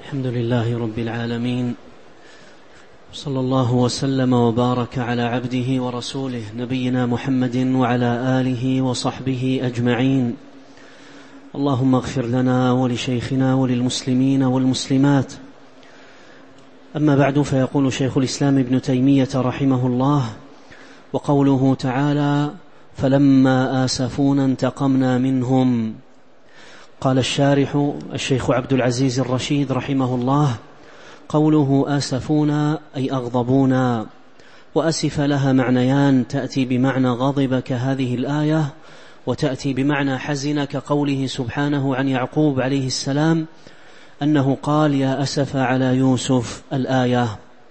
الحمد لله رب العالمين، صلى الله وسلم وبارك على عبده ورسوله نبينا محمد وعلى آله وصحبه أجمعين. اللهم اغفر لنا ولشيخنا وللمسلمين والمسلمات. أما بعد، فيقول شيخ الإسلام ابن تيمية رحمه الله: وقوله تعالى: فلما آسفونا انتقمنا منهم. قال الشارح الشيخ عبد العزيز الرشيد رحمه الله: قوله آسفونا أي أغضبونا، وأسف لها معنيان: تأتي بمعنى غضب كهذه الآية، وتأتي بمعنى حزن كقوله سبحانه عن يعقوب عليه السلام أنه قال: يا أسف على يوسف، الآية.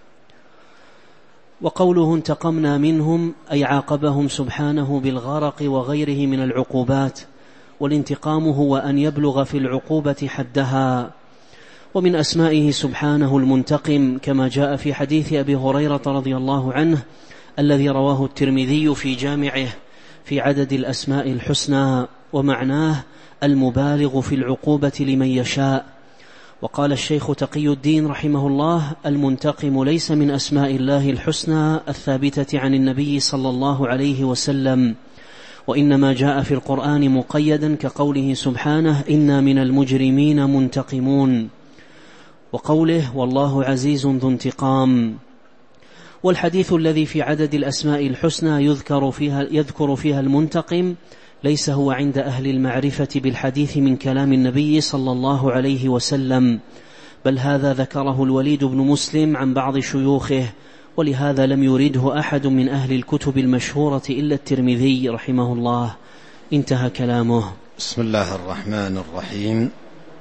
وقوله انتقمنا منهم أي عاقبهم سبحانه بالغرق وغيره من العقوبات، والانتقام هو أن يبلغ في العقوبة حدها. ومن أسمائه سبحانه المنتقم، كما جاء في حديث أبي هريرة رضي الله عنه الذي رواه الترمذي في جامعه في عدد الأسماء الحسنى، ومعناه المبالغ في العقوبة لمن يشاء. وقال الشيخ تقي الدين رحمه الله: المنتقم ليس من أسماء الله الحسنى الثابتة عن النبي صلى الله عليه وسلم، وإنما جاء في القرآن مقيدا كقوله سبحانه: إنا من المجرمين منتقمون، وقوله: والله عزيز ذو انتقام. والحديث الذي في عدد الأسماء الحسنى يذكر فيها المنتقم ليس هو عند أهل المعرفة بالحديث من كلام النبي صلى الله عليه وسلم، بل هذا ذكره الوليد بن مسلم عن بعض شيوخه، ولهذا لم يرده أحد من أهل الكتب المشهورة إلا الترمذي رحمه الله. انتهى كلامه. بسم الله الرحمن الرحيم.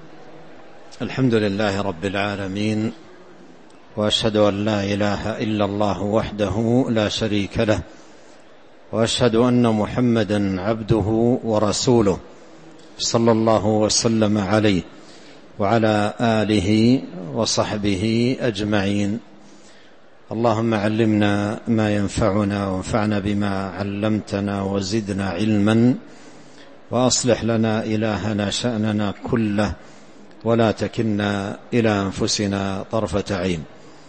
الحمد لله رب العالمين، وأشهد أن لا إله إلا الله وحده لا شريك له، وأشهد أن محمدا عبده ورسوله، صلى الله وسلم عليه وعلى آله وصحبه أجمعين. اللهم علمنا ما ينفعنا، وانفعنا بما علمتنا، وزدنا علما، وأصلح لنا إلهنا شأننا كله، ولا تكلنا إلى أنفسنا طرفة عين.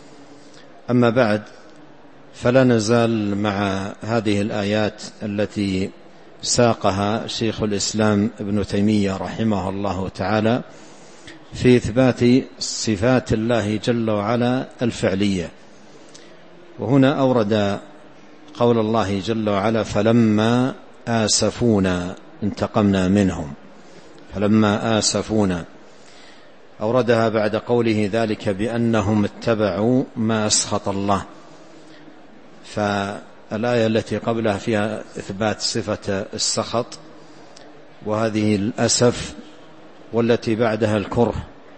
أما بعد، فلا نزال مع هذه الآيات التي ساقها شيخ الإسلام ابن تيمية رحمه الله تعالى في إثبات صفات الله جل وعلا الفعلية. وهنا أورد قول الله جل وعلا: فلما آسفونا انتقمنا منهم. فلما آسفونا أوردها بعد قوله ذلك بأنهم اتبعوا ما أسخط الله. فالآية التي قبلها فيها إثبات صفة السخط، وهذه الأسف، والتي بعدها الكره.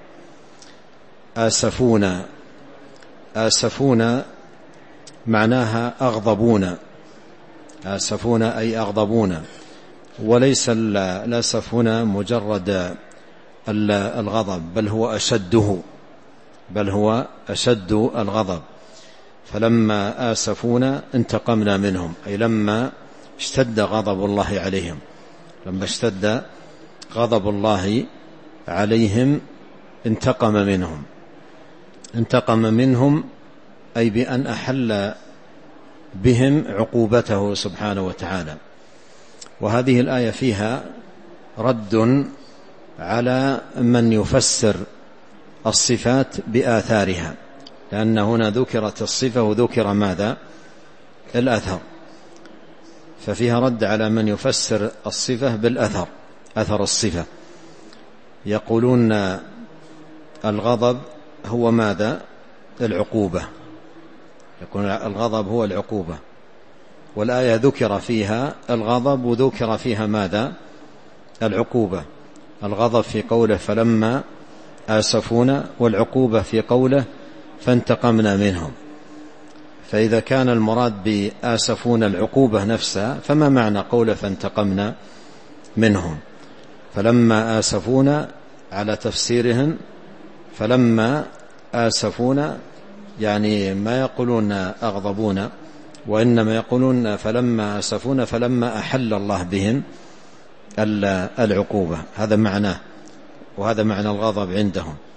آسفونا، آسفونا معناها أغضبونا. آسفونا أي أغضبونا، وليس الأسف هنا مجرد الغضب، بل هو أشده، بل هو أشد الغضب. فلما آسفونا انتقمنا منهم، أي لما اشتد غضب الله عليهم، لما اشتد غضب الله عليهم انتقم منهم. انتقم منهم أي بأن أحل بهم عقوبته سبحانه وتعالى. وهذه الآية فيها رد على من يفسر الصفات بآثارها، لأن هنا ذكرت الصفة وذكر ماذا؟ الأثر. ففيها رد على من يفسر الصفة بالأثر، أثر الصفة. يقولون الغضب هو ماذا؟ العقوبة. يكون الغضب هو العقوبة، والآية ذكر فيها الغضب وذكر فيها ماذا؟ العقوبة. الغضب في قوله فلما آسفونا، والعقوبة في قوله فانتقمنا منهم. فإذا كان المراد بآسفون العقوبة نفسها، فما معنى قوله فانتقمنا منهم؟ فلما آسفونا على تفسيرهم، فلما آسفونا يعني ما يقولون أغضبونا، وإنما يقولون فلما آسفونا، فلما أحل الله بهم العقوبة. هذا معناه، وهذا معنى الغضب عندهم.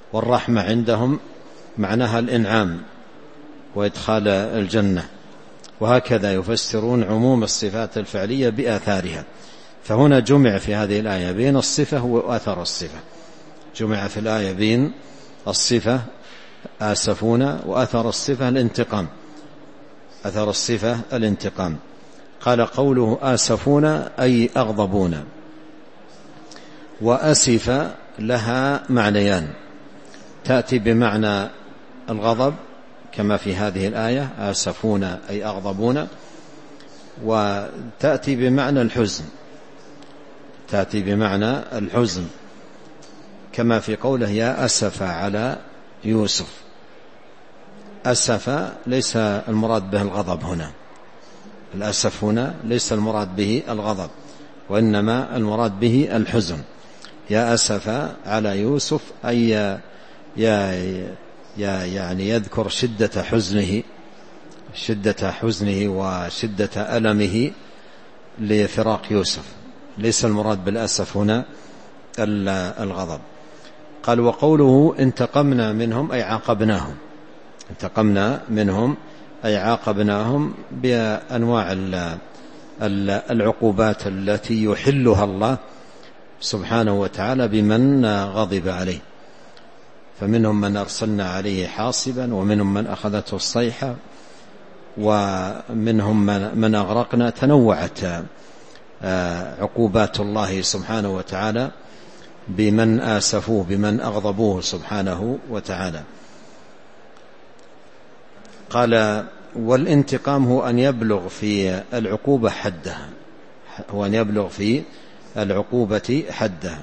والرحمة عندهم معناها الإنعام وإدخال الجنة، وهكذا يفسرون عموم الصفات الفعلية بآثارها. فهنا جمع في هذه الآية بين الصفة وأثر الصفة، جمع في الآية بين الصفة آسفون وأثر الصفة الانتقام، أثر الصفة الانتقام. قال قوله آسفون أي أغضبون، وأسف لها معنيان، تأتي بمعنى الغضب كما في هذه الآية آسفون أي أغضبون، وتأتي بمعنى الحزن، تأتي بمعنى الحزن كما في قوله يا أسف على يوسف. أسف ليس المراد به الغضب هنا، الأسف هنا ليس المراد به الغضب، وإنما المراد به الحزن. يا أسف على يوسف أي يعني يذكر شدة حزنه وشدة ألمه لفراق يوسف، ليس المراد بالأسف هنا الغضب. قال وقوله انتقمنا منهم أي عاقبناهم، انتقمنا منهم أي عاقبناهم بأنواع العقوبات التي يحلها الله سبحانه وتعالى بمن غضب عليه. فمنهم من أرسلنا عليه حاصبا، ومنهم من أخذته الصيحة، ومنهم من أغرقنا. تنوعت عقوبات الله سبحانه وتعالى بمن آسفوه، بمن أغضبوه سبحانه وتعالى. قال والانتقام هو أن يبلغ في العقوبة حدها، هو أن يبلغ في العقوبة حدها.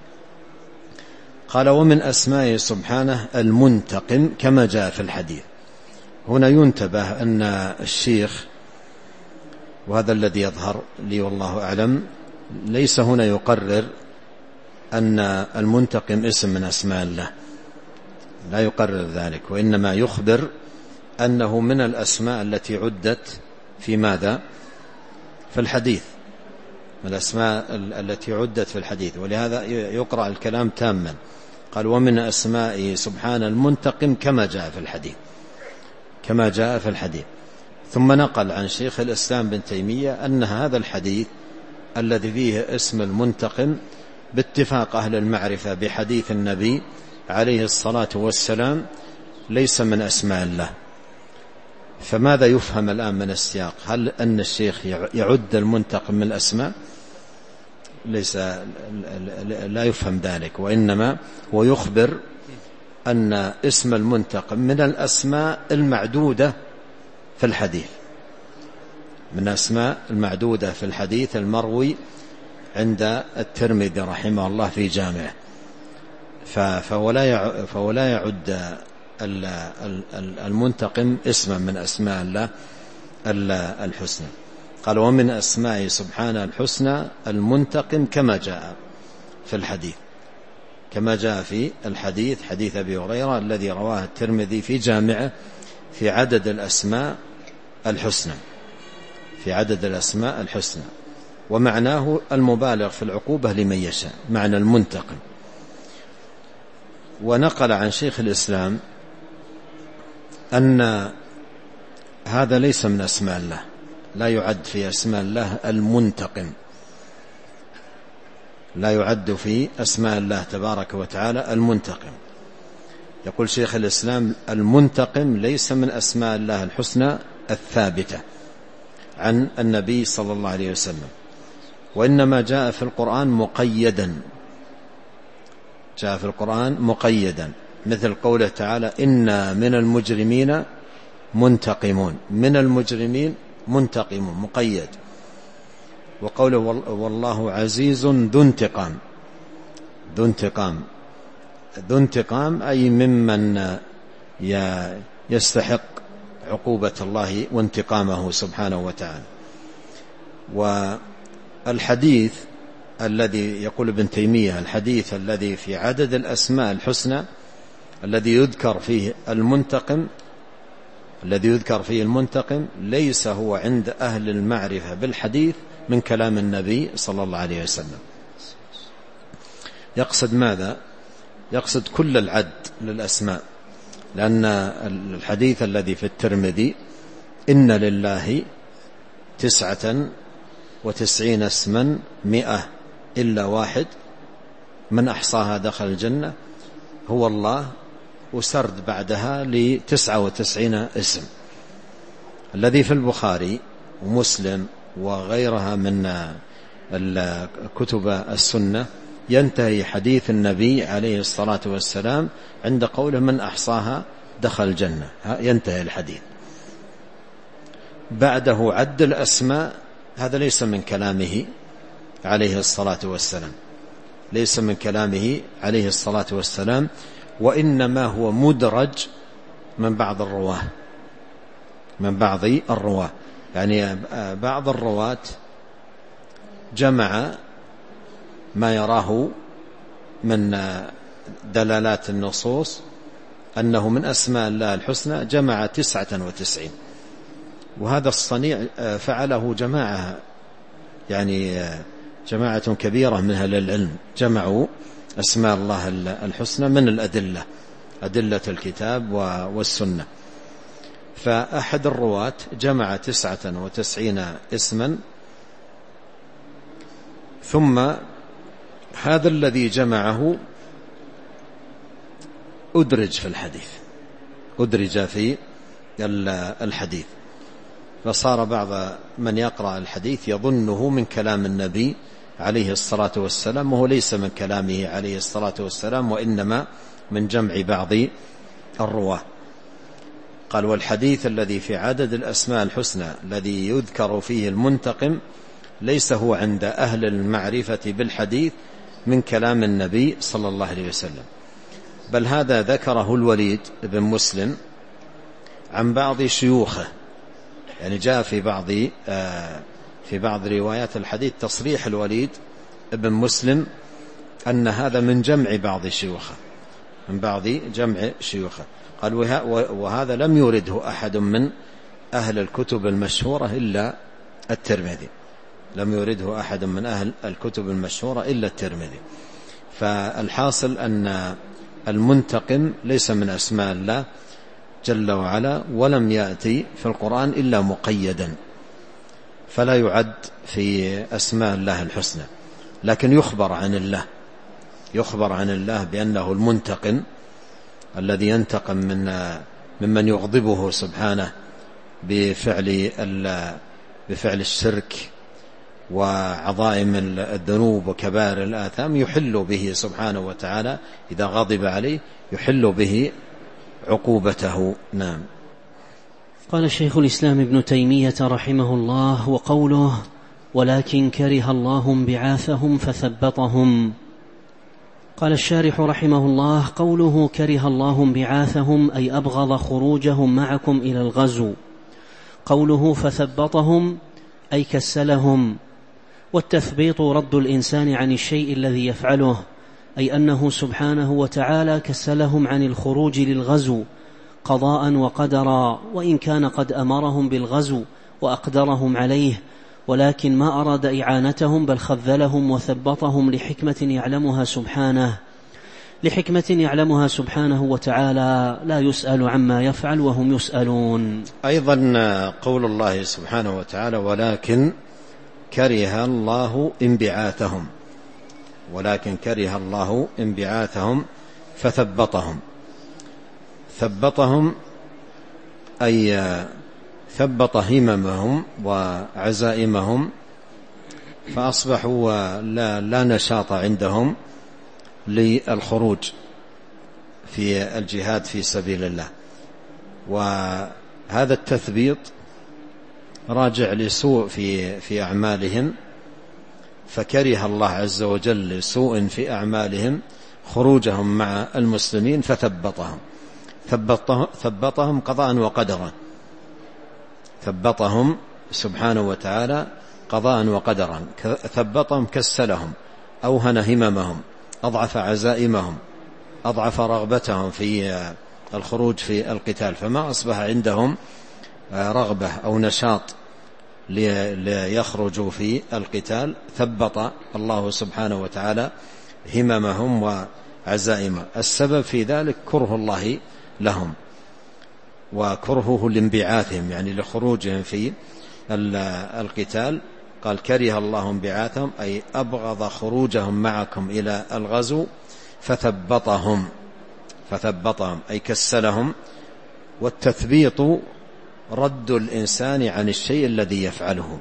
قال ومن أسمائه سبحانه المنتقم كما جاء في الحديث. هنا ينتبه أن الشيخ، وهذا الذي يظهر لي والله أعلم، ليس هنا يقرر أن المنتقم اسم من أسماء الله، لا يقرر ذلك، وإنما يخبر أنه من الأسماء التي عدت في ماذا؟ في الحديث، من الأسماء التي عدت في الحديث، ولهذا يقرأ الكلام تاما. قال ومن أسمائه سبحانه المنتقم كما جاء في الحديث، كما جاء في الحديث. ثم نقل عن شيخ الإسلام بن تيمية أن هذا الحديث الذي فيه اسم المنتقم باتفاق أهل المعرفة بحديث النبي عليه الصلاة والسلام ليس من أسماء الله. فماذا يفهم الآن من السياق؟ هل أن الشيخ يعد المنتقم من الأسماء؟ ليس، لا يفهم ذلك، وإنما هو يخبر أن اسم المنتقم من الأسماء المعدودة في الحديث، من أسماء المعدودة في الحديث المروي عند الترمذي رحمه الله في جامعه. فهو لا يعد المنتقم اسما من أسماء الله الحسنى. قال ومن أسمائه سبحانه الحسنى المنتقم كما جاء في الحديث، كما جاء في الحديث، حديث أبي هريرة الذي رواه الترمذي في جامعه في عدد الأسماء الحسنى، في عدد الأسماء الحسنى، ومعناه المبالغ في العقوبة لمن يشاء، معنى المنتقم. ونقل عن شيخ الإسلام أن هذا ليس من أسماء الله، لا يعد في أسماء الله المنتقم، لا يعد في أسماء الله تبارك وتعالى المنتقم. يقول شيخ الإسلام المنتقم ليس من أسماء الله الحسنى الثابتة عن النبي صلى الله عليه وسلم، وإنما جاء في القرآن مقيدا، جاء في القرآن مقيدا، مثل قوله تعالى إنا من المجرمين منتقمون، من المجرمين منتقمون مقيد. وقوله والله عزيز ذو انتقام، ذو انتقام، ذو انتقام أي ممن يستحق عقوبة الله وانتقامه سبحانه وتعالى. والحديث الذي يقول ابن تيمية، الحديث الذي في عدد الأسماء الحسنى الذي يذكر فيه المنتقم، الذي يذكر فيه المنتقم ليس هو عند أهل المعرفة بالحديث من كلام النبي صلى الله عليه وسلم. يقصد ماذا؟ يقصد كل العد للأسماء، لأن الحديث الذي في الترمذي إن لله 99 اسما 100 إلا واحد من أحصاها دخل الجنة هو الله، وسرد بعدها ل99 اسم. الذي في البخاري ومسلم وغيرها من كتب السنة ينتهي حديث النبي عليه الصلاة والسلام عند قوله من أحصاها دخل الجنة، ينتهي الحديث. بعده عد الأسماء، هذا ليس من كلامه عليه الصلاة والسلام، ليس من كلامه عليه الصلاة والسلام، وإنما هو مدرج من بعض الرواه، من بعض الرواه. يعني بعض الرواة جمع ما يراه من دلالات النصوص أنه من أسماء الله الحسنى، جمع 99. وهذا الصنيع فعله جماعة، يعني جماعة كبيرة من أهل العلم، جمعوا أسماء الله الحسنى من الأدلة، أدلة الكتاب والسنة. فأحد الرواة جمع 99 اسما، ثم هذا الذي جمعه أدرج في الحديث، أدرج في الحديث، فصار بعض من يقرأ الحديث يظنه من كلام النبي عليه الصلاة والسلام، وهو ليس من كلامه عليه الصلاة والسلام، وإنما من جمع بعض الرواه. قال والحديث الذي في عدد الأسماء الحسنى الذي يذكر فيه المنتقم ليس هو عند أهل المعرفة بالحديث من كلام النبي صلى الله عليه وسلم، بل هذا ذكره الوليد بن مسلم عن بعض شيوخه. يعني جاء في بعض روايات الحديث تصريح الوليد بن مسلم أن هذا من جمع بعض شيوخه، من بعض جمع شيوخه. قال وهذا لم يورده أحد من أهل الكتب المشهورة إلا الترمذي، لم يورده أحد من أهل الكتب المشهورة إلا الترمذي. فالحاصل أن المنتقم ليس من أسماء الله جل وعلا، ولم يأتي في القرآن إلا مقيدا، فلا يعد في أسماء الله الحسنى، لكن يخبر عن الله بأنه المنتقم الذي ينتقم ممن يغضبه سبحانه بفعل الشرك وعظائم الذنوب وكبائر الآثام، يحل به سبحانه وتعالى إذا غضب عليه، يحل به عقوبته. نعم. قال شيخ الإسلام ابن تيمية رحمه الله: وقوله ولكن كره الله انبعاثهم فثبطهم. قال الشارح رحمه الله: قوله كره الله انبعاثهم أي أبغض خروجهم معكم إلى الغزو. قوله فثبطهم أي كسلهم. والتثبيط رد الإنسان عن الشيء الذي يفعله، أي أنه سبحانه وتعالى كسلهم عن الخروج للغزو قضاء وقدرا، وإن كان قد أمرهم بالغزو وأقدرهم عليه، ولكن ما أراد إعانتهم، بل خذلهم وثبطهم لحكمة يعلمها سبحانه وتعالى، لا يسأل عما يفعل وهم يسألون. أيضا قول الله سبحانه وتعالى ولكن كره الله انبعاثهم فثبطهم. ثبطهم أي ثبط هممهم وعزائمهم، فأصبحوا لا نشاط عندهم للخروج في الجهاد في سبيل الله. وهذا التثبيط راجع لسوء في أعمالهم، فكره الله عز وجل لسوء في أعمالهم خروجهم مع المسلمين ثبطهم قضاء وقدرا، ثبطهم سبحانه وتعالى قضاء وقدرا. ثبطهم كسلهم، أوهن هممهم، أضعف عزائمهم، أضعف رغبتهم في الخروج في القتال، فما أصبح عندهم رغبة أو نشاط ليخرجوا في القتال. ثبط الله سبحانه وتعالى هممهم عزائم. السبب في ذلك كره الله لهم وكرهه لانبعاثهم، يعني لخروجهم في القتال. قال كره الله انبعاثهم أي أبغض خروجهم معكم إلى الغزو فثبطهم أي كسلهم. والتثبيط رد الإنسان عن الشيء الذي يفعله،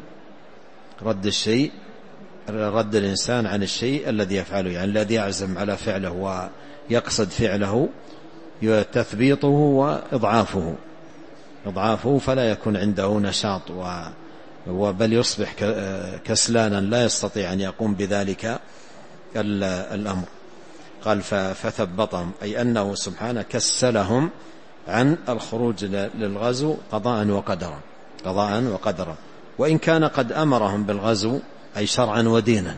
رد الإنسان عن الشيء الذي يفعله، يعني الذي يعزم على فعله ويقصد فعله تثبيطه وإضعافه فلا يكون عنده نشاط بل يصبح كسلانا لا يستطيع أن يقوم بذلك الأمر. قال فثبطهم أي أنه سبحانه كسلهم عن الخروج للغزو قضاء وقدرا، وإن كان قد أمرهم بالغزو أي شرعا ودينا،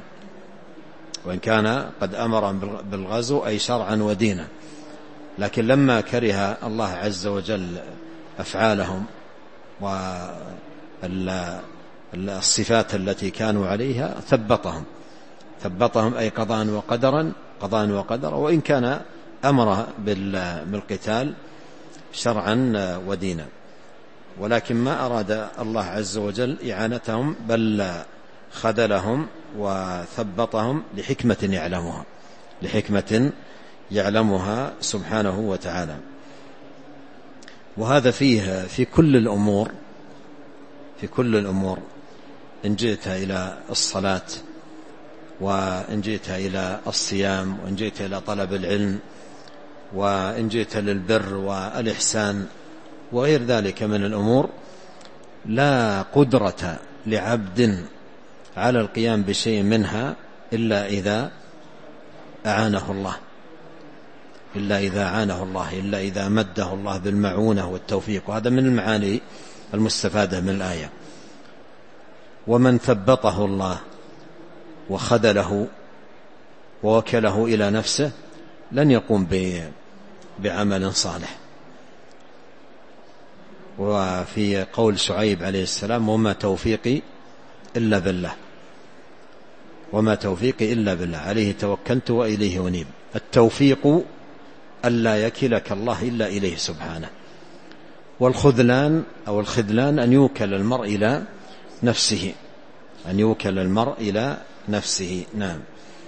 لكن لما كره الله عز وجل أفعالهم والصفات التي كانوا عليها ثبطهم أي قضاء وقدرا، وإن كان أمر بالقتال شرعا ودينا، ولكن ما أراد الله عز وجل إعانتهم بل خذلهم وثبطهم لحكمة يعلمها سبحانه وتعالى. وهذا فيه في كل الأمور إن جئت إلى الصلاة، وإن جئت إلى الصيام، وإن جئت إلى طلب العلم، وإن جئت للبر والإحسان وغير ذلك من الأمور، لا قدرة لعبد على القيام بشيء منها إلا إذا أعانه الله، إلا إذا مده الله بالمعونة والتوفيق. وهذا من المعاني المستفادة من الآية. ومن ثبطه الله وخذله ووكله إلى نفسه لن يقوم بعمل صالح. وفي قول شعيب عليه السلام وما توفيقي إلا بالله عليه توكلت وإليه أنيب. التوفيق ألا يكلك الله إلا إليه سبحانه. والخذلان أو الخذلان أن يوكل المرء إلى نفسه. نعم.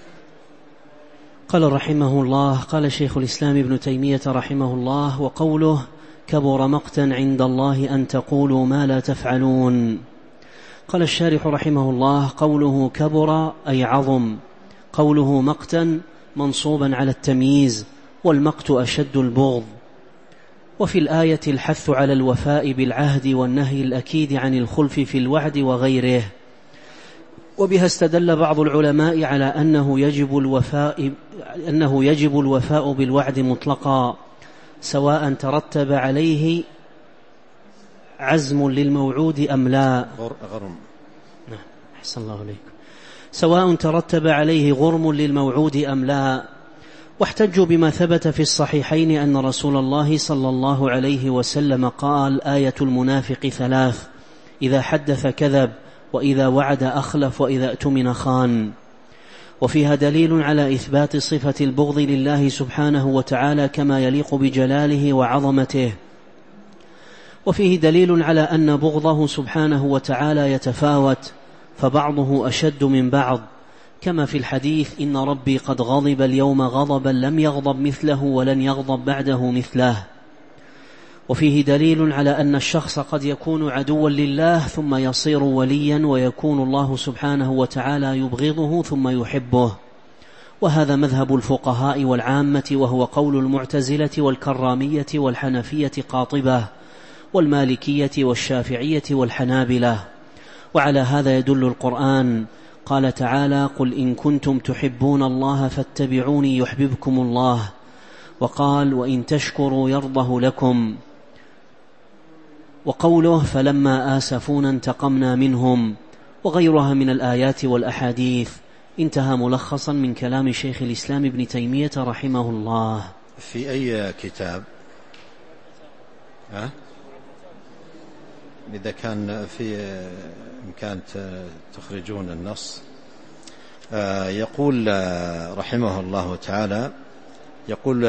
قال رحمه الله: قال شيخ الإسلام ابن تيمية رحمه الله: وقوله كبر مقتا عند الله أن تقولوا ما لا تفعلون. قال الشارح رحمه الله: قوله كبر أي عظم، قوله مقتا منصوبا على التمييز، والمقت أشد البغض. وفي الآية الحث على الوفاء بالعهد والنهي الأكيد عن الخلف في الوعد وغيره. وبها استدل بعض العلماء على أنه يجب الوفاء بالوعد مطلقا، سواء ترتب عليه عزم للموعود أم لا. أحسن الله عليكم. سواء ترتب عليه غرم للموعود أم لا. واحتجوا بما ثبت في الصحيحين أن رسول الله صلى الله عليه وسلم قال: آية المنافق 3: إذا حدث كذب، وإذا وعد أخلف، وإذا اؤتمن خان. وفيها دليل على إثبات صفة البغض لله سبحانه وتعالى كما يليق بجلاله وعظمته. وفيه دليل على أن بغضه سبحانه وتعالى يتفاوت، فبعضه أشد من بعض، كما في الحديث: إن ربي قد غضب اليوم غضبا لم يغضب مثله ولن يغضب بعده مثله. وفيه دليل على أن الشخص قد يكون عدوا لله ثم يصير وليا، ويكون الله سبحانه وتعالى يبغضه ثم يحبه. وهذا مذهب الفقهاء والعامة، وهو قول المعتزلة والكرامية والحنفية قاطبة، والمالكية والشافعية والحنابلة. وعلى هذا يدل القرآن. قال تعالى: قل إن كنتم تحبون الله فاتبعوني يحببكم الله. وقال: وإن تشكروا يرضه لكم. وقوله: فلما آسفونا انتقمنا منهم، وغيرها من الآيات والأحاديث. انتهى ملخصا من كلام شيخ الإسلام ابن تيمية رحمه الله. في أي كتاب؟ إذا كان في إمكان تخرجون النص. يقول رحمه الله تعالى: يقول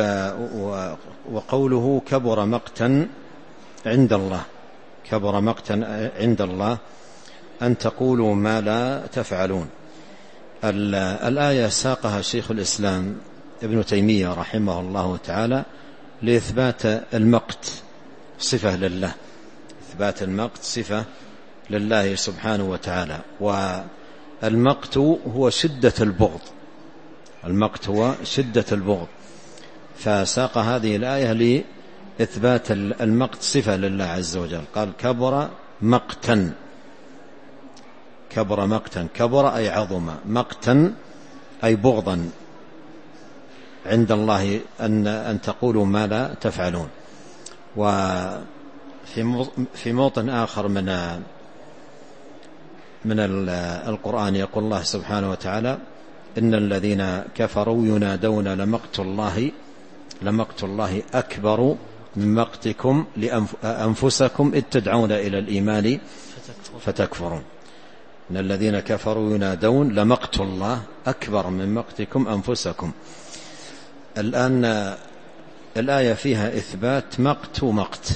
وقوله كبر مقتا عند الله، كبر مقتا عند الله أن تقولوا ما لا تفعلون. الآية ساقها شيخ الإسلام ابن تيمية رحمه الله تعالى لإثبات المقت صفة لله، إثبات المقت صفة لله سبحانه وتعالى. والمقت هو شدة البغض، المقت هو شدة البغض، فساق هذه الآية لإثبات المقت صفة لله عز وجل. قال كبر مقتا، كبر مقتا، كبر أي عظم، مقتا أي بغضا عند الله أن تقولوا ما لا تفعلون. وفي موطن آخر من القرآن يقول الله سبحانه وتعالى إن الذين كفروا ينادون لمقت الله أكبر من مقتكم لأنفسكم إذ تدعون إلى الإيمان فتكفرون. إن الذين كفروا ينادون لمقت الله أكبر من مقتكم أنفسكم. الآن الآية فيها إثبات مقت ومقت،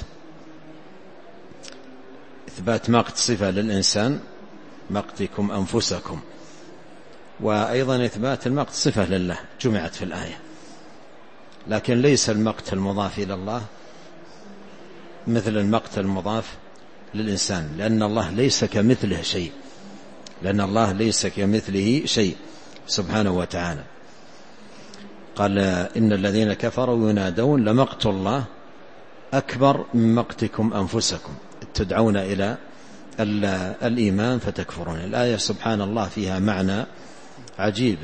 إثبات مقت صفة للإنسان مقتكم أنفسكم، وأيضا إثبات المقت صفة لله جمعت في الآية. لكن ليس المقت المضاف إلى الله مثل المقت المضاف للإنسان، لأن الله ليس كمثله شيء، لأن الله ليس كمثله شيء سبحانه وتعالى. قال إن الذين كفروا ينادون لمقت الله أكبر من مقتكم أنفسكم تدعون إلى الإيمان فتكفرون. الآية سبحان الله فيها معنى عجيب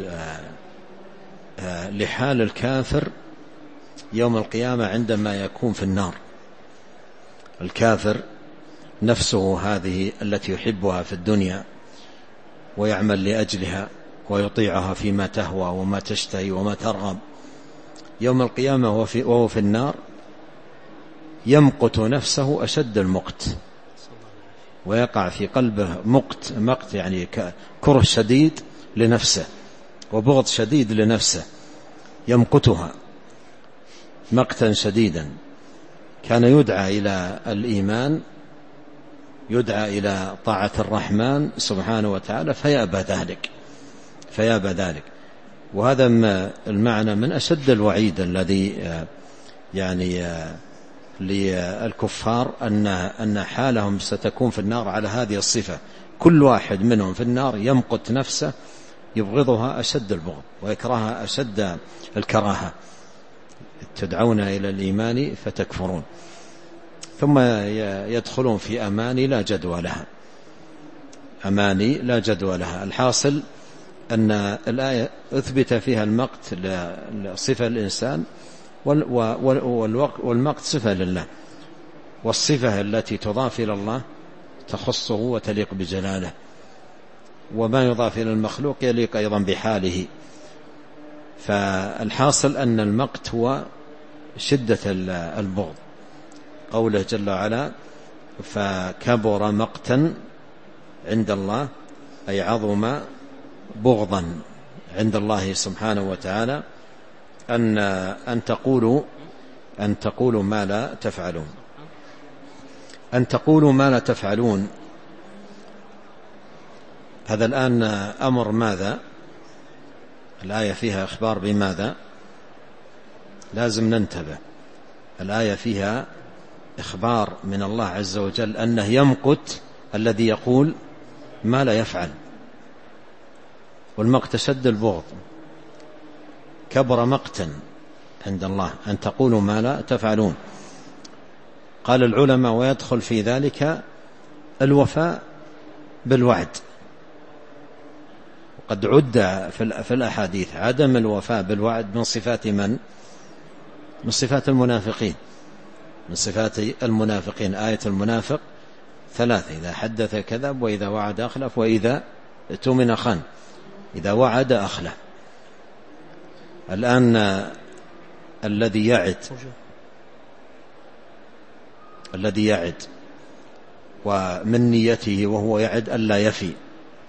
لحال الكافر يوم القيامة عندما يكون في النار. الكافر نفسه هذه التي يحبها في الدنيا ويعمل لأجلها ويطيعها فيما تهوى وما تشتهي وما ترغب، يوم القيامة وهو في النار يمقت نفسه أشد المقت، ويقع في قلبه مقت يعني كره شديد لنفسه وبغض شديد لنفسه، يمقتها مقتا شديدا. كان يدعى إلى الإيمان، يدعى إلى طاعة الرحمن سبحانه وتعالى فيابى ذلك. وهذا المعنى من أشد الوعيد الذي يعني للكفار أن حالهم ستكون في النار على هذه الصفة. كل واحد منهم في النار يمقت نفسه، يبغضها أشد البغض ويكرهها أشد الكراهة. تدعون إلى الإيمان فتكفرون، ثم يدخلون في أماني لا جدوى لها، أماني لا جدوى لها. الحاصل أن الآية أثبت فيها المقت لصفة الإنسان، والمقت صفة لله، والصفة التي تضاف إلى الله تخصه وتليق بجلاله، وما يضاف إلى المخلوق يليق أيضا بحاله. فالحاصل أن المقت هو شدة البغض. قوله جل وعلا فكبر مقتا عند الله أي عظم بغضا عند الله سبحانه وتعالى أن تقولوا ما لا تفعلون. أن تقولوا ما لا تفعلون، هذا الآن أمر ماذا؟ الآية فيها إخبار بماذا؟ لازم ننتبه. الآية فيها إخبار من الله عز وجل أنه يمقت الذي يقول ما لا يفعل، والمقت شد البغض. كبر مقتا عند الله أن تقولوا ما لا تفعلون. قال العلماء ويدخل في ذلك الوفاء بالوعد، وقد عد في الأحاديث عدم الوفاء بالوعد من صفات من؟ من صفات المنافقين، من صفات المنافقين. آية المنافق ثلاثة: إذا حدث كذب، وإذا وعد أخلف، وإذا اؤتمن خان. إذا وعد أخلف. الآن الذي يعد ومن نيته وهو يعد ألا يفي،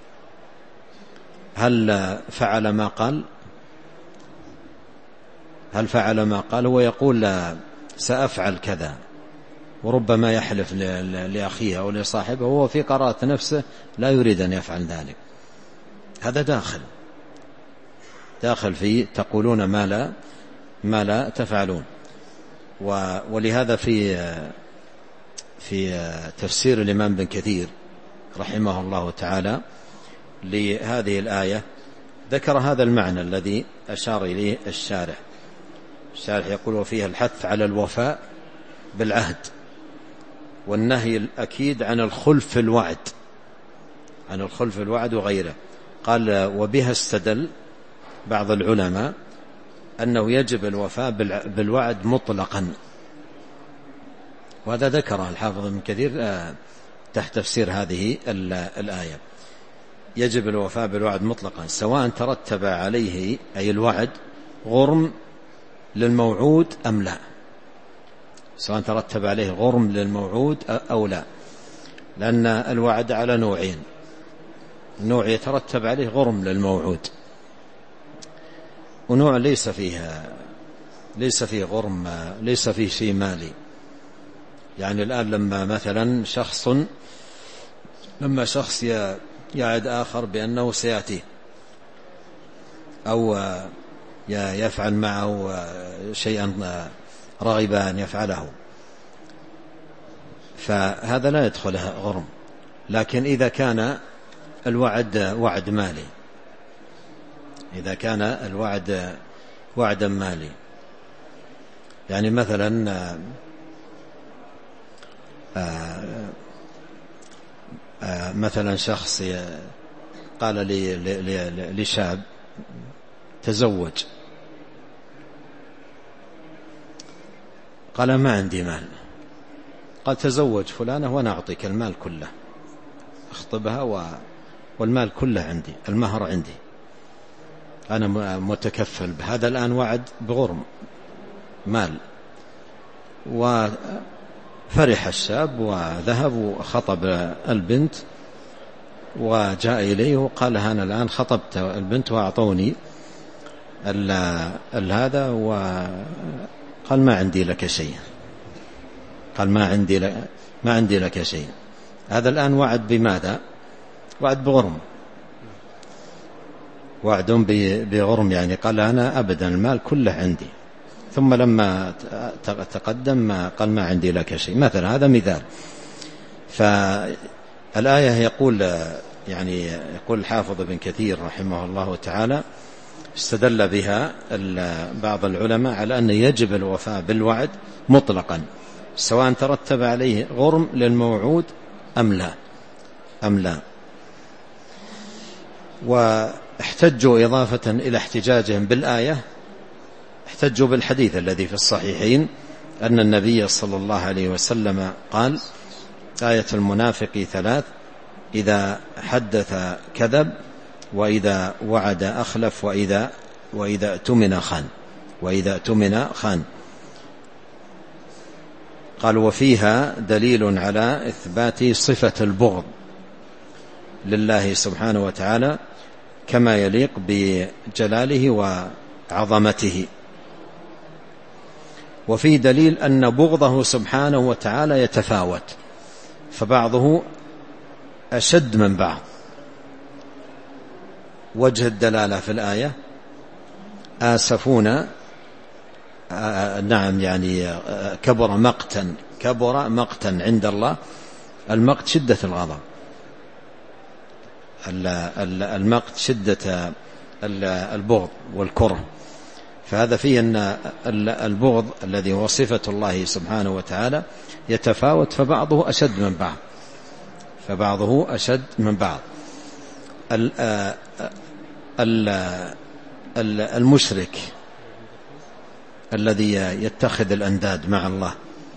هل فعل ما قال؟ هل فعل ما قال؟ هو يقول لا سأفعل كذا، وربما يحلف لأخيه أو لصاحبه وهو في قرارة نفسه لا يريد أن يفعل ذلك. هذا داخل في تقولون ما لا تفعلون. ولهذا في تفسير الإمام بن كثير رحمه الله تعالى لهذه الآية ذكر هذا المعنى الذي أشار إليه الشارح يقول وفيها الحث على الوفاء بالعهد والنهي الأكيد عن الخلف في الوعد وغيره. قال وبها استدل بعض العلماء أنه يجب الوفاء بالوعد مطلقا، وهذا ذكره الحافظ ابن كثير تحت تفسير هذه الآية. يجب الوفاء بالوعد مطلقا سواء ترتب عليه أي الوعد غرم للموعود أم لا، سواء ترتب عليه غرم للموعود أو لا، لأن الوعد على نوعين: نوع يترتب عليه غرم للموعود، ونوع ليس فيه غرم، ليس فيه شيء مالي. يعني الآن لما شخص يعد آخر بأنه سيأتي أو يفعل معه شيئا رغب أن يفعله، فهذا لا يدخله غرم. لكن إذا كان الوعد وعد مالي، إذا كان الوعد وعدا مالي، يعني مثلا شخص قال لشاب تزوج، قال ما عندي مال، قال تزوج فلانة وأنا أعطيك المال كله، اخطبها والمال كله عندي، المهر عندي، أنا متكفل بهذا. الآن وعد بغرم مال، وفرح الشاب وذهب وخطب البنت وجاء إليه وقال أنا الآن خطبت البنت وأعطوني هذا، وقال ما عندي لك شيء، قال ما عندي لك شيء. هذا الآن وعد بماذا؟ وعد بغرم، وعد بغرم، يعني قال أنا أبدا المال كله عندي، ثم لما تقدم قال ما عندي لك شيء مثلا. هذا مثال. فالآية يقول الحافظ ابن كثير رحمه الله تعالى استدل بها بعض العلماء على أن يجب الوفاء بالوعد مطلقا سواء ترتب عليه غرم للموعود أم لا. واحتجوا إضافة إلى احتجاجهم بالآية، احتجوا بالحديث الذي في الصحيحين أن النبي صلى الله عليه وسلم قال آية المنافق 3: إذا حدث كذب، وإذا وعد أخلف، وإذا اؤتمن خان. قال وفيها دليل على إثبات صفة البغض لله سبحانه وتعالى كما يليق بجلاله وعظمته، وفي دليل أن بغضه سبحانه وتعالى يتفاوت، فبعضه أشد من بعض. وجه الدلالة في الآية آسفون، يعني كبر مقتا عند الله. المقت شدة الغضب، المقت شدة البغض والكره، فهذا فيه أن البغض الذي هو صفة الله سبحانه وتعالى يتفاوت، فبعضه أشد من بعض. المشرك الذي يتخذ الأنداد مع الله،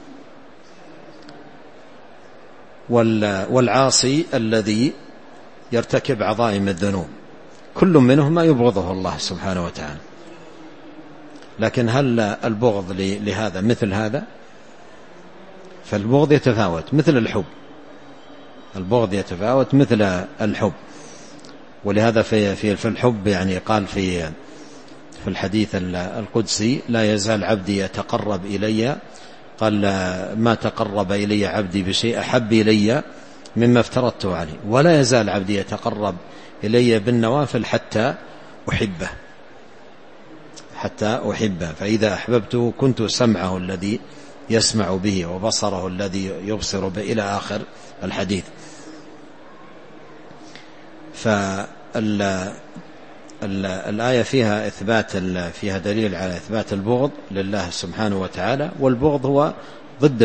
والعاصي الذي يرتكب عظائم الذنوب، كل منهما يبغضه الله سبحانه وتعالى. لكن هل البغض لهذا مثل هذا؟ فالبغض يتفاوت مثل الحب، البغض يتفاوت مثل الحب. ولهذا في الحب يعني قال في في الحديث القدسي: لا يزال عبدي يتقرب إلي، قال: ما تقرب إلي عبدي بشيء أحب إلي مما افترضته عليه، ولا يزال عبدي يتقرب إلي بالنوافل حتى أحبه، فإذا أحببته كنت سمعه الذي يسمع به وبصره الذي يبصر به، إلى آخر الحديث. الآية فيها دليل على إثبات البغض لله سبحانه وتعالى، والبغض هو ضد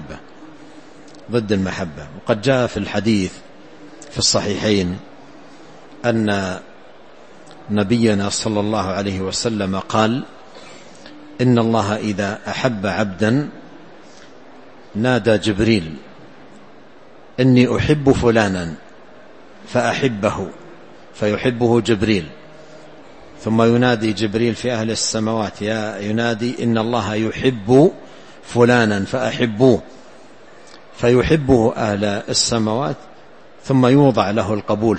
المحبة. وقد جاء في الحديث في الصحيحين أن نبينا صلى الله عليه وسلم قال: إن الله إذا أحب عبدا نادى جبريل: إني أحب فلانا فأحبه، فيحبه جبريل. ثم ينادي جبريل في أهل السماوات ينادي: إن الله يحب فلانا فأحبوه، فيحبه أهل السماوات، ثم يوضع له القبول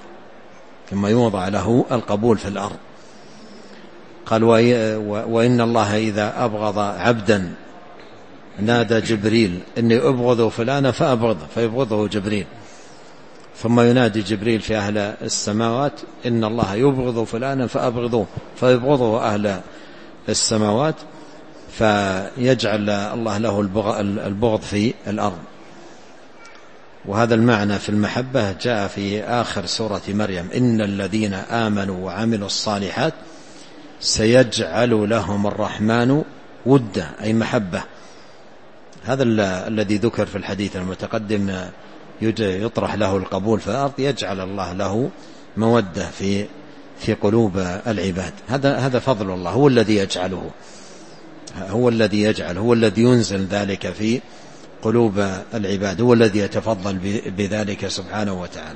في الأرض. قال: وإن الله إذا أبغض عبدا نادى جبريل: إني أبغض فلانا فأبغضه، فيبغضه جبريل. ثم ينادي جبريل في أهل السماوات: إن الله يبغض فلانا فأبغضوه، فيبغضه أهل السماوات، فيجعل الله له البغض في الأرض. وهذا المعنى في المحبة جاء في آخر سورة مريم: إن الذين آمنوا وعملوا الصالحات سيجعل لهم الرحمن ودا، أي محبة. هذا الذي ذكر في الحديث المتقدم، يطرح له القبول في الأرض، يجعل الله له مودة في قلوب العباد. هذا فضل الله، هو الذي يجعل، هو الذي ينزل ذلك في قلوب العباد، هو الذي يتفضل بذلك سبحانه وتعالى.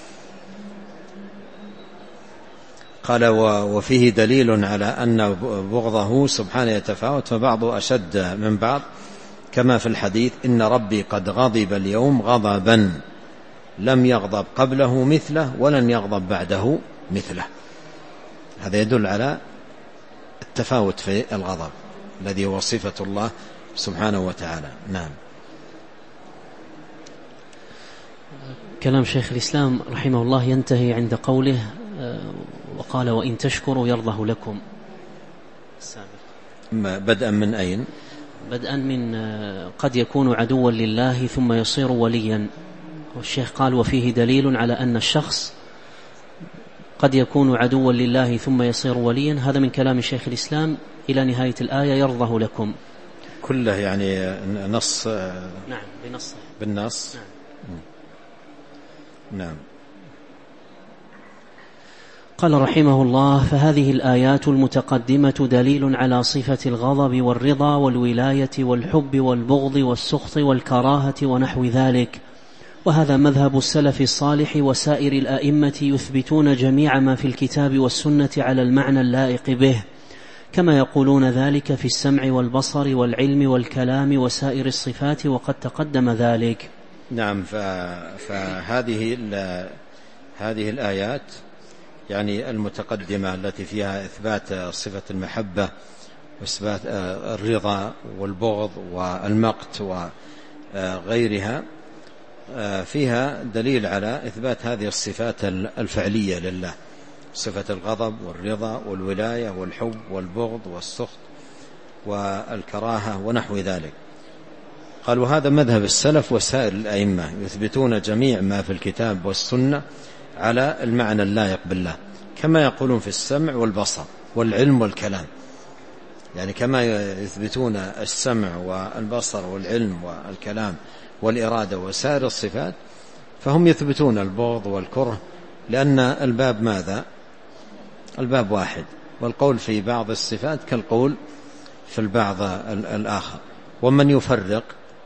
قال: وفيه دليل على أن بغضه سبحانه يتفاوت، فبعضه أشد من بعض، كما في الحديث: إن ربي قد غضب اليوم غضبا لم يغضب قبله مثله ولن يغضب بعده مثله. هذا يدل على التفاوت في الغضب الذي هو صفة الله سبحانه وتعالى. نعم. كلام شيخ الإسلام رحمه الله ينتهي عند قوله: وقال: وإن تشكروا يرضه لكم. بدءا من أين؟ بدءا من قد يكون عدوا لله ثم يصير وليا. والشيخ قال: وفيه دليل على أن الشخص قد يكون عدوا لله ثم يصير وليا. هذا من كلام شيخ الإسلام إلى نهاية الآية: يرضه لكم. كله يعني نص. نعم، بالنص. نعم. قال رحمه الله: فهذه الآيات المتقدمة دليل على صفة الغضب والرضا والولاية والحب والبغض والسخط والكراهة ونحو ذلك. وهذا مذهب السلف الصالح وسائر الآئمة، يثبتون جميع ما في الكتاب والسنة على المعنى اللائق به، كما يقولون ذلك في السمع والبصر والعلم والكلام وسائر الصفات، وقد تقدم ذلك. نعم. فهذه الآيات يعني المتقدمة التي فيها إثبات صفة المحبة وإثبات الرضا والبغض والمقت وغيرها، فيها دليل على إثبات هذه الصفات الفعلية لله: صفة الغضب والرضا والولاية والحب والبغض والسخط والكراهة ونحو ذلك. قال: وهذا مذهب السلف وسائر الأئمة، يثبتون جميع ما في الكتاب والسنة على المعنى اللائق بالله، كما يقولون في السمع والبصر والعلم والكلام. يعني كما يثبتون السمع والبصر والعلم والكلام والإرادة وسائر الصفات، فهم يثبتون البغض والكره، لأن الباب ماذا؟ الباب واحد، والقول في بعض الصفات كالقول في البعض الآخر. ومن يفرق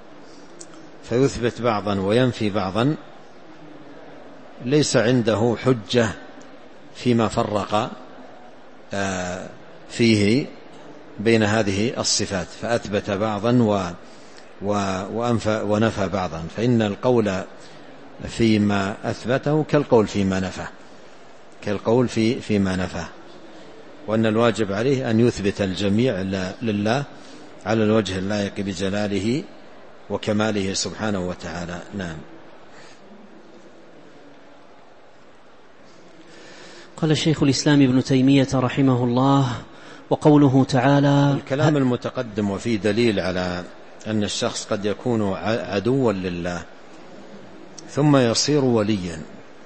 فيثبت بعضا وينفي بعضا ليس عنده حجة فيما فرق فيه بين هذه الصفات، فأثبت بعضا ونفى بعضا، فإن القول فيما أثبته كالقول فيما نفى، وأن الواجب عليه أن يثبت الجميع لله على الوجه اللائق بجلاله وكماله سبحانه وتعالى. نعم. قال الشيخ الإسلام ابن تيمية رحمه الله: وقوله تعالى. الكلام المتقدم وفيه دليل على أن الشخص قد يكون عدوا لله ثم يصير وليا،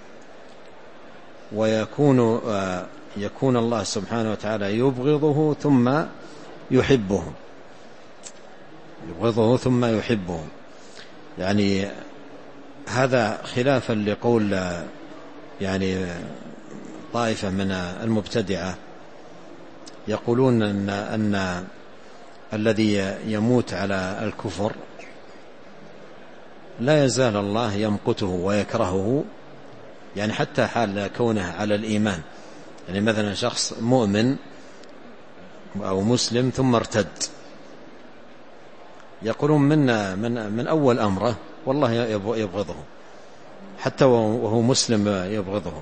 ويكون الله سبحانه وتعالى يبغضه ثم يحبه، يبغضه ثم يحبه. يعني هذا خلافا لقول يعني طائفة من المبتدعة يقولون أن الذي يموت على الكفر لا يزال الله يمقته ويكرهه، يعني حتى حال كونه على الإيمان. يعني مثلا شخص مؤمن أو مسلم ثم ارتد، يقولون من أول أمره والله يبغضه، حتى وهو مسلم يبغضه.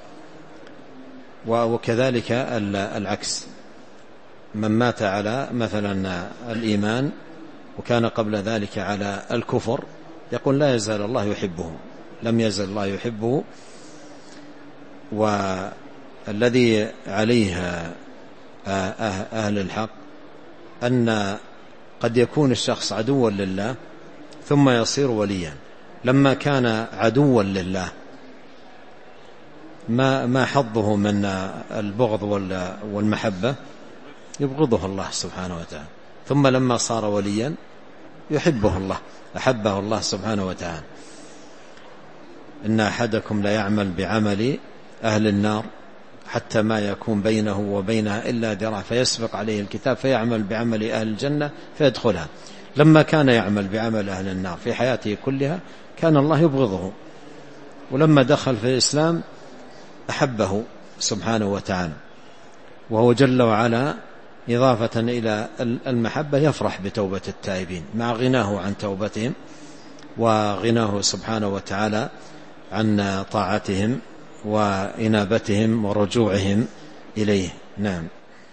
وكذلك العكس، من مات على مثلا الإيمان وكان قبل ذلك على الكفر يقول لا يزال الله يحبه، لم يزل الله يحبه. والذي عليه أهل الحق أن قد يكون الشخص عدوا لله ثم يصير وليا. لما كان عدوا لله ما حظه من البغض والمحبة، يبغضه الله سبحانه وتعالى. ثم لما صار وليا يحبه الله، أحبه الله سبحانه وتعالى. إن أحدكم لا يعمل بعمل أهل النار حتى ما يكون بينه وبينها إلا ذراع فيسبق عليه الكتاب فيعمل بعمل أهل الجنة فيدخلها. لما كان يعمل بعمل أهل النار في حياته كلها كان الله يبغضه، ولما دخل في الإسلام أحبه سبحانه وتعالى. وهو جل وعلا إضافة إلى المحبة يفرح بتوبة التائبين مع غناه عن توبتهم وغناه سبحانه وتعالى عن طاعتهم وإنابتهم ورجوعهم إليه. نعم.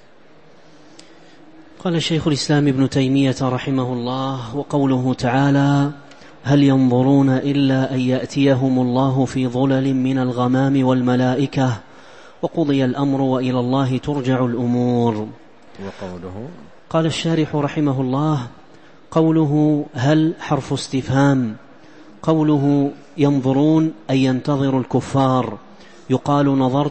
قال الشيخ الإسلام ابن تيمية رحمه الله: وقوله تعالى: هل ينظرون إلا أن يأتيهم الله في ظلل من الغمام والملائكة وقضي الأمر وإلى الله ترجع الأمور. وقوله قال الشارح رحمه الله: قوله هل حرف استفهام، قوله ينظرون أي ينتظر الكفار، يقال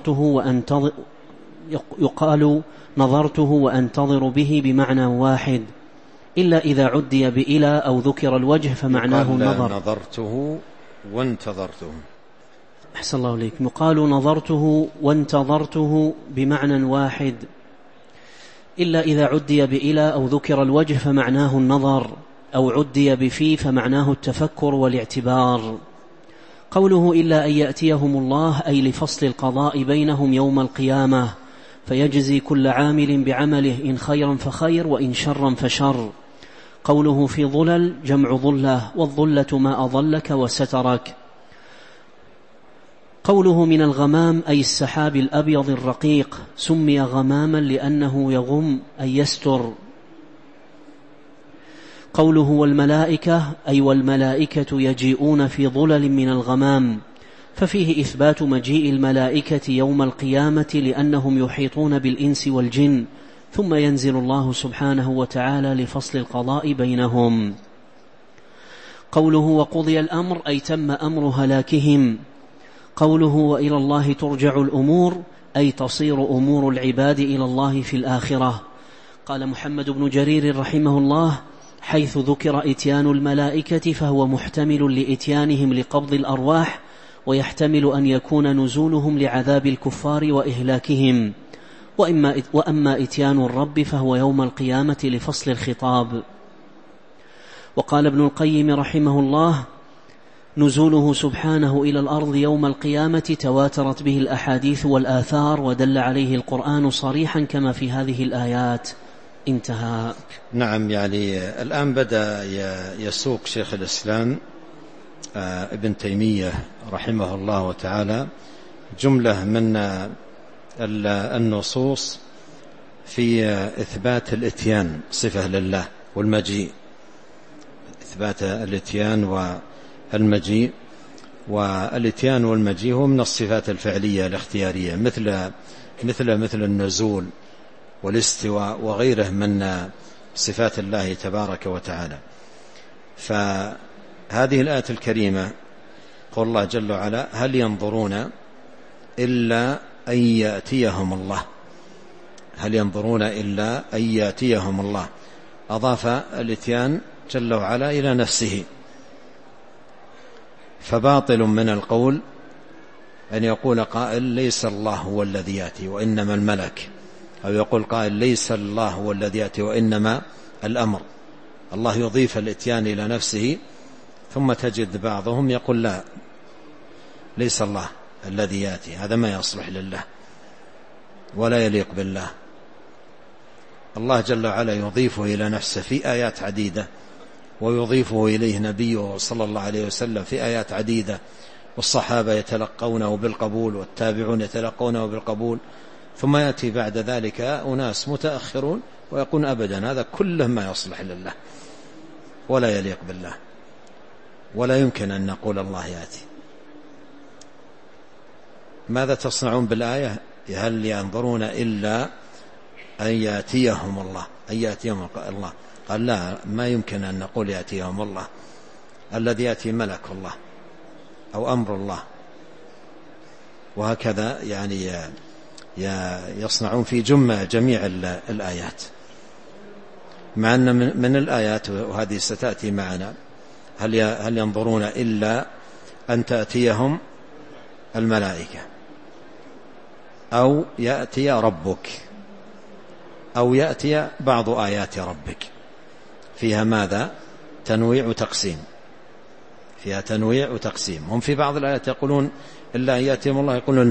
نظرته وأنتظر به بمعنى واحد، إلا إذا عدي بإلى أو ذكر الوجه فمعناه النظر. نظرته وانتظرته. أحسن الله إليك. يقال نظرته وانتظرته بمعنى واحد، إلا إذا عدي بإلى أو ذكر الوجه فمعناه النظر، أو عدي بفي فمعناه التفكر والاعتبار. قوله إلا أن يأتيهم الله أي لفصل القضاء بينهم يوم القيامة، فيجزي كل عامل بعمله، إن خيرا فخير وإن شرا فشر. قوله في ظلل جمع ظلة، والظلة ما أظلك وسترك. قوله من الغمام أي السحاب الأبيض الرقيق، سمي غماما لأنه يغم أي يستر. قوله والملائكة أي والملائكة يجيئون في ظلل من الغمام، ففيه إثبات مجيء الملائكة يوم القيامة لأنهم يحيطون بالإنس والجن، ثم ينزل الله سبحانه وتعالى لفصل القضاء بينهم. قوله وقضي الأمر أي تم أمر هلاكهم. قوله وإلى الله ترجع الأمور أي تصير أمور العباد إلى الله في الآخرة. قال محمد بن جرير رحمه الله: حيث ذكر إتيان الملائكة فهو محتمل لإتيانهم لقبض الأرواح، ويحتمل أن يكون نزولهم لعذاب الكفار وإهلاكهم، وأما إتيان الرب فهو يوم القيامة لفصل الخطاب. وقال ابن القيم رحمه الله: نزوله سبحانه إلى الأرض يوم القيامة تواترت به الأحاديث والآثار، ودل عليه القرآن صريحا كما في هذه الآيات. انتهى. نعم. يعني الآن بدأ يسوق شيخ الإسلام ابن تيمية رحمه الله تعالى جملة من النصوص في إثبات الإتيان صفة لله والمجيء، إثبات الإتيان والمجيء. والإتيان والمجيء هو من الصفات الفعلية الاختيارية، مثل النزول والاستواء وغيره من صفات الله تبارك وتعالى. فهذه الآية الكريمة قول الله جل وعلا: هل ينظرون إلا أن يأتيهم الله. هل ينظرون إلا أن يأتيهم الله، أضاف الإتيان جل وعلا إلى نفسه. فباطل من القول أن يقول قائل: ليس الله هو الذي يأتي وإنما الملك، أو يقول قائل: ليس الله هو الذي يأتي وإنما الأمر. الله يضيف الإتيان إلى نفسه، ثم تجد بعضهم يقول: لا، ليس الله الذي يأتي، هذا ما يصلح لله ولا يليق بالله. الله جل وعلا يضيفه إلى نفسه في آيات عديدة، ويضيفه إليه نبيه صلى الله عليه وسلم في آيات عديدة، والصحابة يتلقونه بالقبول والتابعون يتلقونه بالقبول. ثم يأتي بعد ذلك أناس متأخرون ويقول: أبدا، هذا كله ما يصلح لله ولا يليق بالله، ولا يمكن أن نقول الله يأتي. ماذا تصنعون بالآية؟ هل ينظرون إلا أن يأتيهم الله، أن يأتيهم الله؟ قال: لا، ما يمكن أن نقول يأتيهم الله، الذي يأتي ملك الله أو أمر الله. وهكذا يعني يصنعون في جميع الآيات، مع أن من الآيات، وهذه ستأتي معنا: هل ينظرون إلا أن تأتيهم الملائكة، أو يأتي ربك، أو يأتي بعض آيات ربك. فيها ماذا؟ تنويع وتقسيم، فيها تنويع وتقسيم. هم في بعض الآيات يقولون إلا أن يأتيهم الله، يقولون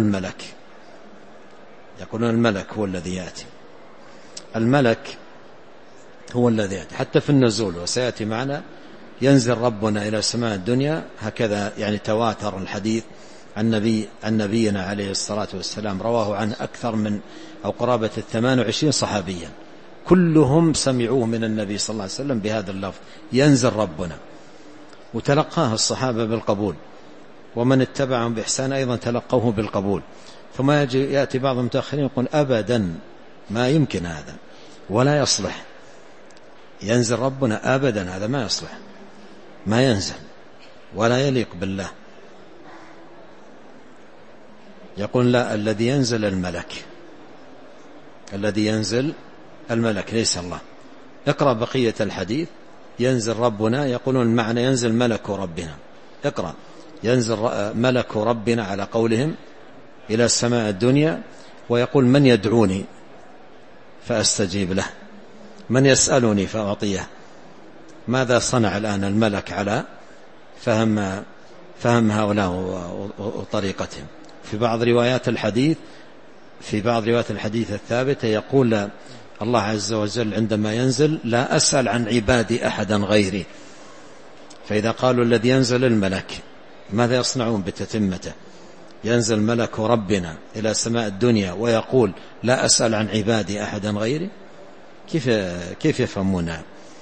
الملك هو الذي يأتي. الملك هو الذي يأتي حتى في النزول، وسيأتي معنا: ينزل ربنا إلى سماء الدنيا. هكذا يعني تواتر الحديث عن نبينا عليه الصلاة والسلام، رواه عنه أكثر من أو قرابة 28 صحابيا، كلهم سمعوه من النبي صلى الله عليه وسلم بهذا اللفظ: ينزل ربنا. وتلقاه الصحابة بالقبول، ومن اتبعهم بإحسان أيضا تلقوه بالقبول. ثم يأتي بعض المتأخرين يقول: أبدا، ما يمكن هذا ولا يصلح، ينزل ربنا أبدا، هذا ما يصلح، ما ينزل ولا يليق بالله. يقول: لا، الذي ينزل الملك، الذي ينزل الملك ليس الله. اقرأ بقية الحديث: ينزل ربنا، يقولون المعنى ينزل ملك ربنا. اقرأ: ينزل ملك ربنا على قولهم إلى السماء الدنيا، ويقول: من يدعوني فأستجيب له، من يسألني فأعطيه. ماذا صنع الآن الملك على فهم هؤلاء وطريقتهم؟ في بعض روايات الحديث الثابتة يقول الله عز وجل عندما ينزل: لا أسأل عن عبادي أحدا غيري. فإذا قالوا الذي ينزل الملك، ماذا يصنعون بتتمته؟ ينزل ملك ربنا إلى سماء الدنيا ويقول: لا أسأل عن عبادي أحدا غيري. كيف يفهمونها؟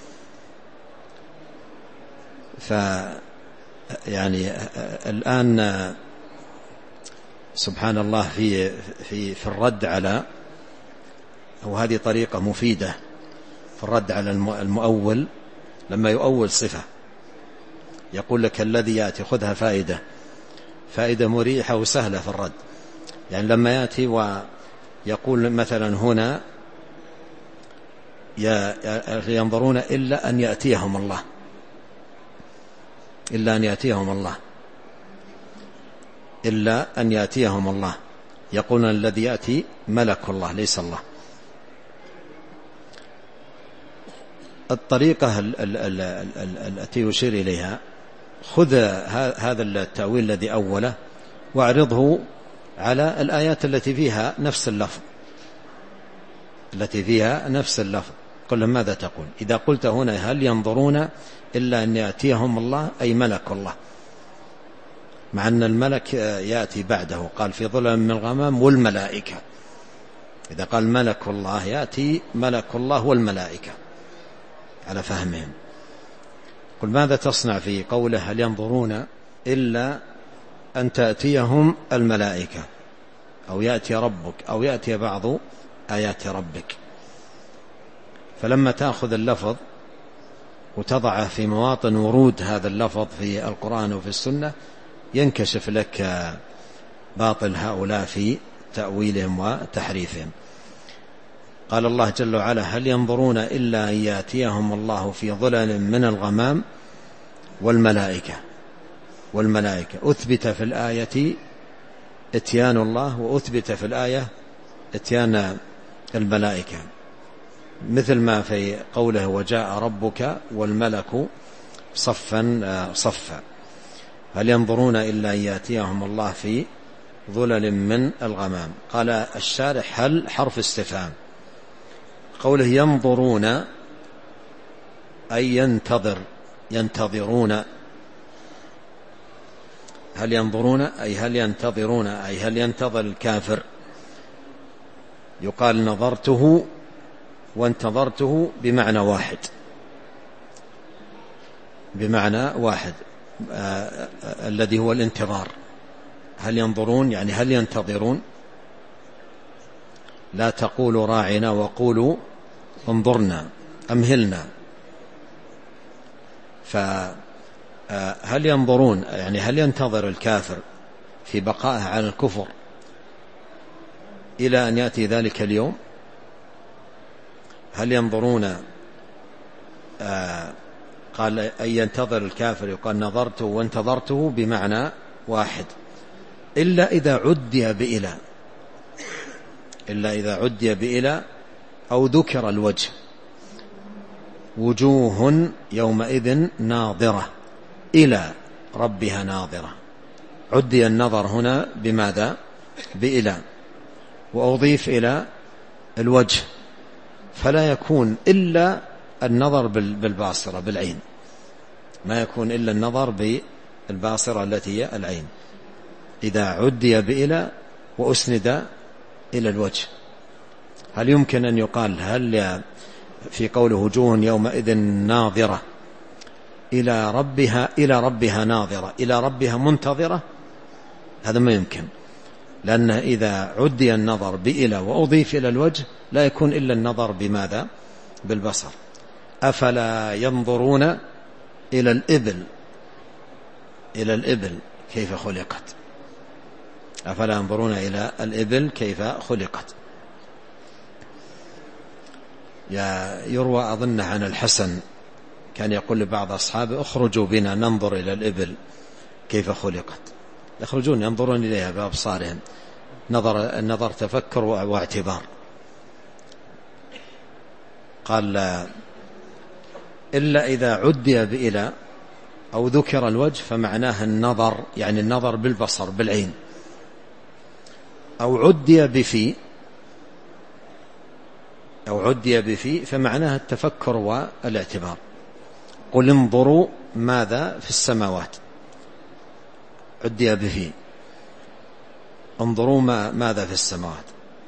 يعني الآن سبحان الله في الرد على، وهذه طريقة مفيدة في الرد على المؤول، لما يؤول صفة يقول لك الذي يأتي، خذها فائدة مريحة وسهلة في الرد. يعني لما يأتي ويقول مثلا هنا: ينظرون إلا أن يأتيهم الله، إلا أن يأتيهم الله، إلا أن يأتيهم الله، يقولون الذي يأتي ملك الله ليس الله. الطريقة التي يشير إليها: خذ هذا التأويل الذي أوله واعرضه على الآيات التي فيها نفس اللفظ، قل لهم ماذا تقول. إذا قلت هنا: هل ينظرون إلا أن يأتيهم الله، أي ملك الله، مع أن الملك يأتي بعده، قال: في ظلل من الغمام والملائكة، إذا قال ملك الله يأتي ملك الله والملائكة على فهمهم. قل ماذا تصنع في قوله هل ينظرون إلا أن تأتيهم الملائكة أو يأتي ربك أو يأتي بعض آيات ربك. فلما تأخذ اللفظ وتضعه في مواطن ورود هذا اللفظ في القرآن وفي السنة ينكشف لك باطل هؤلاء في تأويلهم وتحريفهم. قال الله جل وعلا هل ينظرون إلا أن يأتيهم الله في ظلل من الغمام والملائكة أثبت في الآية اتيان الله وأثبت في الآية اتيان الملائكة، مثل ما في قوله وجاء ربك والملك صفا صفا. هل ينظرون إلا أن يأتيهم الله في ظلل من الغمام. قال الشارح هل حرف استفهام، قوله ينظرون أي ينتظرون. هل ينظرون أي هل ينتظرون أي هل ينتظر الكافر. يقال نظرته وانتظرته بمعنى واحد الذي هو الانتظار. هل ينظرون يعني هل ينتظرون. لا تقولوا راعنا وقولوا انظرنا أمهلنا. فهل ينظرون يعني هل ينتظر الكافر في بقائه على الكفر إلى أن يأتي ذلك اليوم. هل ينظرون قال أن ينتظر الكافر، يقال نظرته وانتظرته بمعنى واحد إلا إذا عدي بإلى أو ذكر الوجه. وجوه يومئذ ناظرة إلى ربها ناظرة. عدي النظر هنا بماذا؟ بإلى، وأضيف إلى الوجه، فلا يكون إلا النظر بالباصرة بالعين، ما يكون إلا النظر بالباصرة التي هي العين إذا عدي بإلى وأسند إلى الوجه. هل يمكن أن يقال هل في قوله وجوه يومئذ ناظرة إلى ربها ناظرة إلى ربها منتظرة؟ هذا ما يمكن، لأن إذا عدي النظر بإلى وأضيف إلى الوجه لا يكون إلا النظر بماذا؟ بالبصر. أفلا ينظرون إلى الإبل كيف خلقت. أفلا ينظرون إلى الإبل كيف خلقت. يروى أظن عن الحسن كان يقول لبعض أصحابه اخرجوا بنا ننظر إلى الإبل كيف خلقت. يخرجون ينظرون إليها بأبصارهم، النظر تفكر واعتبار. قال إلا إذا عدي بإلى أو ذكر الوجه فمعناه النظر، يعني النظر بالبصر بالعين، أو عدي بفي فمعناها التفكر والاعتبار. قل انظروا ماذا في السماوات، عدي بفي انظروا ماذا في السماوات.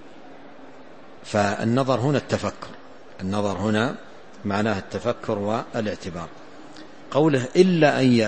فالنظر هنا التفكر، النظر هنا معناه التفكر والاعتبار. قوله إلا أن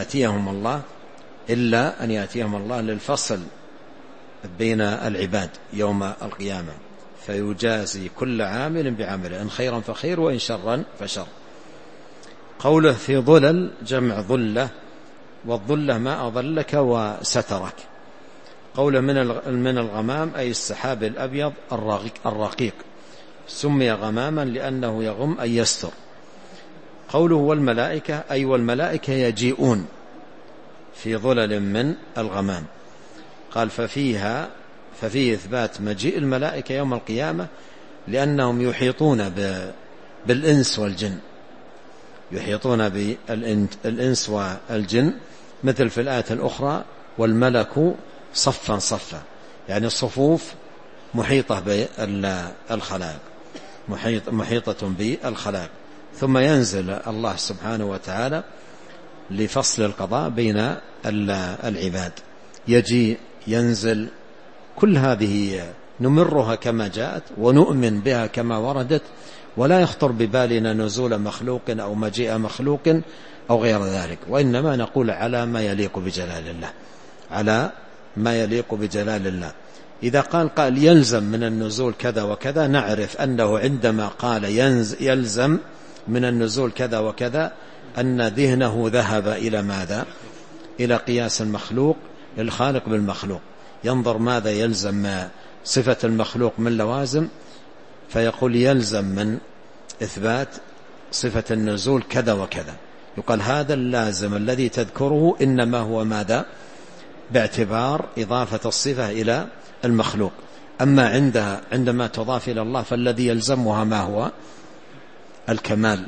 يأتيهم الله للفصل بين العباد يوم القيامة، فيجازي كل عامل بعمله، إن خيرا فخير وإن شرا فشر. قوله في ظلل جمع ظلة، والظلة ما أظلك وسترك. قوله من الغمام أي السحاب الأبيض الرقيق، سمي غماما لأنه يغم أي يستر. قوله والملائكة أي والملائكة يجيئون في ظلل من الغمام. قال ففيه إثبات مجيء الملائكة يوم القيامة لأنهم يحيطون بالإنس والجن، يحيطون بالإنس والجن، مثل في الآية الأخرى والملك صفا صفا، يعني الصفوف محيطة بالخلائق، محيطة بالخلائق. ثم ينزل الله سبحانه وتعالى لفصل القضاء بين العباد، يجي ينزل، كل هذه نمرها كما جاءت ونؤمن بها كما وردت، ولا يخطر ببالنا نزول مخلوق أو مجيء مخلوق أو غير ذلك، وإنما نقول على ما يليق بجلال الله، على ما يليق بجلال الله. إذا قال يلزم من النزول كذا وكذا، نعرف أنه عندما قال يلزم من النزول كذا وكذا أن ذهنه ذهب إلى ماذا؟ إلى قياس المخلوق للخالق بالمخلوق، ينظر ماذا يلزم صفة المخلوق من لوازم، فيقول يلزم من إثبات صفة النزول كذا وكذا، يقال هذا اللازم الذي تذكره إنما هو ماذا؟ باعتبار إضافة الصفة إلى المخلوق. أما عندما تضاف إلى الله فالذي يلزمها ما هو؟ الكمال.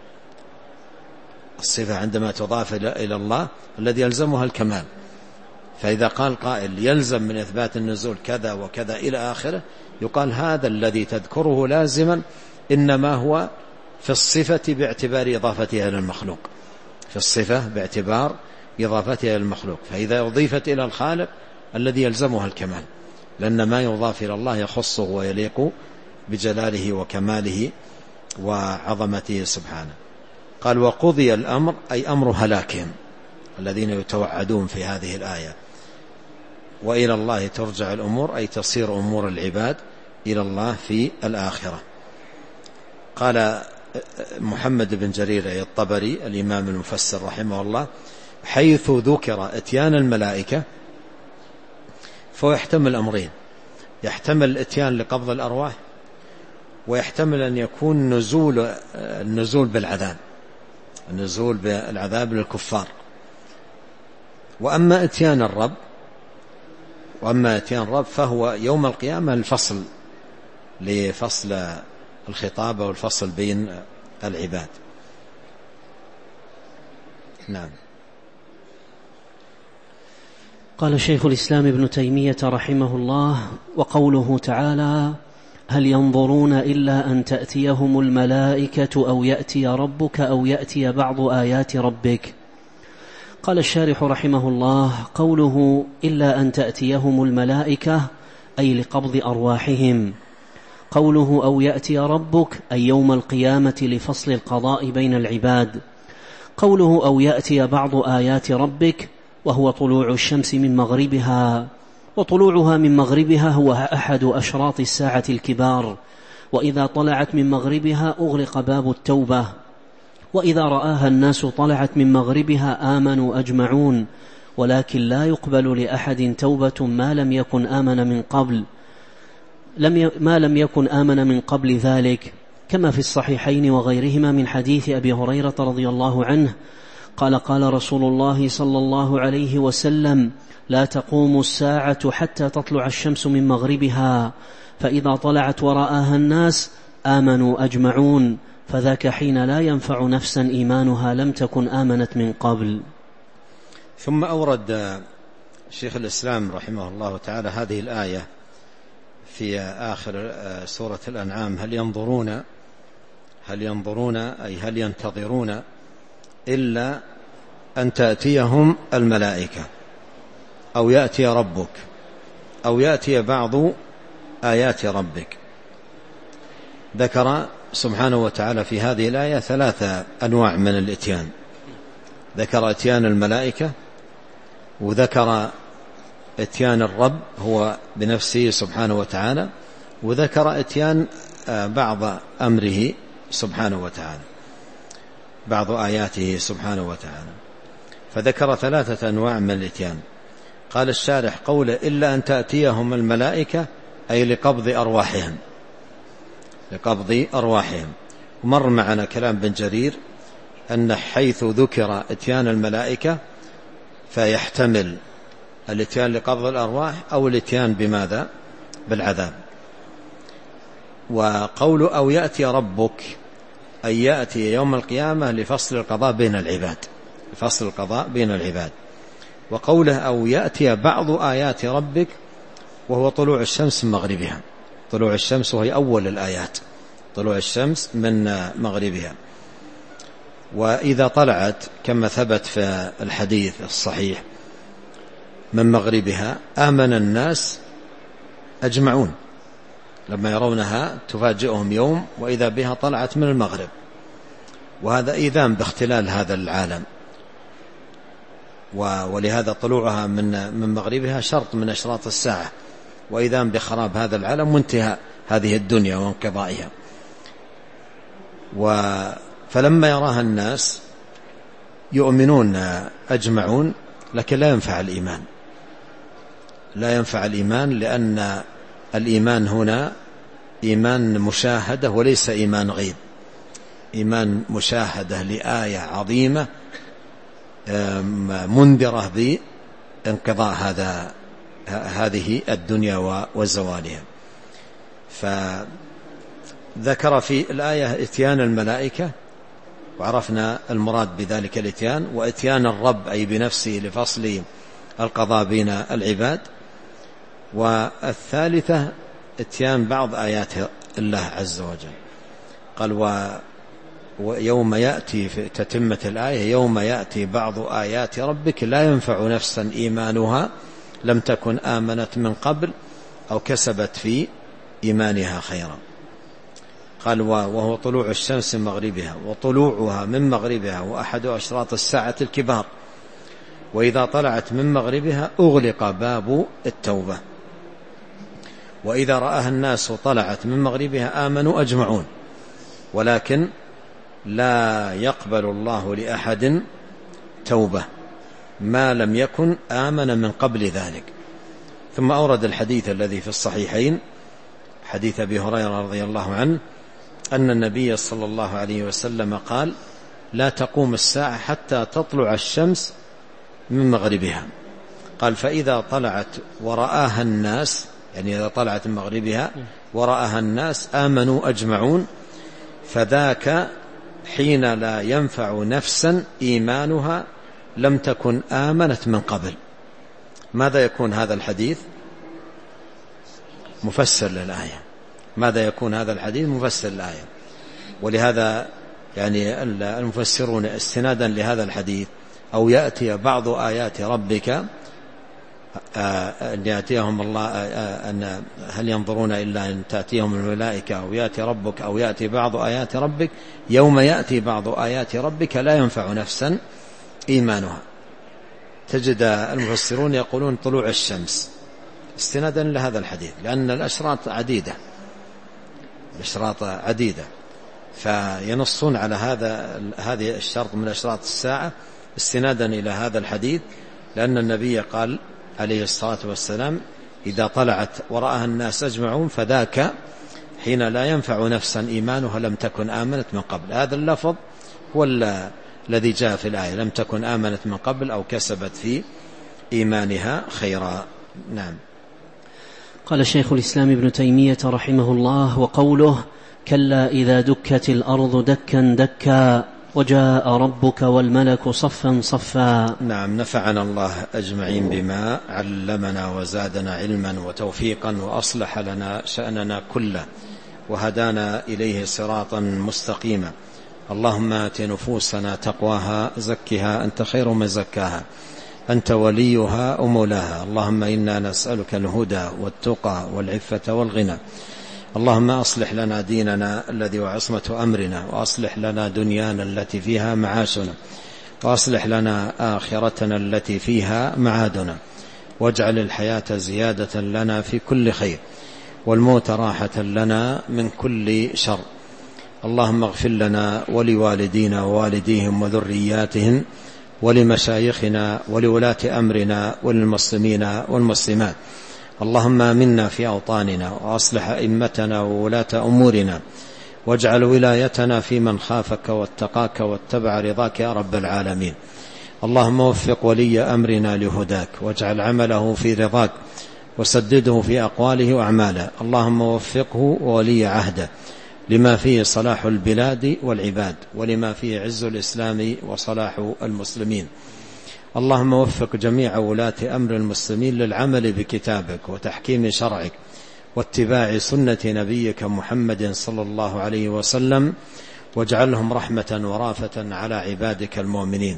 الصفة عندما تضاف إلى الله الذي يلزمها الكمال. فإذا قال قائل يلزم من إثبات النزول كذا وكذا إلى آخره، يقال هذا الذي تذكره لازما إنما هو في الصفة باعتبار إضافتها إلى المخلوق، في الصفة باعتبار إضافتها إلى المخلوق. فإذا أضيفت إلى الخالق الذي يلزمها الكمال، لأن ما يضاف إلى الله يخصه ويليق بجلاله وكماله وعظمته سبحانه. قال وقضي الأمر أي أمر هلاكهم الذين يتوعدون في هذه الآية، وإلى الله ترجع الأمور أي تصير أمور العباد إلى الله في الآخرة. قال محمد بن جرير الطبري الإمام المفسر رحمه الله حيث ذكر إتيان الملائكة فهو يحتمل أمرين، يحتمل الإتيان لقبض الأرواح، ويحتمل أن يكون النزول بالعذاب، النزول بالعذاب للكفار. وأما إتيان الرب فهو يوم القيامة الفصل لفصل الخطاب والفصل بين العباد. نعم. قال شيخ الإسلام ابن تيمية رحمه الله: وقوله تعالى: هل ينظرون إلا أن تأتيهم الملائكة أو يأتي ربك أو يأتي بعض آيات ربك. قال الشارح رحمه الله: قوله إلا أن تأتيهم الملائكة أي لقبض أرواحهم، قوله أو يأتي ربك أي يوم القيامة لفصل القضاء بين العباد، قوله أو يأتي بعض آيات ربك وهو طلوع الشمس من مغربها، وطلوعها من مغربها هو أحد أشراط الساعة الكبار، وإذا طلعت من مغربها أغلق باب التوبة، وإذا رآها الناس طلعت من مغربها آمنوا أجمعون، ولكن لا يقبل لأحد توبة ما لم يكن آمن من قبل ذلك، كما في الصحيحين وغيرهما من حديث أبي هريرة رضي الله عنه قال: قال رسول الله صلى الله عليه وسلم: لا تقوم الساعة حتى تطلع الشمس من مغربها، فإذا طلعت ورآها الناس آمنوا أجمعون، فذاك حين لا ينفع نفسا إيمانها لم تكن آمنت من قبل. ثم أورد شيخ الإسلام رحمه الله تعالى هذه الآية في آخر سورة الأنعام: هل ينظرون أي هل ينتظرون إلا أن تأتيهم الملائكة أو يأتي ربك أو يأتي بعض آيات ربك. ذكر سبحانه وتعالى في هذه الآية 3 أنواع من الإتيان، ذكر إتيان الملائكة، وذكر إتيان الرب هو بنفسه سبحانه وتعالى، وذكر إتيان بعض أمره سبحانه وتعالى، بعض آياته سبحانه وتعالى، فذكر 3 أنواع من الإتيان. قال الشارح: قوله إلا أن تأتيهم الملائكة أي لقبض أرواحهم، لقبض أرواحهم. ومر معنا كلام بن جرير أن حيث ذكر إتيان الملائكة فيحتمل الإتيان لقبض الأرواح أو الإتيان بماذا؟ بالعذاب. وقول أو يأتي ربك أي يأتي يوم القيامة لفصل القضاء بين العباد، لفصل القضاء بين العباد. وقوله أو يأتي بعض آيات ربك وهو طلوع الشمس من مغربها، طلوع الشمس وهي أول الآيات، طلوع الشمس من مغربها. وإذا طلعت كما ثبت في الحديث الصحيح من مغربها آمن الناس أجمعون، لما يرونها تفاجئهم يوم وإذا بها طلعت من المغرب، وهذا إيذان باختلال هذا العالم، ولهذا طلوعها من مغربها شرط من أشراط الساعة، وإيذان بخراب هذا العالم وانتهاء هذه الدنيا وانقضائها. فلما يراها الناس يؤمنون أجمعون، لكن لا ينفع الإيمان، لا ينفع الإيمان، لأن الإيمان هنا إيمان مشاهدة وليس إيمان غيب، إيمان مشاهدة لآية عظيمة منذرة بانقضاء هذه الدنيا وزوالها. فذكر في الآية إتيان الملائكة، وعرفنا المراد بذلك الإتيان، وإتيان الرب أي بنفسه لفصل القضاء بين العباد. والثالثة إتيان بعض آيات الله عز وجل. قال ويوم يأتي في تتمة الآية يوم يأتي بعض آيات ربك لا ينفع نفسا إيمانها لم تكن آمنت من قبل أو كسبت في إيمانها خيرا. قال وهو طلوع الشمس من مغربها، وطلوعها من مغربها وأحد أشراط الساعة الكبار، وإذا طلعت من مغربها أغلق باب التوبة، وإذا رآها الناس طلعت من مغربها آمنوا أجمعون، ولكن لا يقبل الله لأحد توبة ما لم يكن آمن من قبل ذلك. ثم أورد الحديث الذي في الصحيحين، حديث أبي هريرة رضي الله عنه أن النبي صلى الله عليه وسلم قال لا تقوم الساعة حتى تطلع الشمس من مغربها. قال فإذا طلعت ورآها الناس، يعني إذا طلعت من مغربها ورآها الناس آمنوا أجمعون، فذاك حين لا ينفع نفسا إيمانها لم تكن آمنت من قبل. ماذا يكون هذا الحديث؟ مفسر للآية. ماذا يكون هذا الحديث؟ مفسر للآية. ولهذا يعني المفسرون استنادا لهذا الحديث أو يأتي بعض آيات ربك أن يأتيهم الله، أن هل ينظرون إلا أن تأتيهم الملائكة أو يأتي ربك أو يأتي بعض آيات ربك، يوم يأتي بعض آيات ربك لا ينفع نفسا إيمانها. تجد المفسرون يقولون طلوع الشمس استنادا لهذا الحديث، لأن الأشراط عديدة، الأشراط عديدة، فينصون على هذه الشرط من أشراط الساعة استنادا إلى هذا الحديث، لأن النبي قال عليه الصلاة والسلام إذا طلعت ورآها الناس أجمعون فذاك حين لا ينفع نفسا إيمانها لم تكن آمنت من قبل. هذا اللفظ هو الذي جاء في الآية، لم تكن آمنت من قبل أو كسبت في إيمانها خيرا. نعم. قال شيخ الإسلام ابن تيمية رحمه الله: وقوله كلا إذا دكت الأرض دكا دكا وجاء ربك والملك صفا صفا. نعم. نفعنا الله أجمعين بما علمنا وزادنا علما وتوفيقا وأصلح لنا شأننا كله وهدانا إليه صراطا مستقيما. اللهم آت نفوسنا تقواها زكها أنت خير من زكاها أنت وليها ومولاها. اللهم إنا نسألك الهدى والتقى والعفة والغنى. اللهم أصلح لنا ديننا الذي هو عصمة أمرنا، وأصلح لنا دنيانا التي فيها معاشنا، وأصلح لنا آخرتنا التي فيها معادنا، واجعل الحياة زيادة لنا في كل خير والموت راحة لنا من كل شر. اللهم اغفر لنا ولوالدينا ووالديهم وذرياتهم ولمشايخنا ولولاة أمرنا وللمسلمين والمسلمات. اللهم آمنا في أوطاننا وأصلح أئمتنا وولاة أمورنا، واجعل ولايتنا في من خافك واتقاك واتبع رضاك يا رب العالمين. اللهم وفق ولي أمرنا لهداك، واجعل عمله في رضاك، وسدده في أقواله وأعماله. اللهم وفقه وولي عهده لما فيه صلاح البلاد والعباد، ولما فيه عز الإسلام وصلاح المسلمين. اللهم وفق جميع ولاة أمر المسلمين للعمل بكتابك وتحكيم شرعك واتباع سنة نبيك محمد صلى الله عليه وسلم، واجعلهم رحمة ورافة على عبادك المؤمنين.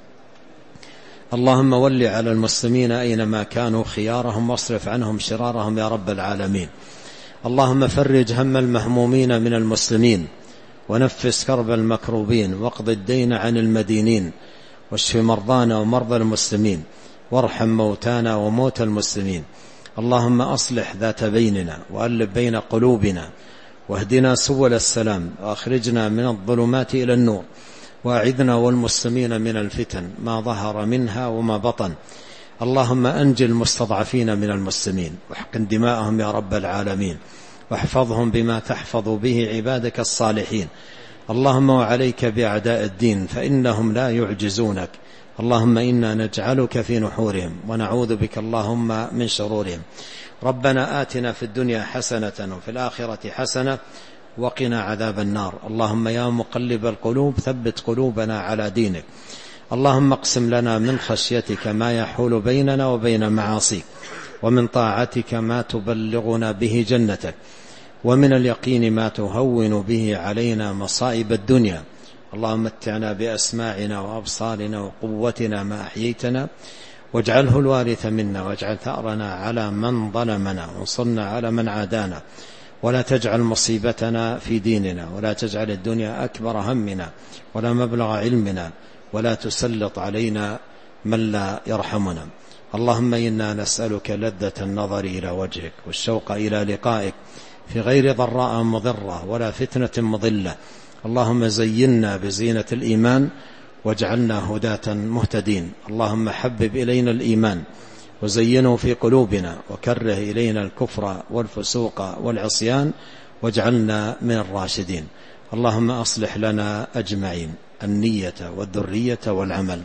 اللهم ول على المسلمين أينما كانوا خيارهم، واصرف عنهم شرارهم يا رب العالمين. اللهم فرج هم المهمومين من المسلمين، ونفس كرب المكروبين، واقض الدين عن المدينين، واشف مرضانا ومرضى المسلمين، وارحم موتانا وموتى المسلمين. اللهم أصلح ذات بيننا، وألف بين قلوبنا، واهدنا سبل السلام، وأخرجنا من الظلمات إلى النور، وأعذنا والمسلمين من الفتن ما ظهر منها وما بطن. اللهم أنجِ المستضعفين من المسلمين، واحقن دماءهم يا رب العالمين، واحفظهم بما تحفظ به عبادك الصالحين. اللهم وعليك بأعداء الدين فإنهم لا يعجزونك. اللهم إنا نجعلك في نحورهم، ونعوذ بك اللهم من شرورهم. ربنا آتنا في الدنيا حسنة وفي الآخرة حسنة وقنا عذاب النار. اللهم يا مقلب القلوب ثبت قلوبنا على دينك. اللهم اقسم لنا من خشيتك ما يحول بيننا وبين معاصيك، ومن طاعتك ما تبلغنا به جنتك، ومن اليقين ما تهون به علينا مصائب الدنيا. اللهم متعنا بأسماعنا وأبصارنا وقوتنا ما أحييتنا، واجعله الوارث منا، واجعل ثأرنا على من ظلمنا، وانصرنا على من عادانا، ولا تجعل مصيبتنا في ديننا، ولا تجعل الدنيا أكبر همنا ولا مبلغ علمنا، ولا تسلط علينا من لا يرحمنا. اللهم إنا نسألك لذة النظر إلى وجهك، والشوق إلى لقائك، في غير ضراء مضرة ولا فتنة مضلة. اللهم زينا بزينة الإيمان، واجعلنا هداة مهتدين. اللهم حبب إلينا الإيمان، وزينه في قلوبنا، وكره إلينا الكفر والفسوق والعصيان، واجعلنا من الراشدين. اللهم أصلح لنا أجمعين النية والذرية والعمل.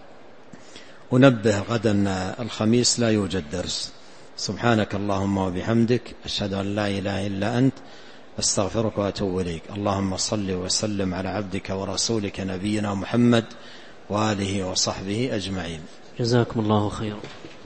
ونبه غدا الخميس لا يوجد درس. سبحانك اللهم وبحمدك، أشهد أن لا إله إلا أنت، أستغفرك وأتوب إليك. اللهم صل وسلم على عبدك ورسولك نبينا محمد وآله وصحبه أجمعين. جزاكم الله خيرا.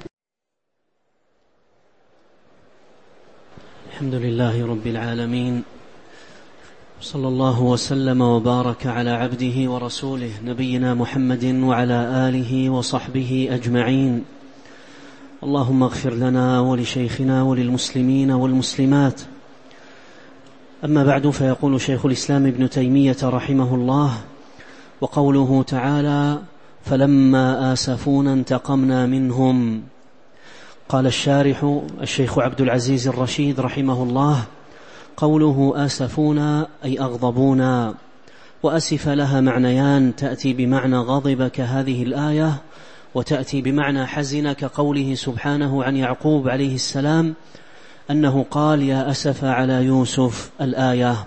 الحمد لله رب العالمين، صلى الله وسلم وبارك على عبده ورسوله نبينا محمد وعلى آله وصحبه أجمعين. اللهم اغفر لنا ولشيخنا وللمسلمين والمسلمات. أما بعد، فيقول شيخ الإسلام ابن تيمية رحمه الله: وقوله تعالى: فلما آسفونا انتقمنا منهم. قال الشارح الشيخ عبد العزيز الرشيد رحمه الله: قوله آسفونا أي أغضبونا. وأسف لها معنيان: تأتي بمعنى غضب كهذه الآية، وتأتي بمعنى حزن كقوله سبحانه عن يعقوب عليه السلام أنه قال: يا أسف على يوسف، الآية.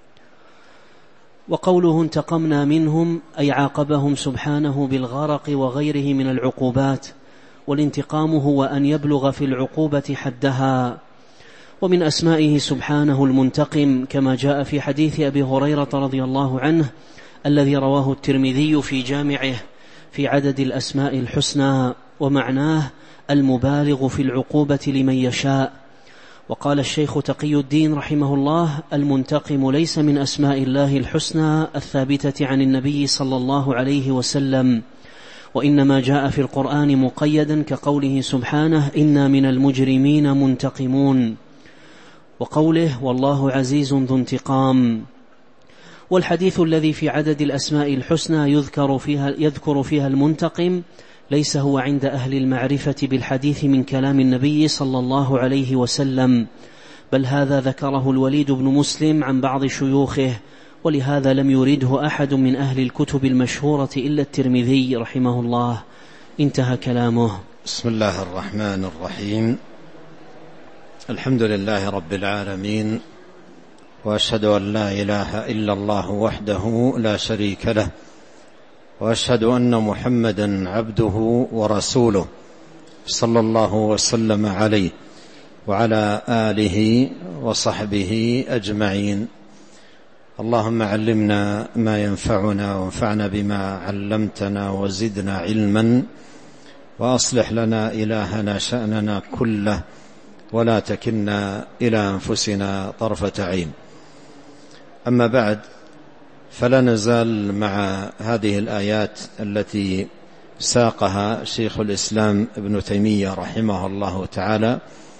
وقوله انتقمنا منهم أي عاقبهم سبحانه بالغرق وغيره من العقوبات، والانتقام هو أن يبلغ في العقوبة حدها. ومن أسمائه سبحانه المنتقم، كما جاء في حديث أبي هريرة رضي الله عنه الذي رواه الترمذي في جامعه في عدد الأسماء الحسنى، ومعناه المبالغ في العقوبة لمن يشاء. وقال الشيخ تقي الدين رحمه الله: المنتقم ليس من أسماء الله الحسنى الثابتة عن النبي صلى الله عليه وسلم، وإنما جاء في القرآن مقيدا كقوله سبحانه: إنا من المجرمين منتقمون، وقوله: والله عزيز ذو انتقام. والحديث الذي في عدد الأسماء الحسنى يذكر فيها المنتقم ليس هو عند أهل المعرفة بالحديث من كلام النبي صلى الله عليه وسلم، بل هذا ذكره الوليد بن مسلم عن بعض شيوخه، ولهذا لم يرده أحد من أهل الكتب المشهورة إلا الترمذي رحمه الله. انتهى كلامه. بسم الله الرحمن الرحيم. الحمد لله رب العالمين، وأشهد أن لا إله إلا الله وحده لا شريك له، وأشهد أن محمدا عبده ورسوله، صلى الله وسلم عليه وعلى آله وصحبه أجمعين. اللهم علمنا ما ينفعنا، وانفعنا بما علمتنا، وزدنا علما، وأصلح لنا إلهنا شأننا كله، ولا تكلنا إلى أنفسنا طرفة عين. أما بعد، فلا نزال مع هذه الآيات التي ساقها شيخ الإسلام ابن تيمية رحمه الله تعالى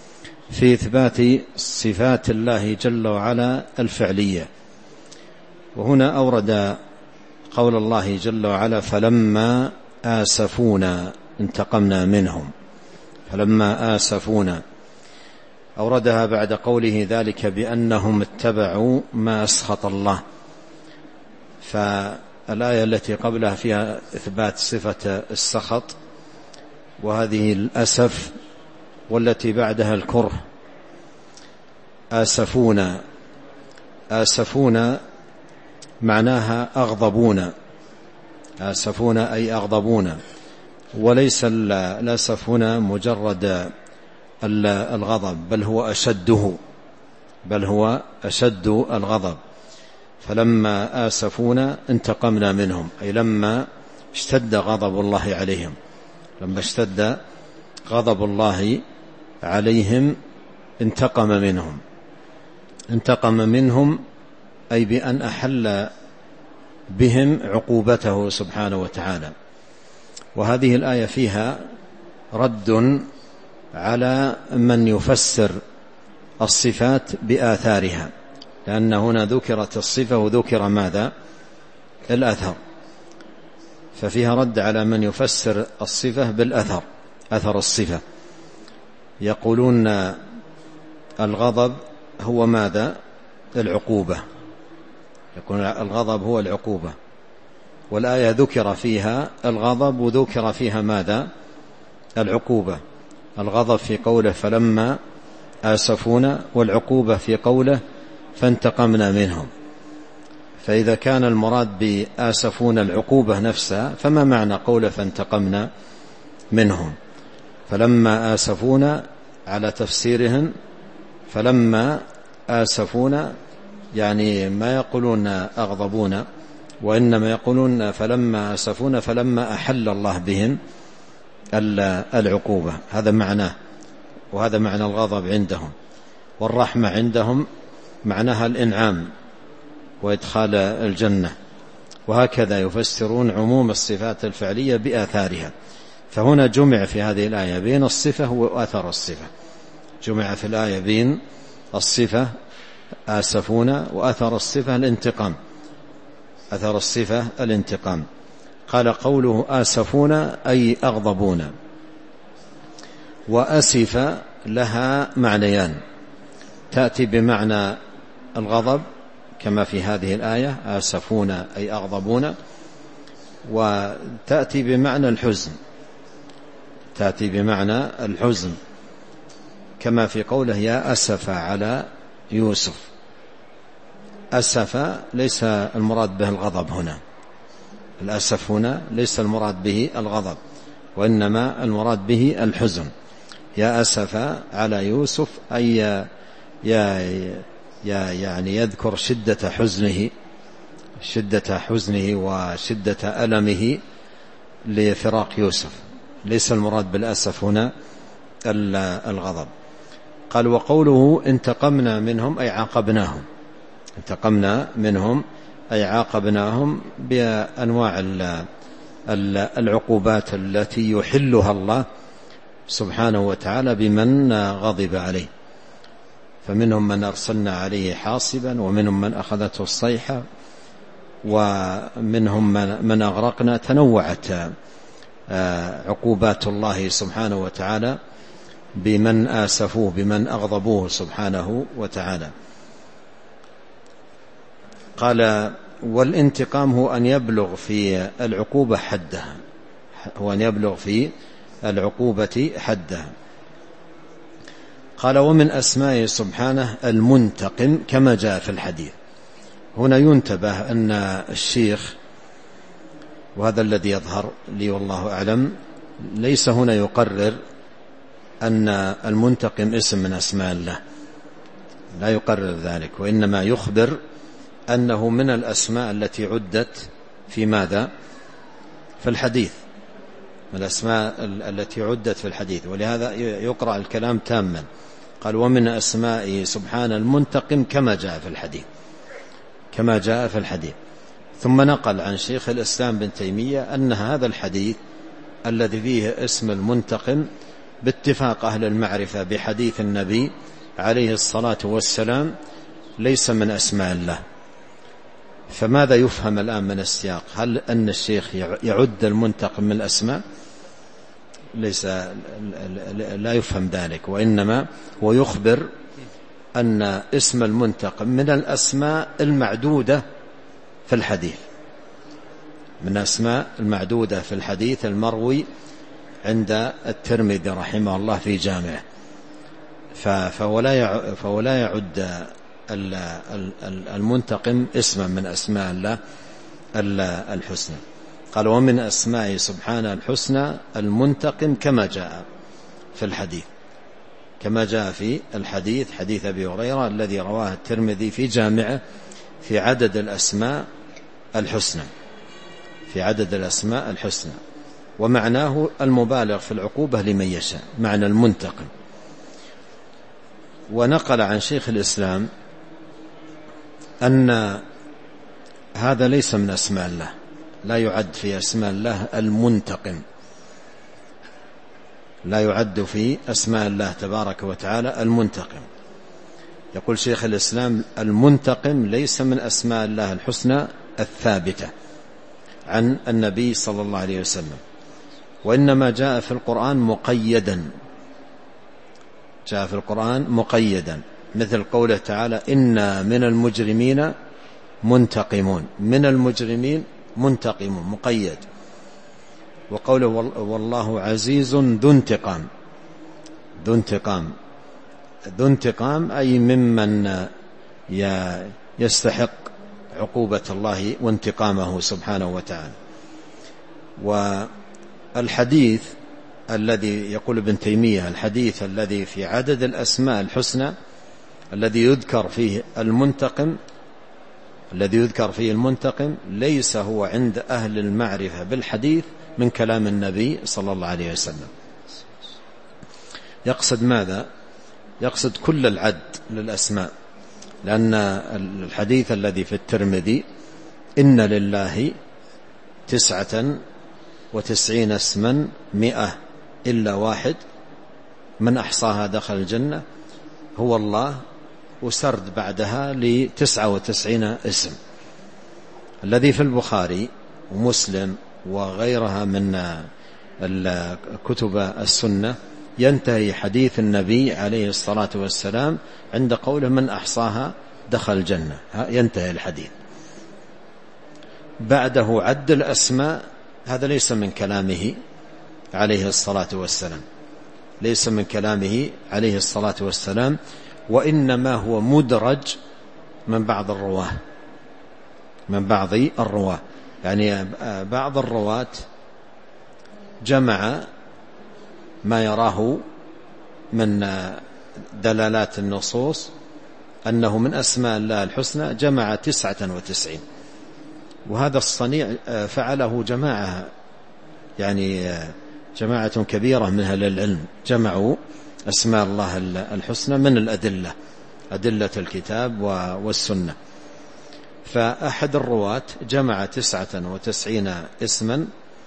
في إثبات صفات الله جل وعلا الفعلية. وهنا أورد قول الله جل وعلا فلما آسفونا انتقمنا منهم. فلما آسفونا أوردها بعد قوله ذلك بأنهم اتبعوا ما أسخط الله. فالآية التي قبلها فيها إثبات صفة السخط، وهذه الأسف، والتي بعدها الكره. آسفونا، آسفونا معناها أغضبونا. آسفونا أي أغضبونا، وليس الأسف هنا مجرد الغضب، بل هو أشد الغضب. فلما آسفونا انتقمنا منهم، أي لما اشتد غضب الله عليهم، لما اشتد غضب الله عليهم انتقم منهم أي بأن أحل بهم عقوبته سبحانه وتعالى. وهذه الآية فيها رد على من يفسر الصفات بآثارها، لأن هنا ذكرت الصفة وذكر ماذا؟ الأثر. ففيها رد على من يفسر الصفة بالأثر، أثر الصفة. يقولون الغضب هو ماذا؟ العقوبة. يقول الغضب هو العقوبة، والآية ذكر فيها الغضب وذكر فيها ماذا؟ العقوبة. الغضب في قوله فلما آسفونا، والعقوبة في قوله فانتقمنا منهم. فإذا كان المراد بآسفون العقوبة نفسها، فما معنى قوله فانتقمنا منهم؟ فلما آسفونا على تفسيرهم فلما آسفونا يعني ما يقولون أغضبونا، وإنما يقولون فلما آسفونا فلما أحل الله بهم العقوبة. هذا معناه، وهذا معنى الغضب عندهم. والرحمة عندهم معناها الإنعام وإدخال الجنة. وهكذا يفسرون عموم الصفات الفعلية بآثارها. فهنا جمع في هذه الآية بين الصفة وأثر الصفة، جمع في الآية بين الصفة آسفون وأثر الصفة الانتقام. أثر الصفة الانتقام. قال قوله آسفون أي أغضبون. وأسف لها معنيان، تأتي بمعنى الغضب كما في هذه الآية آسفون أي أغضبون، وتأتي بمعنى الحزن، تأتي بمعنى الحزن كما في قوله يا أسف على يوسف. أسف ليس المراد به الغضب هنا، الأسف هنا ليس المراد به الغضب، وإنما المراد به الحزن. يا أسف على يوسف أي يعني يذكر شدة حزنه وشدة ألمه لفراق يوسف. ليس المراد بالأسف هنا الغضب. قال وقوله انتقمنا منهم أي عاقبناهم. انتقمنا منهم أي عاقبناهم بأنواع العقوبات التي يحلها الله سبحانه وتعالى بمن غضب عليه. فمنهم من أرسلنا عليه حاصبا، ومنهم من أخذته الصيحة، ومنهم من أغرقنا. تنوعت عقوبات الله سبحانه وتعالى بمن آسفوه، بمن أغضبوه سبحانه وتعالى. قال والانتقام هو أن يبلغ في العقوبة حدها، هو أن يبلغ في العقوبة حدها. قال ومن أسمائه سبحانه المنتقم كما جاء في الحديث. هنا ينتبه أن الشيخ، وهذا الذي يظهر لي والله أعلم، ليس هنا يقرر أن المنتقم اسم من أسماء الله، لا يقرر ذلك، وإنما يخبر أنه من الأسماء التي عدت في ماذا؟ في الحديث، من الأسماء التي عدت في الحديث، ولهذا يقرأ الكلام تاما. قال ومن أسمائه سبحانه المنتقم كما جاء في الحديث، كما جاء في الحديث. ثم نقل عن شيخ الإسلام بن تيمية أن هذا الحديث الذي فيه اسم المنتقم باتفاق أهل المعرفة بحديث النبي عليه الصلاة والسلام ليس من أسماء الله. فماذا يفهم الآن من السياق؟ هل أن الشيخ يعد المنتقم من الأسماء؟ ليس، لا يفهم ذلك، وإنما هو يخبر أن اسم المنتقم من الأسماء المعدودة في الحديث، من أسماء المعدودة في الحديث المروي عند الترمذي رحمه الله في جامعه. فهو لا يعد المنتقم اسما من أسماء الله الحسنى. قال ومن أسماء سبحانه الحسنى المنتقم كما جاء في الحديث، كما جاء في الحديث، حديث أبي هريرة الذي رواه الترمذي في جامعه في عدد الأسماء الحسنى، في عدد الأسماء الحسنى، ومعناه المبالغ في العقوبة لمن يشاء، معنى المنتقم. ونقل عن شيخ الإسلام أن هذا ليس من أسماء الله، لا يعد في أسماء الله المنتقم، لا يعد في أسماء الله تبارك وتعالى المنتقم. يقول شيخ الإسلام المنتقم ليس من أسماء الله الحسنى الثابتة عن النبي صلى الله عليه وسلم، وإنما جاء في القرآن مقيدا، جاء في القرآن مقيدا، مثل قوله تعالى إنا من المجرمين منتقمون، من المجرمين منتقمون مقيد. وقوله والله عزيز ذو انتقام، ذو انتقام، ذو انتقام أي ممن يستحق عقوبة الله وانتقامه سبحانه وتعالى. والحديث الذي يقول ابن تيمية، الحديث الذي في عدد الأسماء الحسنى الذي يذكر فيه المنتقم، الذي يذكر فيه المنتقم ليس هو عند أهل المعرفة بالحديث من كلام النبي صلى الله عليه وسلم. يقصد ماذا؟ يقصد كل العد للأسماء، لأن الحديث الذي في الترمذي إن لله 99 اسما 100 إلا واحد من أحصاها دخل الجنة هو الله، وسرد بعدها ل99 اسم. الذي في البخاري ومسلم وغيرها من كتب السنة ينتهي حديث النبي عليه الصلاة والسلام عند قوله من أحصاها دخل الجنة، ينتهي الحديث. بعده عد الأسماء، هذا ليس من كلامه عليه الصلاة والسلام، ليس من كلامه عليه الصلاة والسلام، وإنما هو مدرج من بعض الرواة، من بعض الرواة. يعني بعض الرواة جمع ما يراه من دلالات النصوص أنه من أسماء الله الحسنى، جمع 99، وهذا الصنيع فعله جماعة، يعني جماعة كبيرة من أهل العلم، جمعوا أسماء الله الحسنى من الأدلة، أدلة الكتاب والسنة. فأحد الرواة جمع 99 اسما،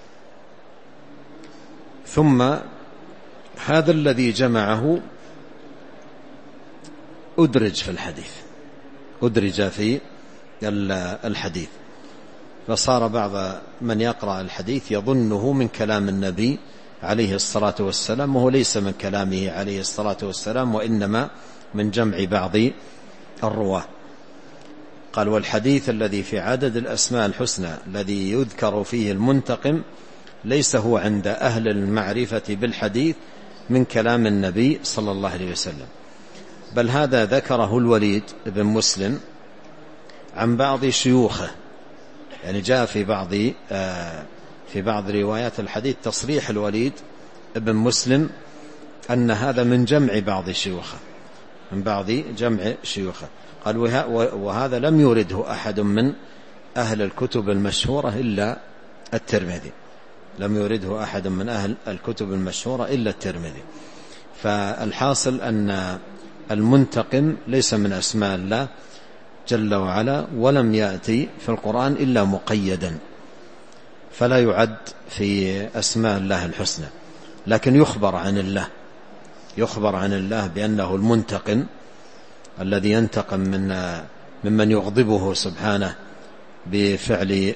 ثم هذا الذي جمعه أدرج في الحديث، أدرج في الحديث، فصار بعض من يقرأ الحديث يظنه من كلام النبي عليه الصلاة والسلام، وهو ليس من كلامه عليه الصلاة والسلام، وإنما من جمع بعض الرواة. قال والحديث الذي في عدد الأسماء الحسنى الذي يذكر فيه المنتقم ليس هو عند أهل المعرفة بالحديث من كلام النبي صلى الله عليه وسلم، بل هذا ذكره الوليد بن مسلم عن بعض شيوخه. يعني جاء في بعض روايات الحديث تصريح الوليد بن مسلم أن هذا من جمع بعض شيوخه، من بعض جمع شيوخه. قال وهذا لم يورده أحد من أهل الكتب المشهورة إلا الترمذي، لم يورده أحد من أهل الكتب المشهورة إلا الترمذي. فالحاصل أن المنتقم ليس من أسماء الله جل وعلا، ولم يأتي في القرآن إلا مقيدا، فلا يعد في أسماء الله الحسنى، لكن يخبر عن الله يخبر عن الله بأنه المنتقم الذي ينتقم ممن يغضبه سبحانه بفعل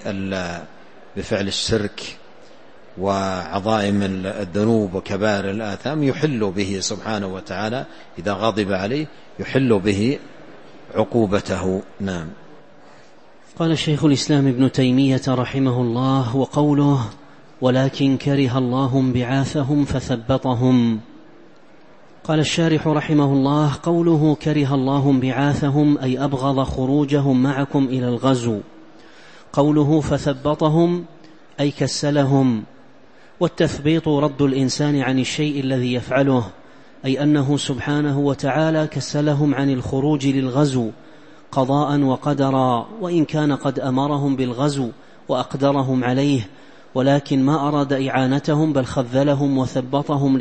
الشرك وعظائم الذنوب وكبائر الآثام، يحل به سبحانه وتعالى إذا غضب عليه يحل به عقوبته. نعم. قال شيخ الإسلام ابن تيمية رحمه الله: وقوله ولكن كره الله انبعاثهم فثبطهم. قال الشارح رحمه الله: قوله كره الله انبعاثهم أي أبغض خروجهم معكم إلى الغزو. قوله فثبطهم أي كسلهم. والتثبيط رد الإنسان عن الشيء الذي يفعله، أي أنه سبحانه وتعالى كسلهم عن الخروج للغزو قضاء وقدرا، وإن كان قد أمرهم بالغزو وأقدرهم عليه، ولكن ما أراد إعانتهم بل خذلهم وثبطهم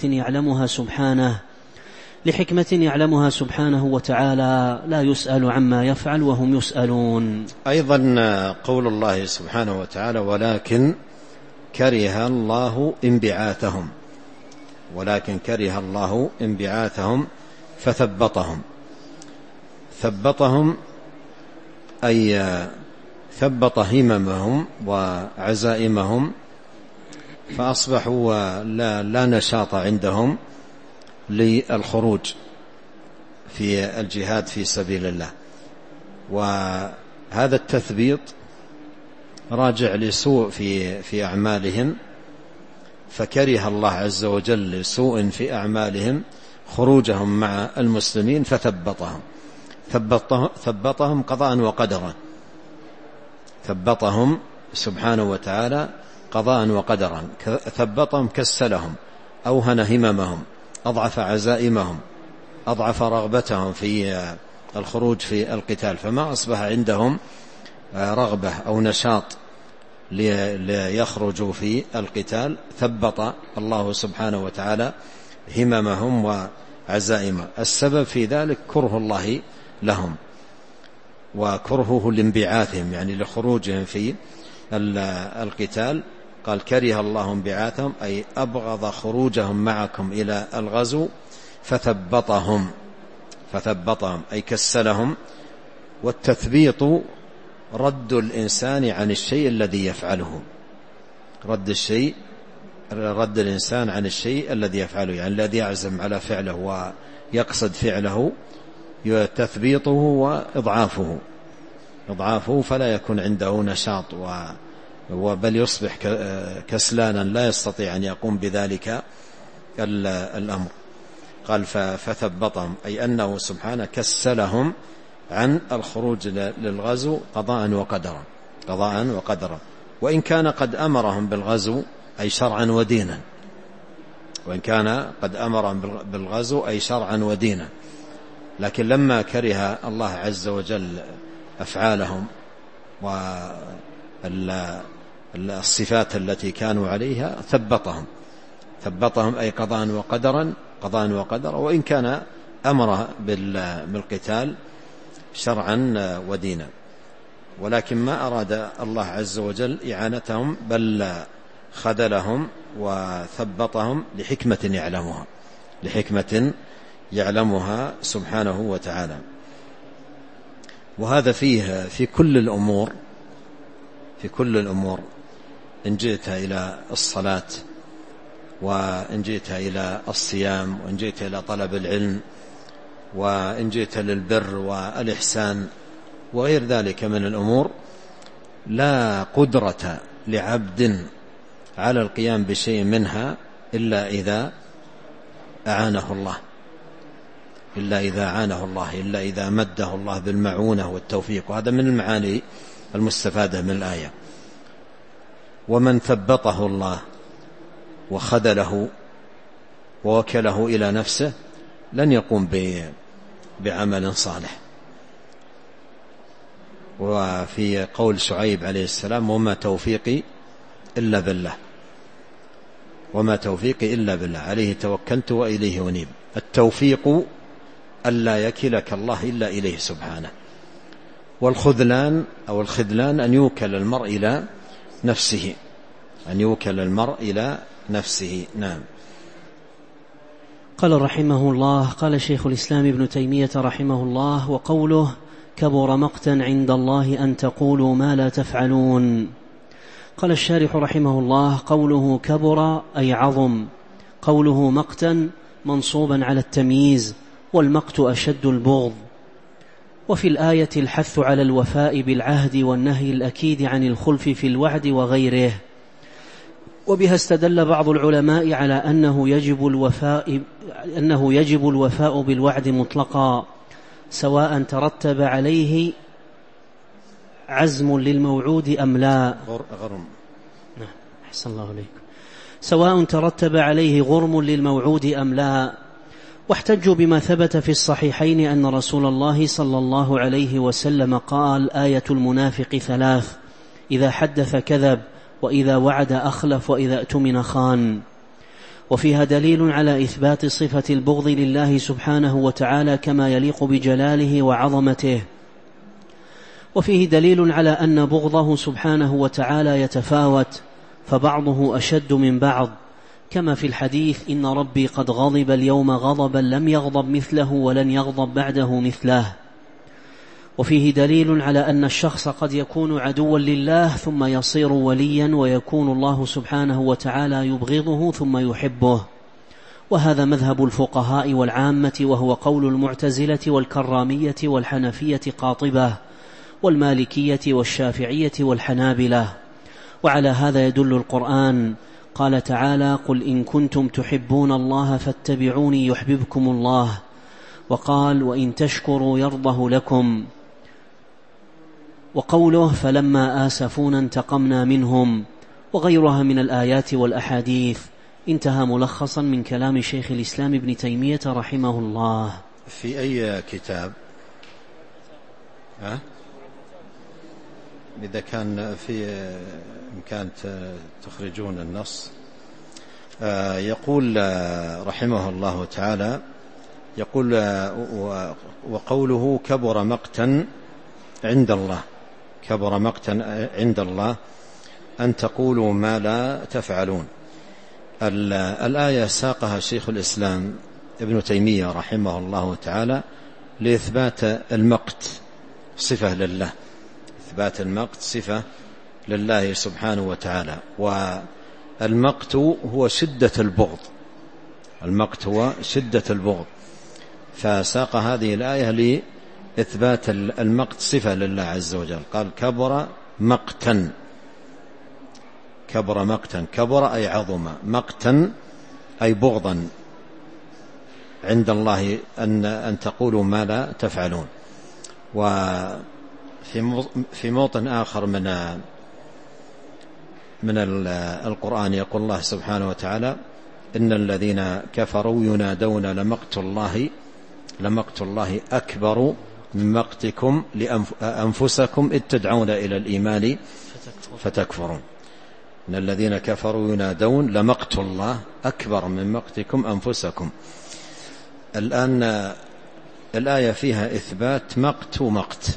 لحكمة يعلمها سبحانه وتعالى، لا يسأل عما يفعل وهم يسألون. أيضا قول الله سبحانه وتعالى ولكن كره الله انبعاثهم فثبطهم أي ثبط هممهم وعزائمهم، فأصبحوا لا نشاط عندهم للخروج في الجهاد في سبيل الله. وهذا التثبيط راجع لسوء في أعمالهم، فكره الله عز وجل لسوء في أعمالهم خروجهم مع المسلمين ثبطهم قضاء وقدرا، ثبطهم سبحانه وتعالى قضاء وقدرا، ثبطهم كسلهم، أوهن هممهم، أضعف عزائمهم، أضعف رغبتهم في الخروج في القتال، فما أصبح عندهم رغبة أو نشاط ليخرجوا في القتال. ثبط الله سبحانه وتعالى هممهم وعزائمهم. السبب في ذلك كره الله لهم وكرهه لانبعاثهم، يعني لخروجهم في القتال. قال كره الله انبعاثهم أي أبغض خروجهم معكم إلى الغزو فثبطهم أي كسلهم. والتثبيط رد الإنسان عن الشيء الذي يفعله، رد الإنسان عن الشيء الذي يفعله، يعني الذي يعزم على فعله ويقصد فعله، تثبيطه وإضعافه فلا يكون عنده نشاط بل يصبح كسلانا لا يستطيع أن يقوم بذلك الأمر. قال فثبطهم أي أنه سبحانه كسلهم عن الخروج للغزو قضاء وقدرا، وإن كان قد أمرهم بالغزو أي شرعا ودينا، لكن لما كره الله عز وجل أفعالهم والصفات التي كانوا عليها ثبطهم أي قضاء وقدرا، وإن كان أمر بالقتال شرعا ودينا، ولكن ما أراد الله عز وجل إعانتهم بل خذلهم وثبطهم لحكمة يعلمها سبحانه وتعالى. وهذا فيه في كل الأمور، إن جئت إلى الصلاة، وإن جئت إلى الصيام، وإن جئت إلى طلب العلم، وإن جئت للبر والإحسان وغير ذلك من الأمور، لا قدرة لعبد على القيام بشيء منها إلا إذا أعانه الله، إلا إذا مده الله بالمعونة والتوفيق. وهذا من المعاني المستفادة من الآية. ومن ثبطه الله وخذله ووكله إلى نفسه لن يقوم بعمل صالح. وفي قول شعيب عليه السلام وما توفيقي إلا بالله عليه توكلت وإليه أنيب. التوفيق ألا يكلك الله إلا إليه سبحانه. والخذلان أو الخذلان أن يوكل المرء إلى نفسه. نعم. قال رحمه الله: قال شيخ الإسلام ابن تيمية رحمه الله: وقوله كبر مقتا عند الله أن تقولوا ما لا تفعلون. قال الشارح رحمه الله: قوله كبر أي عظم، قوله مقتا منصوبا على التمييز، والمقت أشد البغض. وفي الآية الحث على الوفاء بالعهد والنهي الأكيد عن الخلف في الوعد وغيره. وبها استدل بعض العلماء على أنه يجب الوفاء بالوعد مطلقا، سواء ترتب عليه عزم للموعود أم لا. أحسن الله عليكم. سواء ترتب عليه غرم للموعود أم لا. واحتجوا بما ثبت في الصحيحين أن رسول الله صلى الله عليه وسلم قال: آية المنافق 3: إذا حدث كذب، وإذا وعد أخلف، وإذا اؤتمن خان. وفيها دليل على إثبات صفة البغض لله سبحانه وتعالى كما يليق بجلاله وعظمته. وفيه دليل على أن بغضه سبحانه وتعالى يتفاوت، فبعضه أشد من بعض، كما في الحديث: إن ربي قد غضب اليوم غضبا لم يغضب مثله ولن يغضب بعده مثله. وفيه دليل على أن الشخص قد يكون عدوا لله ثم يصير وليا، ويكون الله سبحانه وتعالى يبغضه ثم يحبه. وهذا مذهب الفقهاء والعامة، وهو قول المعتزلة والكرامية والحنفية قاطبة والمالكية والشافعية والحنابلة. وعلى هذا يدل القرآن. قال تعالى: قل إن كنتم تحبون الله فاتبعوني يحببكم الله. وقال: وإن تشكروا يرضه لكم. وقوله: فلما آسفونا انتقمنا منهم، وغيرها من الآيات والأحاديث. انتهى ملخصا من كلام شيخ الإسلام ابن تيمية رحمه الله. في أي كتاب؟ إذا كان في إمكان تخرجون النص. يقول رحمه الله تعالى، يقول: وقوله كبر مقتا عند الله، كبر مقتا عند الله أن تقولوا ما لا تفعلون. الآية ساقها شيخ الإسلام ابن تيمية رحمه الله تعالى لإثبات المقت صفة لله، إثبات المقت صفة لله سبحانه وتعالى. والمقت هو شدة البغض، المقت هو شدة البغض، فساق هذه الآية لإثبات المقت صفة لله عز وجل. قال: كبر مقتا، كبر مقتا، كبر أي عظم، مقتا أي بغضا عند الله أن تقولوا ما لا تفعلون. وفي موطن آخر من القرآن يقول الله سبحانه وتعالى: إن الذين كفروا ينادون لمقت الله أكبر من مقتكم لأنفسكم إذ تدعون إلى الإيمان فتكفرون. إن الذين كفروا ينادون لمقت الله أكبر من مقتكم أنفسكم. الآن الآية فيها إثبات مقت ومقت،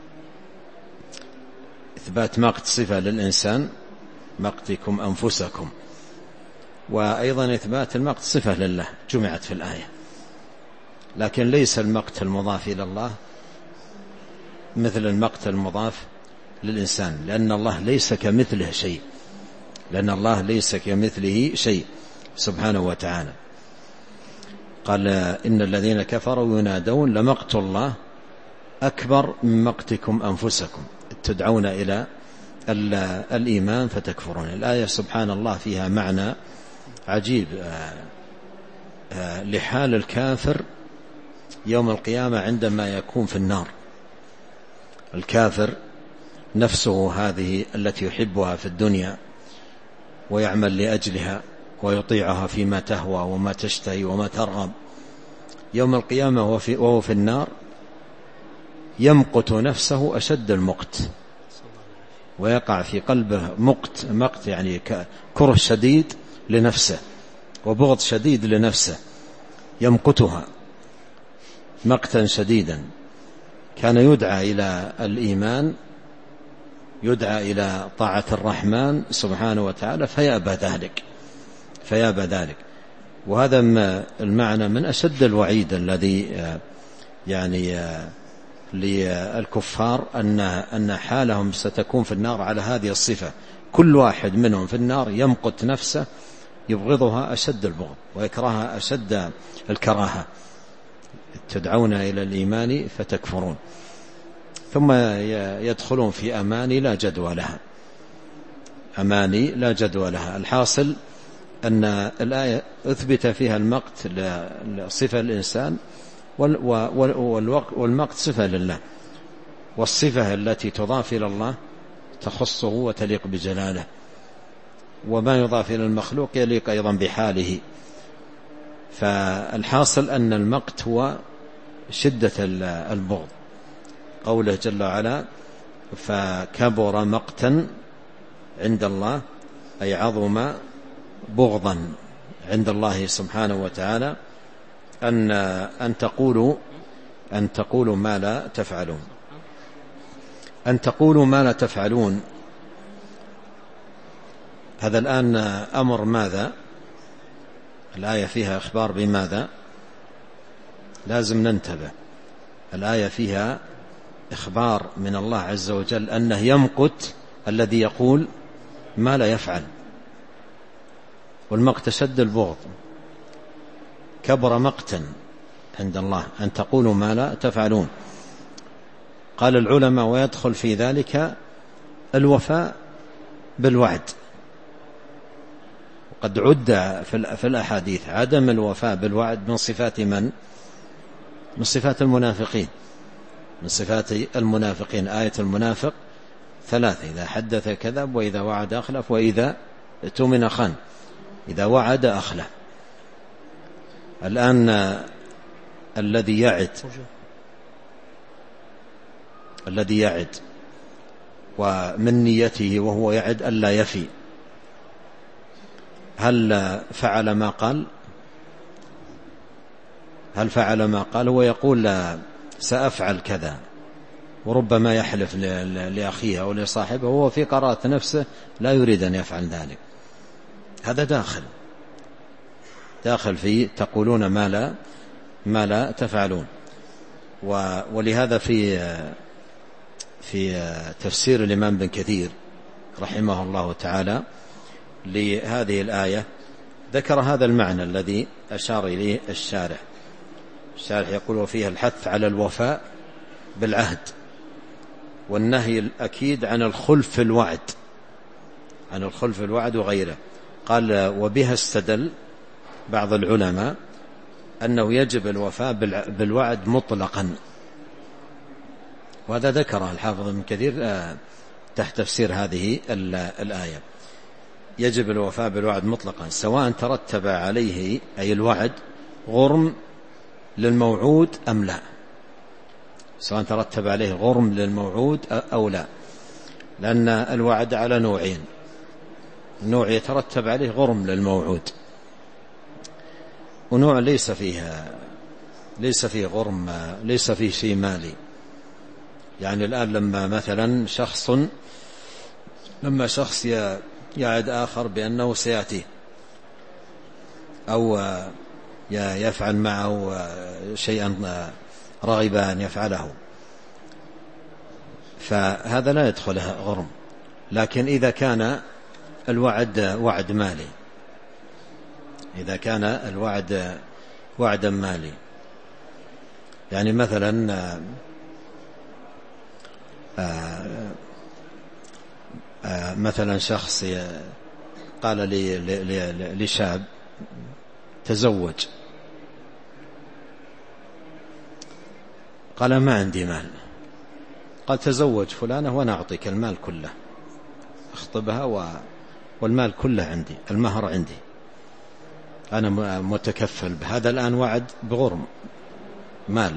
إثبات مقت صفة للإنسان، مقتكم أنفسكم، وأيضا إثبات المقت صفة لله جمعت في الآية. لكن ليس المقت المضاف إلى الله مثل المقت المضاف للإنسان، لأن الله ليس كمثله شيء، لأن الله ليس كمثله شيء سبحانه وتعالى. قال: إن الذين كفروا ينادون لمقت الله أكبر من مقتكم أنفسكم تدعون إلى الإيمان فتكفرون. الآية سبحان الله فيها معنى عجيب لحال الكافر يوم القيامة عندما يكون في النار. الكافر نفسه هذه التي يحبها في الدنيا ويعمل لأجلها ويطيعها فيما تهوى وما تشتهي وما ترغب، يوم القيامة وهو في النار يمقت نفسه أشد المقت، ويقع في قلبه مقت يعني كره شديد لنفسه وبغض شديد لنفسه، يمقتها مقتا شديدا. كان يدعى إلى الإيمان، يدعى إلى طاعة الرحمن سبحانه وتعالى فيأبى ذلك. وهذا المعنى من أشد الوعيد الذي يعني للكفار أن حالهم ستكون في النار على هذه الصفة. كل واحد منهم في النار يمقت نفسه، يبغضها أشد البغض ويكرهها أشد الكراهة. تدعون إلى الإيمان فتكفرون، ثم يدخلون في أماني لا جدوى لها، أماني لا جدوى لها. الحاصل أن الآية أثبت فيها المقت لصفة الإنسان، والمقت صفة لله، والصفة التي تضاف إلى الله تخصه وتليق بجلاله، وما يضاف إلى المخلوق يليق أيضا بحاله. فالحاصل أن المقت هو شدة البغض. قوله جل وعلا فكبر مقتا عند الله، أي عظم بغضا عند الله سبحانه وتعالى أن تقولوا ما لا تفعلون. أن تقولوا ما لا تفعلون، هذا الآن أمر ماذا؟ الآية فيها إخبار بماذا؟ لازم ننتبه. الآية فيها إخبار من الله عز وجل أنه يمقت الذي يقول ما لا يفعل، والمقت شد البغض. كبر مقتا عند الله أن تقولوا ما لا تفعلون. قال العلماء ويدخل في ذلك الوفاء بالوعد، وقد عد في الأحاديث عدم الوفاء بالوعد من صفات من؟ من صفات المنافقين، من صفات المنافقين. آية المنافق ثلاثة: إذا حدث كذب، وإذا وعد أخلف، وإذا اؤتمن خان. إذا وعد أخلف. الآن الذي يعد ومن نيته وهو يعد ألا يفي، هل فعل ما قال؟ هل فعل ما قال؟ هو يقول سأفعل كذا، وربما يحلف لأخيه أو لصاحبه وهو في قرارة نفسه لا يريد أن يفعل ذلك. هذا داخل في تقولون ما لا تفعلون. ولهذا في تفسير الإمام ابن كثير رحمه الله تعالى لهذه الآية ذكر هذا المعنى الذي أشار إليه الشارح. يقول وفيها الحث على الوفاء بالعهد، والنهي الأكيد عن الخلف في الوعد، وغيره. قال وبها استدل بعض العلماء أنه يجب الوفاء بالوعد مطلقا، وهذا ذكره الحافظ ابن كثير تحت تفسير هذه الآية. يجب الوفاء بالوعد مطلقا سواء ترتب عليه أي الوعد غرم للموعود أم لا، سواء ترتب عليه غرم للموعود أو لا، لأن الوعد على نوعين: نوع يترتب عليه غرم للموعود، ونوع ليس فيه غرم، ليس فيه شيء مالي. يعني الآن لما شخص يعد آخر بأنه سيأتيه أو يفعل معه شيئا رغب أن يفعله، فهذا لا يدخله غرم. لكن إذا كان الوعد وعد مالي، إذا كان الوعد وعدا مالي، يعني مثلا شخص قال لشاب تزوج، قال ما عندي مال، قال تزوج فلانة وأنا أعطيك المال كله، اخطبها والمال كله عندي، المهر عندي، أنا متكفل بهذا. الآن وعد بغرم مال.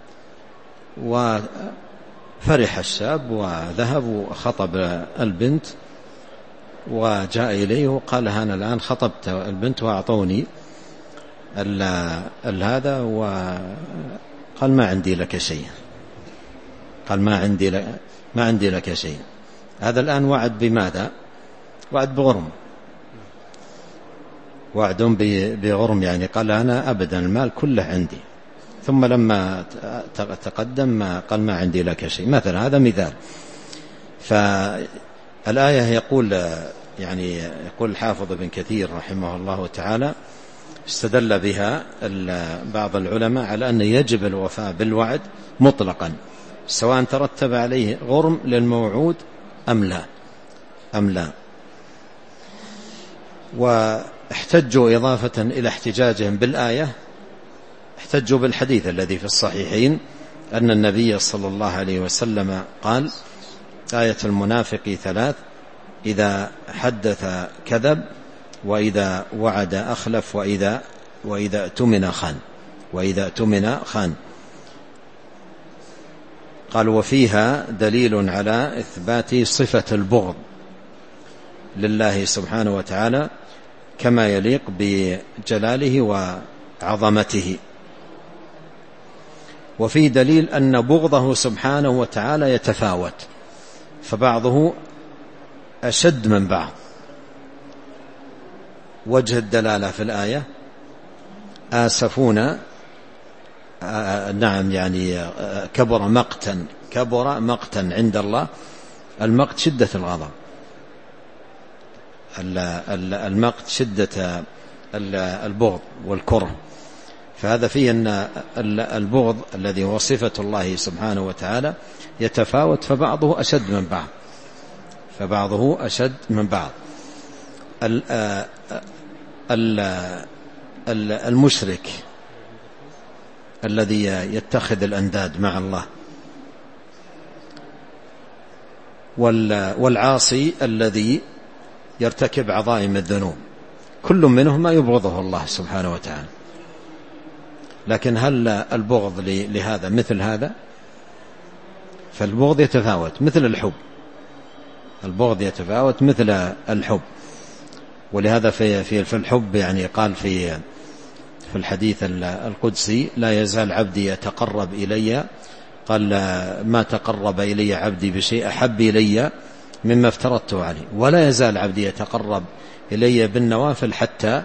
وفرح الشاب وذهب وخطب البنت، وجاء إليه وقال أنا الآن خطبت البنت وأعطوني هذا، وقال ما عندي لك شيء، قال ما عندي لك شيء. هذا الآن وعد بماذا؟ وعد بغرم. وعد بغرم، يعني قال أنا أبدا المال كله عندي، ثم لما تقدم قال ما عندي لك شيء مثلا. هذا مثال. فالآية يقول الحافظ ابن كثير رحمه الله تعالى استدل بها بعض العلماء على أن يجب الوفاء بالوعد مطلقا سواء ترتب عليه غرم للموعود أم لا. واحتجوا إضافة إلى احتجاجهم بالآية، احتجوا بالحديث الذي في الصحيحين أن النبي صلى الله عليه وسلم قال: آية المنافق 3: إذا حدث كذب، وإذا وعد أخلف، وإذا اؤتمن خان. قال: وفيها دليل على إثبات صفة البغض لله سبحانه وتعالى كما يليق بجلاله وعظمته. وفيه دليل أن بغضه سبحانه وتعالى يتفاوت، فبعضه أشد من بعض. وجه الدلالة في الآية: آسفون، كبر مقتا عند الله. المقت شدة الغضب، المقت شدة البغض والكره. فهذا فيه أن البغض الذي هو صفة الله سبحانه وتعالى يتفاوت، فبعضه أشد من بعض. المشرك الذي يتخذ الأنداد مع الله، والعاصي الذي يرتكب عظائم الذنوب، كل منهما يبغضه الله سبحانه وتعالى. لكن هل البغض لهذا مثل هذا؟ فالبغض يتفاوت مثل الحب، البغض يتفاوت مثل الحب. ولهذا في الحب قال في الحديث القدسي: لا يزال عبدي يتقرب إلي، قال: ما تقرب إلي عبدي بشيء أحب إلي مما افترضته عليه، ولا يزال عبدي يتقرب إلي بالنوافل حتى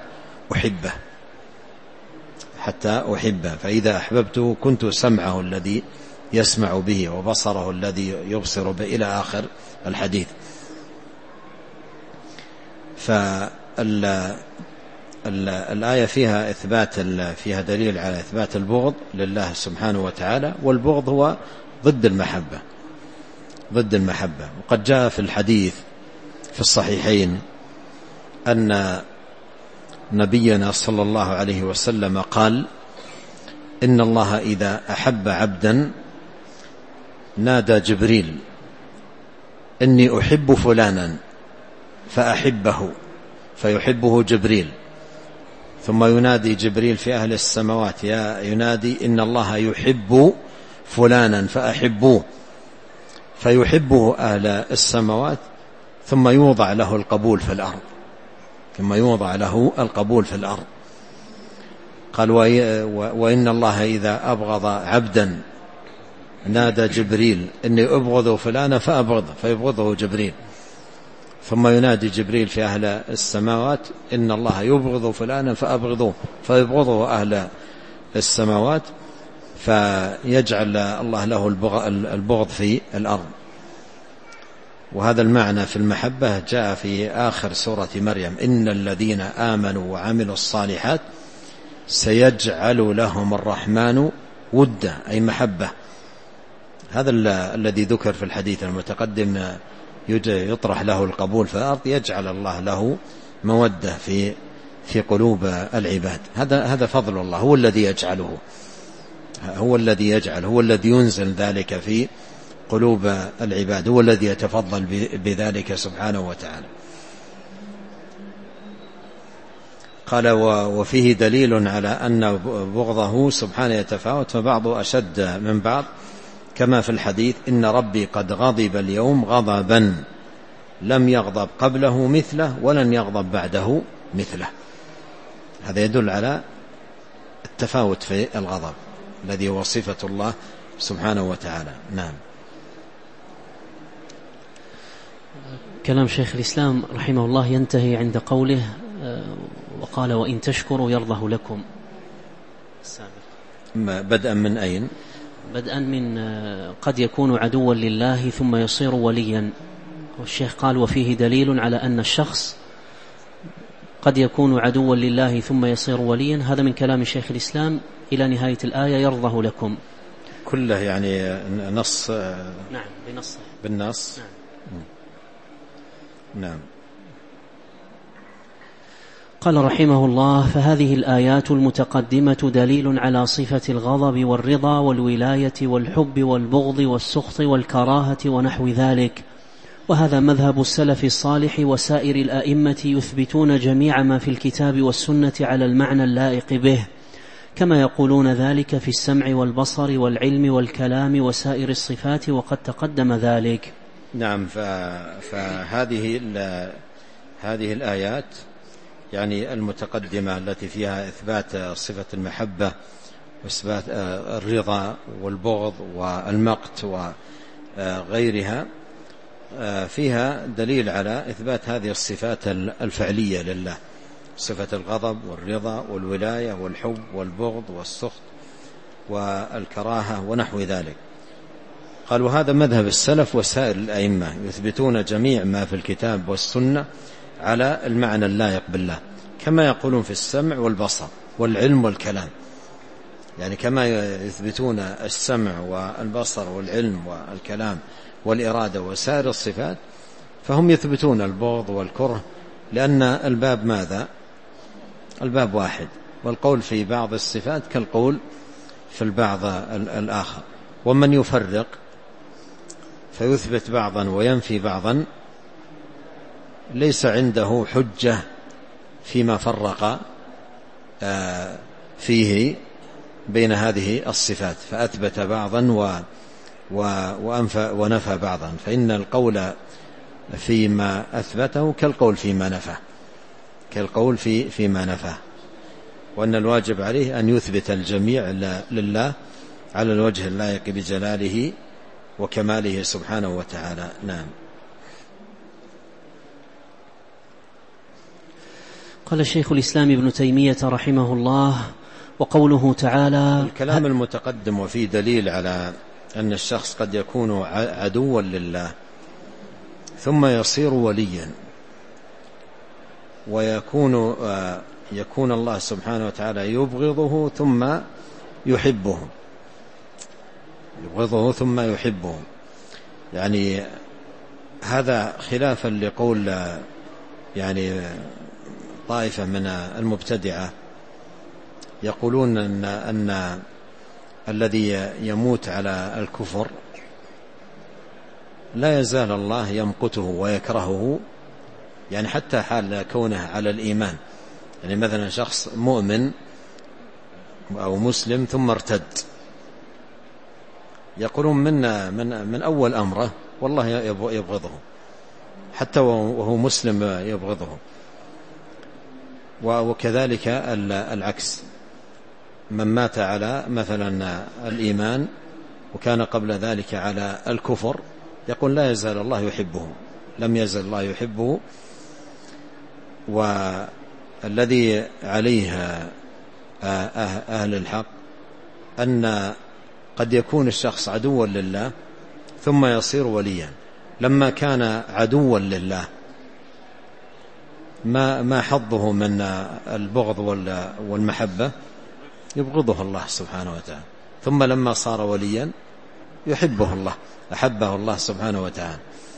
أحبه. فإذا أحببته كنت سمعه الذي يسمع به، وبصره الذي يبصر به، إلى آخر الحديث. الآية فيها دليل على إثبات البغض لله سبحانه وتعالى، والبغض هو ضد المحبة. وقد جاء في الحديث في الصحيحين أن نبينا صلى الله عليه وسلم قال: إن الله إذا أحب عبدا نادى جبريل: إني أحب فلانا فأحبه، فيحبه جبريل. ثم ينادي جبريل في أهل السماوات ينادي: إن الله يحب فلانا فأحبوه، فيحبه أهل السماوات. ثم يوضع له القبول في الأرض. قال: وإن الله إذا أبغض عبدا نادى جبريل: إني أبغض فلانا فأبغضه، فيبغضه جبريل. ثم ينادي جبريل في أهل السماوات: إن الله يبغض فلانا فأبغضوه، فيبغضه أهل السماوات، فيجعل الله له البغض في الأرض. وهذا المعنى في المحبة جاء في آخر سورة مريم: إن الذين آمنوا وعملوا الصالحات سيجعل لهم الرحمن ودا، أي محبة. هذا الذي ذكر في الحديث المتقدم: يطرح له القبول في الأرض، يجعل الله له مودة في قلوب العباد. هذا فضل الله، هو الذي يجعل، هو الذي ينزل ذلك في قلوب العباد، هو الذي يتفضل بذلك سبحانه وتعالى. قال: وفيه دليل على أن بغضه سبحانه يتفاوت، فبعضه أشد من بعض، كما في الحديث: إن ربي قد غضب اليوم غضبا لم يغضب قبله مثله ولن يغضب بعده مثله. هذا يدل على التفاوت في الغضب الذي هو صفة الله سبحانه وتعالى. نعم. كلام شيخ الإسلام رحمه الله ينتهي عند قوله: قال وإن تشكروا يرضه لكم. بدءا من أين؟ بدءا من قد يكون عدوا لله ثم يصير وليا. والشيخ قال وفيه دليل على أن الشخص قد يكون عدوا لله ثم يصير وليا. هذا من كلام شيخ الإسلام إلى نهاية الآية يرضه لكم كله، يعني نص. نعم بنصه بالنص. نعم. قال رحمه الله فهذه الآيات المتقدمة دليل على صفة الغضب والرضا والولاية والحب والبغض والسخط والكراهة ونحو ذلك، وهذا مذهب السلف الصالح وسائر الأئمة يثبتون جميع ما في الكتاب والسنة على المعنى اللائق به، كما يقولون ذلك في السمع والبصر والعلم والكلام وسائر الصفات، وقد تقدم ذلك. نعم. فهذه الآيات يعني المتقدمة التي فيها إثبات صفة المحبة وإثبات الرضا والبغض والمقت وغيرها، فيها دليل على إثبات هذه الصفات الفعلية لله، صفة الغضب والرضا والولاية والحب والبغض والسخط والكراهة ونحو ذلك. قال وهذا مذهب السلف وسائر الأئمة يثبتون جميع ما في الكتاب والسنة على المعنى اللائق بالله، كما يقولون في السمع والبصر والعلم والكلام، يعني كما يثبتون السمع والبصر والعلم والكلام والإرادة وسائر الصفات، فهم يثبتون البغض والكره، لأن الباب ماذا؟ الباب واحد، والقول في بعض الصفات كالقول في البعض الآخر. ومن يفرق فيثبت بعضا وينفي بعضا ليس عنده حجة فيما فرق فيه بين هذه الصفات، فأثبت بعضا ونفى بعضا، فإن القول فيما أثبته كالقول فيما نفى، وأن الواجب عليه أن يثبت الجميع لله على الوجه اللائق بجلاله وكماله سبحانه وتعالى. نعم. قال شيخ الإسلام ابن تيمية رحمه الله وقوله تعالى الكلام المتقدم وفيه دليل على أن الشخص قد يكون عدوا لله ثم يصير وليا، ويكون الله سبحانه وتعالى يبغضه ثم يحبه، يعني هذا خلافا لقول يعني طائفة من المبتدعة يقولون أن الذي يموت على الكفر لا يزال الله يمقته ويكرهه، يعني حتى حال كونه على الإيمان. يعني مثلا شخص مؤمن أو مسلم ثم ارتد، يقولون من أول أمره والله يبغضه، حتى وهو مسلم يبغضه. وكذلك العكس، من مات على مثلا الإيمان وكان قبل ذلك على الكفر يقول لا يزال الله يحبه، لم يزل الله يحبه. والذي عليه أهل الحق أن قد يكون الشخص عدوا لله ثم يصير وليا. لما كان عدوا لله ما حظه من البغض والمحبة؟ يبغضه الله سبحانه وتعالى. ثم لما صار وليا يحبه الله، أحبه الله سبحانه وتعالى.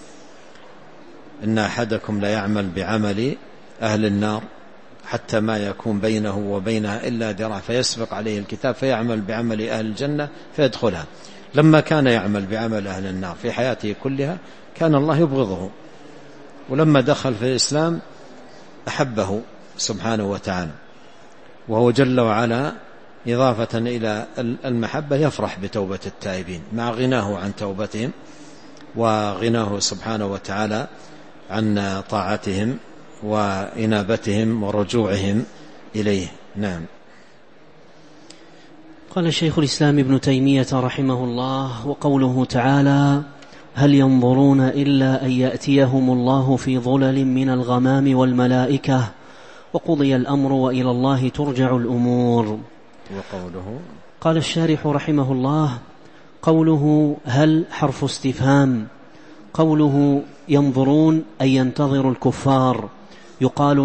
إن أحدكم لا يعمل بعمل أهل النار حتى ما يكون بينه وبينها إلا ذراع فيسبق عليه الكتاب فيعمل بعمل أهل الجنة فيدخلها. لما كان يعمل بعمل أهل النار في حياته كلها كان الله يبغضه، ولما دخل في الإسلام أحبه سبحانه وتعالى. وهو جل وعلا إضافة إلى المحبة يفرح بتوبة التائبين مع غناه عن توبتهم وغناه سبحانه وتعالى عن طاعتهم وإنابتهم ورجوعهم إليه. نعم. قال شيخ الإسلام ابن تيمية رحمه الله وقوله تعالى هل ينظرون إلا أن يأتيهم الله في ظلل من الغمام والملائكة وقضي الأمر وإلى الله ترجع الأمور. وقوله قال الشارح رحمه الله: قوله هل حرف استفهام. قوله ينظرون أي ينتظر الكفار. يقال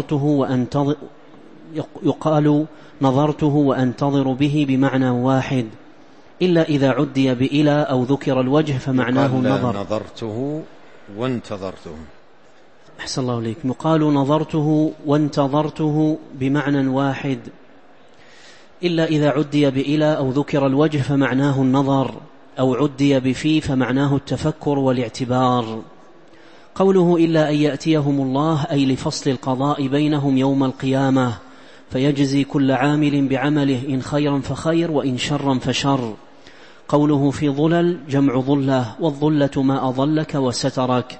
نظرته وأنتظر به بمعنى واحد، إلا إذا عدي بإلى أو ذكر الوجه فمعناه النظر. نظرته وانتظرته. أحسن الله إليك. يقال نظرته وانتظرته بمعنى واحد، إلا إذا عدي بإلى أو ذكر الوجه فمعناه النظر، أو عدي بفي فمعناه التفكر والاعتبار. قوله إلا أن يأتيهم الله أي لفصل القضاء بينهم يوم القيامة، فيجزي كل عامل بعمله، إن خيرا فخير وإن شرا فشر. قوله في ظلل جمع ظلة، والظلة ما أظلك وسترك.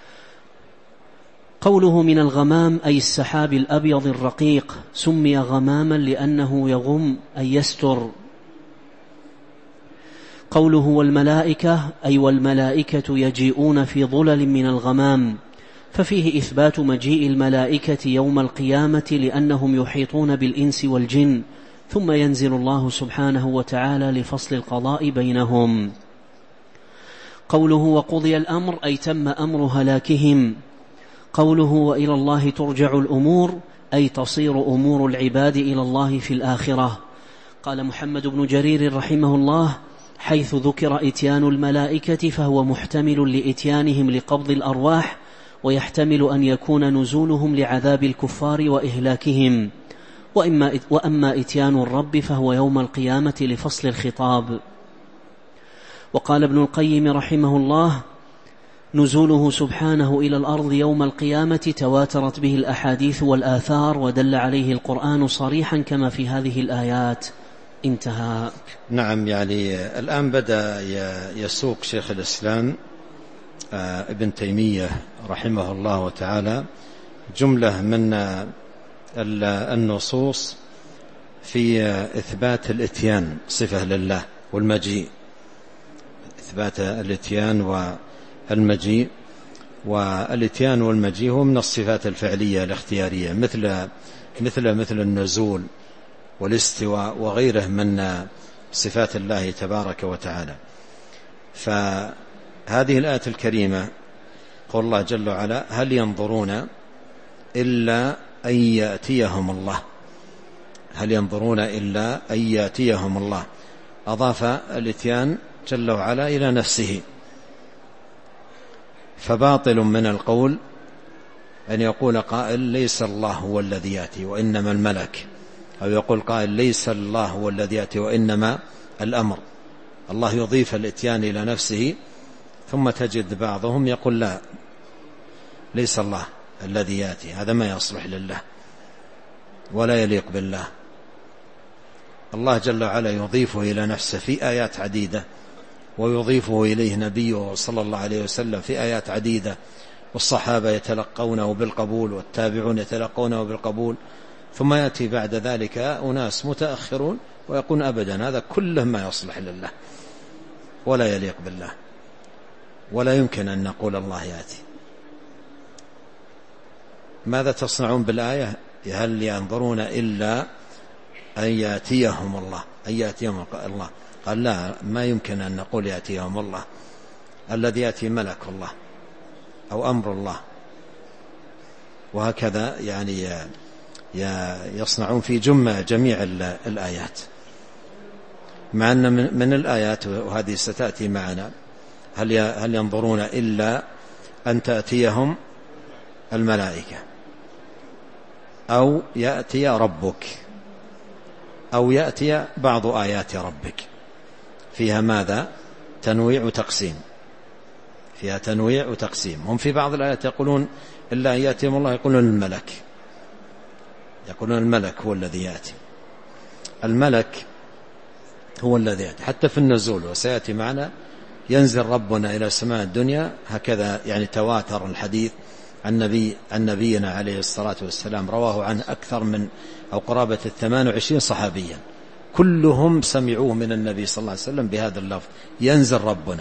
قوله من الغمام أي السحاب الأبيض الرقيق، سمي غماما لأنه يغم أي يستر. قوله والملائكة أي والملائكة يجيئون في ظلل من الغمام، ففيه إثبات مجيء الملائكة يوم القيامة لأنهم يحيطون بالإنس والجن، ثم ينزل الله سبحانه وتعالى لفصل القضاء بينهم. قوله وقضي الأمر أي تم أمر هلاكهم. قوله وإلى الله ترجع الأمور أي تصير أمور العباد إلى الله في الآخرة. قال محمد بن جرير رحمه الله: حيث ذكر إتيان الملائكة فهو محتمل لإتيانهم لقبض الأرواح، ويحتمل أن يكون نزولهم لعذاب الكفار وإهلاكهم، وأما إتيان الرب فهو يوم القيامة لفصل الخطاب. وقال ابن القيم رحمه الله: نزوله سبحانه إلى الأرض يوم القيامة تواترت به الأحاديث والآثار، ودل عليه القرآن صريحا كما في هذه الآيات. انتهى. نعم، يعني الآن بدأ يسوق شيخ الإسلام ابن تيمية رحمه الله تعالى جملة من النصوص في إثبات الإتيان صفة لله والمجيء، إثبات الإتيان والمجيء. والإتيان والمجيء هو من الصفات الفعلية الاختيارية، مثل النزول والاستواء وغيره من صفات الله تبارك وتعالى. فهذه الآية الكريمة قول الله جل وعلا: هل ينظرون إلا أن يأتيهم الله. هل ينظرون إلا أن يأتيهم الله، أضاف الإتيان جل وعلا إلى نفسه. فباطل من القول أن يقول قائل ليس الله هو الذي يأتي وإنما الملك، أو يقول قائل ليس الله هو الذي يأتي وإنما الأمر. الله يضيف الإتيان إلى نفسه، ثم تجد بعضهم يقول لا، ليس الله الذي يأتي، هذا ما يصلح لله ولا يليق بالله. الله جل وعلا يضيفه إلى نفسه في آيات عديدة، ويضيفه إليه نبيه صلى الله عليه وسلم في آيات عديدة، والصحابة يتلقونه بالقبول والتابعون يتلقونه بالقبول. ثم يأتي بعد ذلك أناس متأخرون ويقول أبدا هذا كله ما يصلح لله ولا يليق بالله، ولا يمكن أن نقول الله يأتي. ماذا تصنعون بالآية؟ هل ينظرون إلا أن يأتيهم الله، أن يأتيهم الله؟ قال لا، ما يمكن أن نقول يأتيهم الله، الذي يأتي ملك الله أو أمر الله. وهكذا يعني يصنعون في جميع الآيات، مع أن من الآيات، وهذه ستأتي معنا، هل ينظرون إلا أن تأتيهم الملائكة، أو يأتي ربك، أو يأتي بعض آيات ربك. فيها ماذا؟ تنويع وتقسيم، فيها تنويع وتقسيم. هم في بعض الآيات يقولون إلا أن يأتيهم الله، يقولون الملك، يقولون الملك هو الذي يأتي. الملك هو الذي يأتي حتى في النزول، وسيأتي معنا ينزل ربنا إلى سماء الدنيا، هكذا يعني تواتر الحديث عن نبينا عليه الصلاة والسلام، رواه عنه أكثر من أو قرابة 28 صحابيا، كلهم سمعوه من النبي صلى الله عليه وسلم بهذا اللفظ: ينزل ربنا.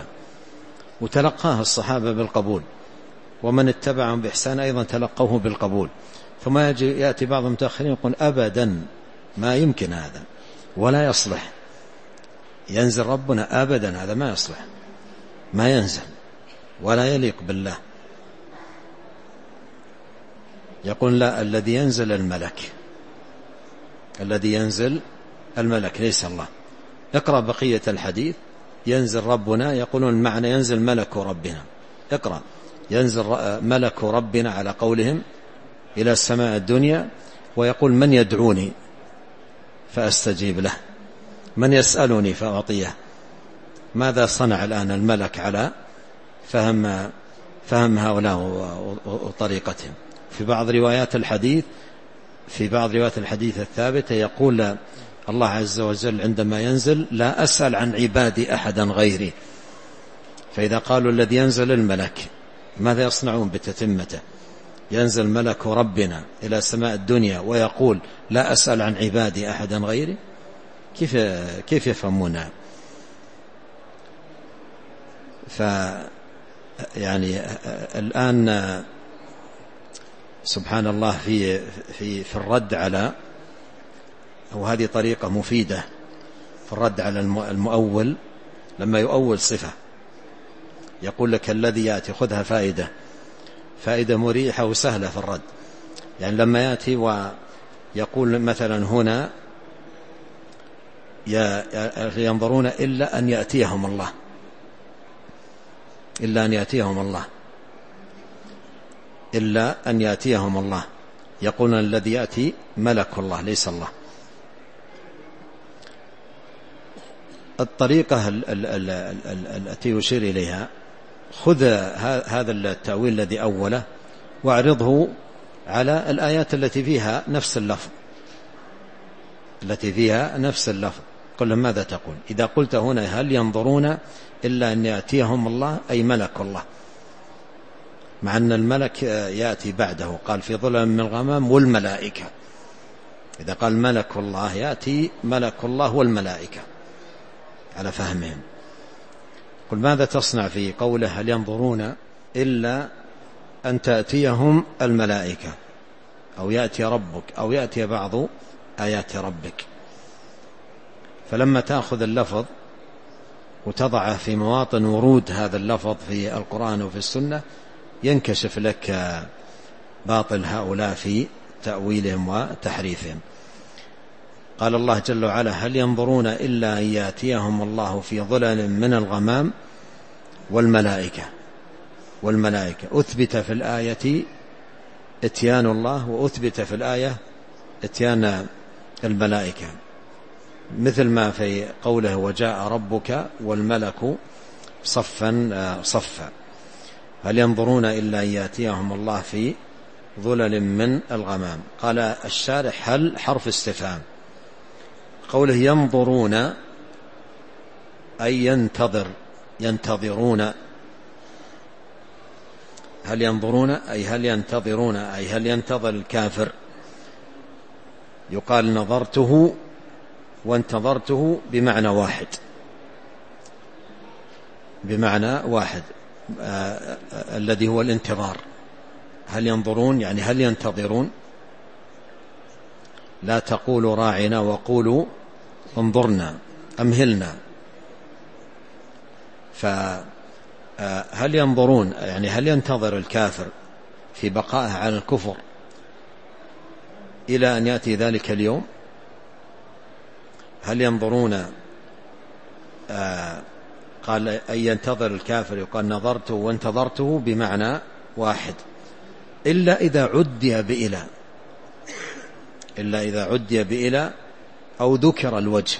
وتلقاه الصحابة بالقبول، ومن اتبعهم بإحسان أيضا تلقوه بالقبول. ثم يأتي بعض المتأخرين يقول أبدا ما يمكن هذا ولا يصلح، ينزل ربنا أبدا، هذا ما يصلح، ما ينزل ولا يليق بالله. يقول لا، الذي ينزل الملك، الذي ينزل الملك ليس الله. اقرأ بقية الحديث. ينزل ربنا، يقولون المعنى ينزل ملك ربنا. اقرأ. ينزل ملك ربنا على قولهم إلى السماء الدنيا، ويقول من يدعوني فأستجيب له، من يسألني فأعطيه. ماذا صنع الآن الملك على فهم هؤلاء وطريقتهم؟ في بعض روايات الحديث الثابتة يقول الله عز وجل عندما ينزل لا أسأل عن عبادي أحدا غيري. فإذا قالوا الذي ينزل الملك ماذا يصنعون بتتمته؟ ينزل ملك ربنا إلى سماء الدنيا ويقول لا أسأل عن عبادي أحدا غيري، كيف يفهمونها؟ يعني الآن سبحان الله في الرد على، وهذه طريقة مفيدة في الرد على المؤول لما يؤول صفة، يقول لك الذي يأتي، خذها فائدة مريحة وسهلة في الرد. يعني لما يأتي ويقول مثلا هنا ينظرون إلا أن يأتيهم الله، إلا أن يأتيهم الله، إلا أن يأتيهم الله، يقولون الذي يأتي ملك الله ليس الله. الطريقة التي يشير إليها، خذ هذا التأويل الذي أوله واعرضه على الآيات التي فيها نفس اللفظ، قل لهم ماذا تقول؟ إذا قلت هنا هل ينظرون إلا أن يأتيهم الله أي ملك الله، مع أن الملك يأتي بعده، قال في ظلل من الغمام والملائكة. إذا قال ملك الله يأتي ملك الله والملائكة على فهمهم. قل ماذا تصنع في قوله هل ينظرون إلا أن تأتيهم الملائكة أو يأتي ربك أو يأتي بعض آيات ربك؟ فلما تأخذ اللفظ وتضعه في مواطن ورود هذا اللفظ في القرآن وفي السنة ينكشف لك باطل هؤلاء في تأويلهم وتحريفهم. قال الله جل وعلا هل ينظرون إلا أن يأتيهم الله في ظلل من الغمام والملائكة. أثبت في الآية اتيان الله، وأثبت في الآية اتيان الملائكة، مثل ما في قوله وجاء ربك والملك صفا صفا. هل ينظرون إلا أن يأتيهم الله في ظلل من الغمام. قال الشارح هل حرف استفهام، قوله ينظرون أي ينتظرون. هل ينظرون أي هل ينتظرون، أي هل ينتظر الكافر. يقال نظرته وانتظرته بمعنى واحد الذي هو الانتظار. هل ينظرون يعني هل ينتظرون. لا تقولوا راعنا وقولوا انظرنا أمهلنا. فهل ينظرون يعني هل ينتظر الكافر في بقائه على الكفر إلى أن يأتي ذلك اليوم؟ هل ينظرون قال أن ينتظر الكافر، يقال نظرته وانتظرته بمعنى واحد، إلا إذا عدي بإلى أو ذكر الوجه.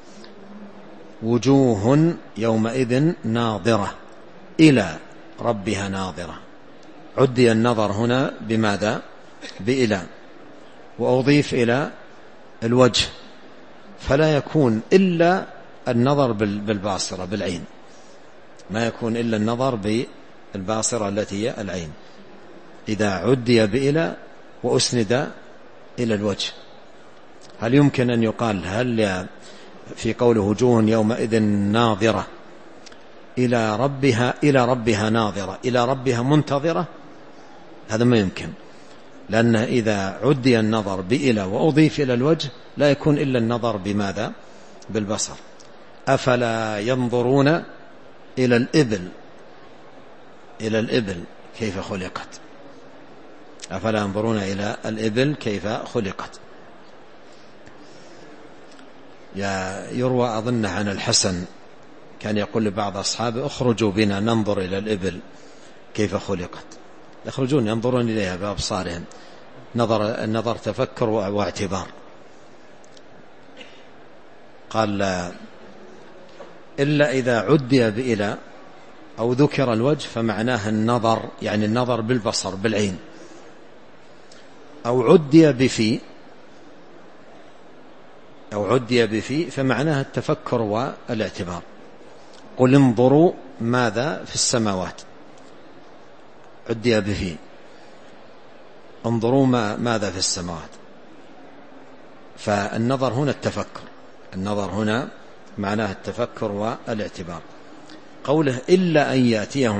وجوه يومئذ ناظرة إلى ربها ناظرة. عدي النظر هنا بماذا؟ بإلى، وأضيف إلى الوجه، فلا يكون إلا النظر بالباصرة بالعين، ما يكون إلا النظر بالباصرة التي هي العين. إذا عدي بإلى وأسند إلى الوجه. هل يمكن أن يقال هل في قوله وجوه يومئذ ناظرة إلى ربها ناظرة إلى ربها منتظرة؟ هذا ما يمكن، لأن إذا عدي النظر بإلى وأضيف إلى الوجه لا يكون إلا النظر بماذا؟ بالبصر. أفلا ينظرون إلى الإبل كيف خلقت، أفلا ينظرون إلى الإبل كيف خلقت. يروى أظن عن الحسن كان يقول لبعض أصحابه اخرجوا بنا ننظر إلى الإبل كيف خلقت، يخرجون ينظرون إليها بأبصارهم، النظر تفكر واعتبار. قال إلا إذا عدي بإلى أو ذكر الوجه فمعناه النظر، يعني النظر بالبصر بالعين، أو عدي بفي فمعناها التفكر والاعتبار. قل انظروا ماذا في السماوات، عدي بفي، انظروا ماذا في السماوات. فالنظر هنا التفكر، النظر هنا معناه التفكر والاعتبار. قوله إلا أن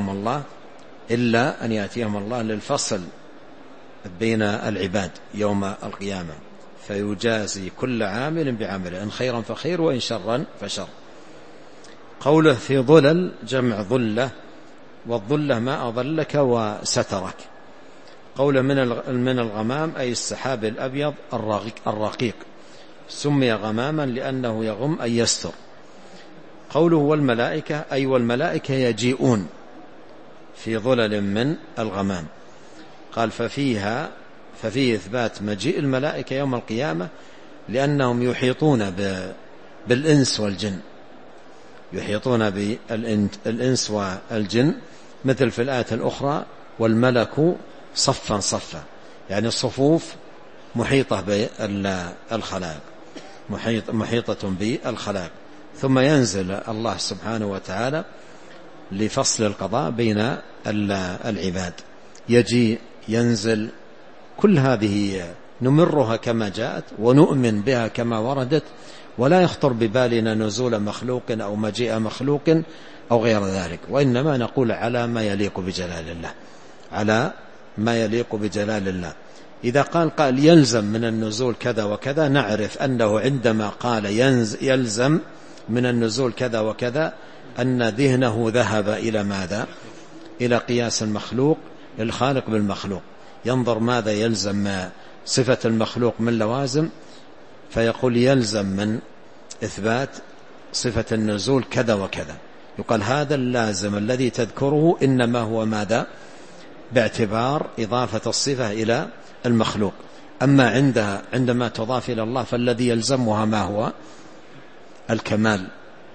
يأتيهم الله للفصل بين العباد يوم القيامة، فيجازي كل عامل بعمله، إن خيرا فخير وإن شرا فشر. قوله في ظلل جمع ظلة، والظلة ما أظلك وسترك. قوله من الغمام أي السحاب الأبيض الرقيق، سمي غماما لأنه يغم أي يستر. قوله والملائكة أي والملائكة يجيئون في ظلل من الغمام. قال ففيه إثبات مجيء الملائكة يوم القيامة لأنهم يحيطون بالإنس والجن، يحيطون بالإنس والجن، مثل في الآية الأخرى والملك صفا صفا، يعني الصفوف محيطة بالخلائق، محيطة بالخلائق. ثم ينزل الله سبحانه وتعالى لفصل القضاء بين العباد، يجي ينزل. كل هذه نمرها كما جاءت ونؤمن بها كما وردت، ولا يخطر ببالنا نزول مخلوق أو مجيء مخلوق أو غير ذلك، وإنما نقول على ما يليق بجلال الله، على ما يليق بجلال الله. إذا قال يلزم من النزول كذا وكذا، نعرف أنه عندما قال يلزم من النزول كذا وكذا أن ذهنه ذهب إلى ماذا؟ إلى قياس المخلوق الخالق بالمخلوق، ينظر ماذا يلزم صفة المخلوق من لوازم، فيقول يلزم من إثبات صفة النزول كذا وكذا. يقال هذا اللازم الذي تذكره إنما هو ماذا؟ باعتبار إضافة الصفة إلى المخلوق. أما عندما تضاف إلى الله فالذي يلزمها ما هو؟ الكمال.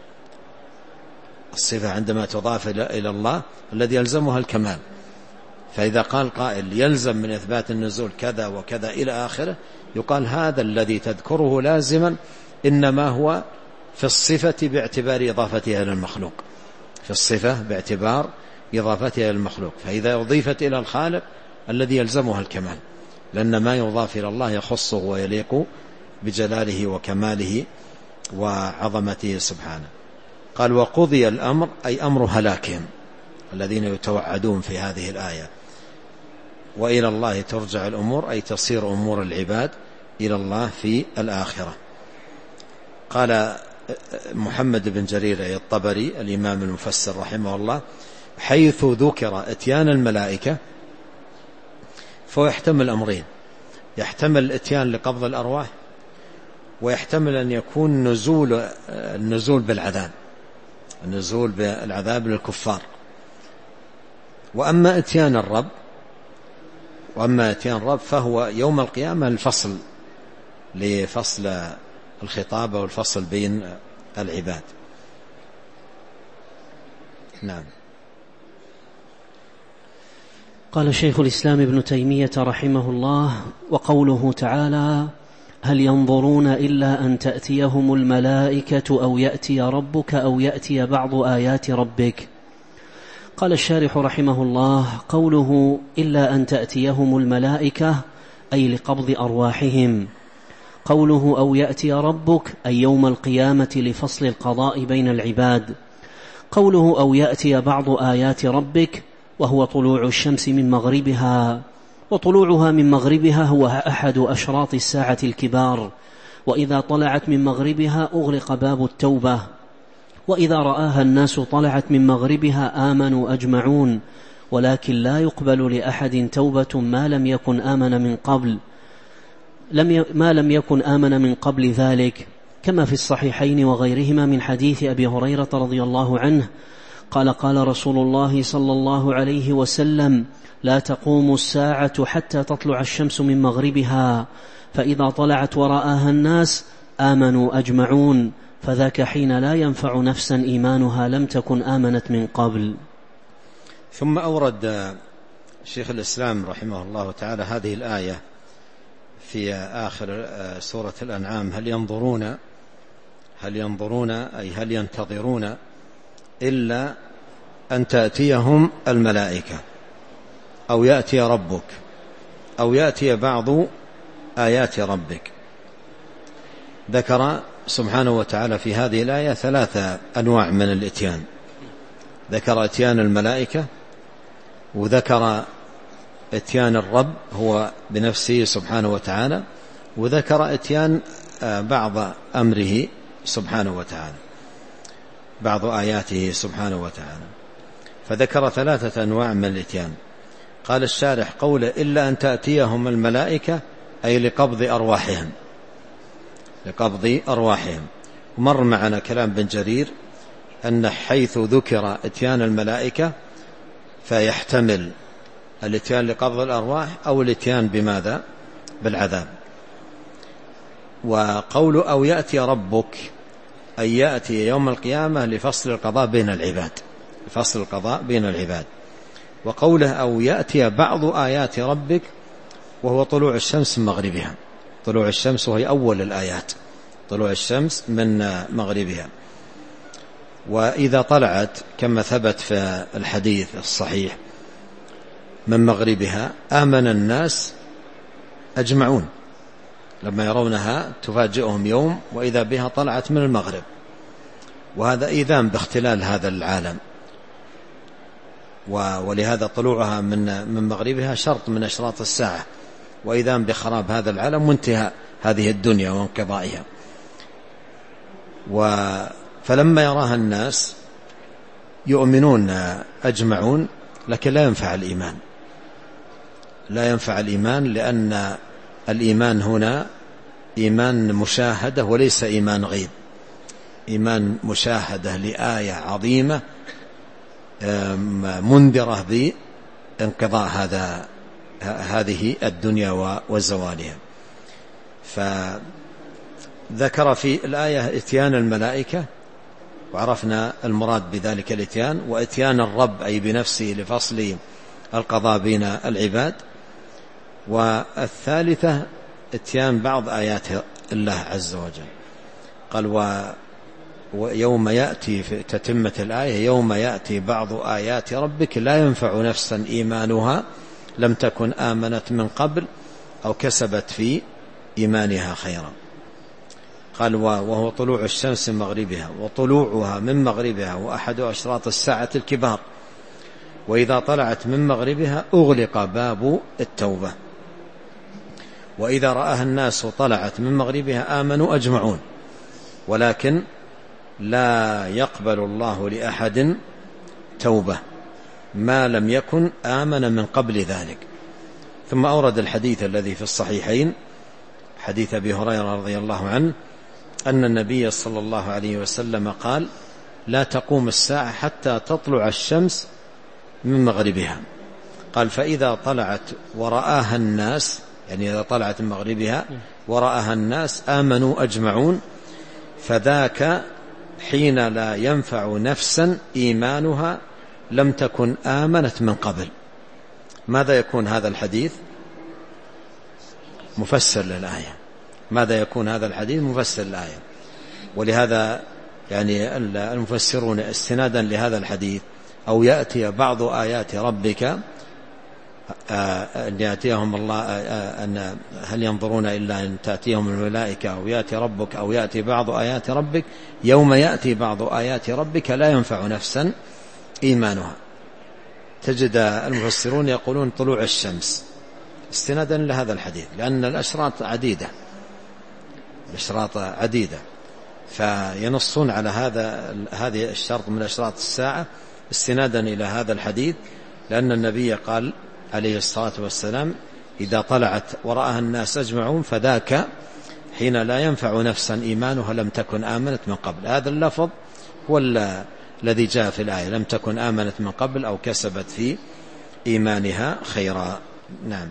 الصفة عندما تضاف إلى الله الذي يلزمها الكمال. فإذا قال قائل يلزم من إثبات النزول كذا وكذا إلى آخره، يقال هذا الذي تذكره لازما إنما هو في الصفة باعتبار إضافتها إلى المخلوق، في الصفة باعتبار إضافتها إلى المخلوق. فإذا أضيفت إلى الخالق الذي يلزمها الكمال، لأن ما يضاف إلى الله يخصه ويليق بجلاله وكماله وعظمته سبحانه. قال وقضي الأمر أي أمر هلاكهم الذين يتوعدون في هذه الآية. وإلى الله ترجع الأمور أي تصير أمور العباد إلى الله في الآخرة. قال محمد بن جرير الطبري الإمام المفسر رحمه الله حيث ذكر اتيان الملائكة فهو يحتمل أمرين، يحتمل الاتيان لقبض الأرواح، ويحتمل أن يكون النزول بالعذاب، النزول بالعذاب للكفار. وأما اتيان الرب فهو يوم القيامة الفصل، لفصل الخطاب والفصل بين العباد. نعم. قال شيخ الإسلام ابن تيمية رحمه الله: وقوله تعالى: هل ينظرون إلا أن تأتيهم الملائكة أو يأتي ربك أو يأتي بعض آيات ربك. قال الشارح رحمه الله: قوله إلا أن تأتيهم الملائكة أي لقبض أرواحهم، قوله أو يأتي ربك أي يوم القيامة لفصل القضاء بين العباد، قوله أو يأتي بعض آيات ربك وهو طلوع الشمس من مغربها، وطلوعها من مغربها هو أحد أشراط الساعة الكبار، وإذا طلعت من مغربها أغلق باب التوبة، وإذا رآها الناس طلعت من مغربها آمنوا أجمعون، ولكن لا يقبل لأحد توبة ما لم يكن آمن من قبل ذلك، كما في الصحيحين وغيرهما من حديث أبي هريرة رضي الله عنه قال: قال رسول الله صلى الله عليه وسلم: لا تقوم الساعة حتى تطلع الشمس من مغربها، فإذا طلعت ورآها الناس آمنوا أجمعون، فذاك حين لا ينفع نفسا إيمانها لم تكن آمنت من قبل. ثم أورد شيخ الإسلام رحمه الله تعالى هذه الآية في آخر سورة الأنعام: هل ينظرون أي هل ينتظرون إلا أن تأتيهم الملائكة أو يأتي ربك أو يأتي بعض آيات ربك. ذكر سبحانه وتعالى في هذه الآية 3 أنواع من الإتيان: ذكر إتيان الملائكة، وذكر إتيان الرب هو بنفسه سبحانه وتعالى، وذكر إتيان بعض أمره سبحانه وتعالى، بعض آياته سبحانه وتعالى. فذكر 3 أنواع من الإتيان. قال الشارح: قوله إلا أن تأتيهم الملائكة أي لقبض أرواحهم. ومر معنا كلام بن جرير أن حيث ذكر إتيان الملائكة فيحتمل الإتيان لقبض الأرواح أو الإتيان بماذا؟ بالعذاب. وقول أو يأتي ربك أي يأتي يوم القيامة لفصل القضاء بين العباد. وقوله أو يأتي بعض آيات ربك وهو طلوع الشمس من مغربها، طلوع الشمس وهي أول الآيات، طلوع الشمس من مغربها. وإذا طلعت كما ثبت في الحديث الصحيح من مغربها آمن الناس أجمعون، لما يرونها تفاجئهم يوم وإذا بها طلعت من المغرب. وهذا إيذان باختلال هذا العالم، ولهذا طلوعها من مغربها شرط من أشراط الساعة، وإيذان بخراب هذا العالم وانتهاء هذه الدنيا وانقضائها. فلما يراها الناس يؤمنون أجمعون، لكن لا ينفع الإيمان، لأن الإيمان هنا إيمان مشاهدة وليس إيمان غيب، إيمان مشاهدة لآية عظيمة منذرة بانقضاء هذه الدنيا وزوالها. فذكر في الآية إتيان الملائكة، وعرفنا المراد بذلك الإتيان، وإتيان الرب أي بنفسه لفصل القضاء بين العباد. والثالثة إتيان بعض آيات الله عز وجل. قال ويوم يأتي في تتمة الآية: يوم يأتي بعض آيات ربك لا ينفع نفسا إيمانها لم تكن آمنت من قبل أو كسبت في إيمانها خيرا. قال وهو طلوع الشمس من مغربها، وطلوعها من مغربها وأحد أشراط الساعة الكبار، وإذا طلعت من مغربها أغلق باب التوبة، وإذا رآها الناس طلعت من مغربها آمنوا أجمعون، ولكن لا يقبل الله لأحد توبة ما لم يكن آمن من قبل ذلك. ثم أورد الحديث الذي في الصحيحين، حديث أبي هريرة رضي الله عنه أن النبي صلى الله عليه وسلم قال: لا تقوم الساعة حتى تطلع الشمس من مغربها. قال: فإذا طلعت ورآها الناس، يعني إذا طلعت من مغربها ورآها الناس آمنوا أجمعون، فذاك حين لا ينفع نفسا إيمانها لم تكن آمنت من قبل. ماذا يكون هذا الحديث؟ مفسر للآية. ماذا يكون هذا الحديث؟ مفسر للآية. ولهذا يعني المفسرون استنادا لهذا الحديث: أو يأتي بعض آيات ربك، أن يأتيهم الله، أن هل ينظرون إلا أن تأتيهم الملائكة أو يأتي ربك أو يأتي بعض آيات ربك، يوم يأتي بعض آيات ربك لا ينفع نفسا إيمانها. تجد المفسرون يقولون طلوع الشمس، استنادا لهذا الحديث، لأن الأشراط عديدة، فينصون على هذه الشرط من أشراط الساعة استنادا إلى هذا الحديث، لأن النبي قال عليه الصلاة والسلام: إذا طلعت ورآها الناس أجمعون فذاك حين لا ينفع نفسا إيمانها لم تكن آمنت من قبل. هذا اللفظ هو الذي جاء في الآية: لم تكن آمنت من قبل أو كسبت في إيمانها خيرا. نعم.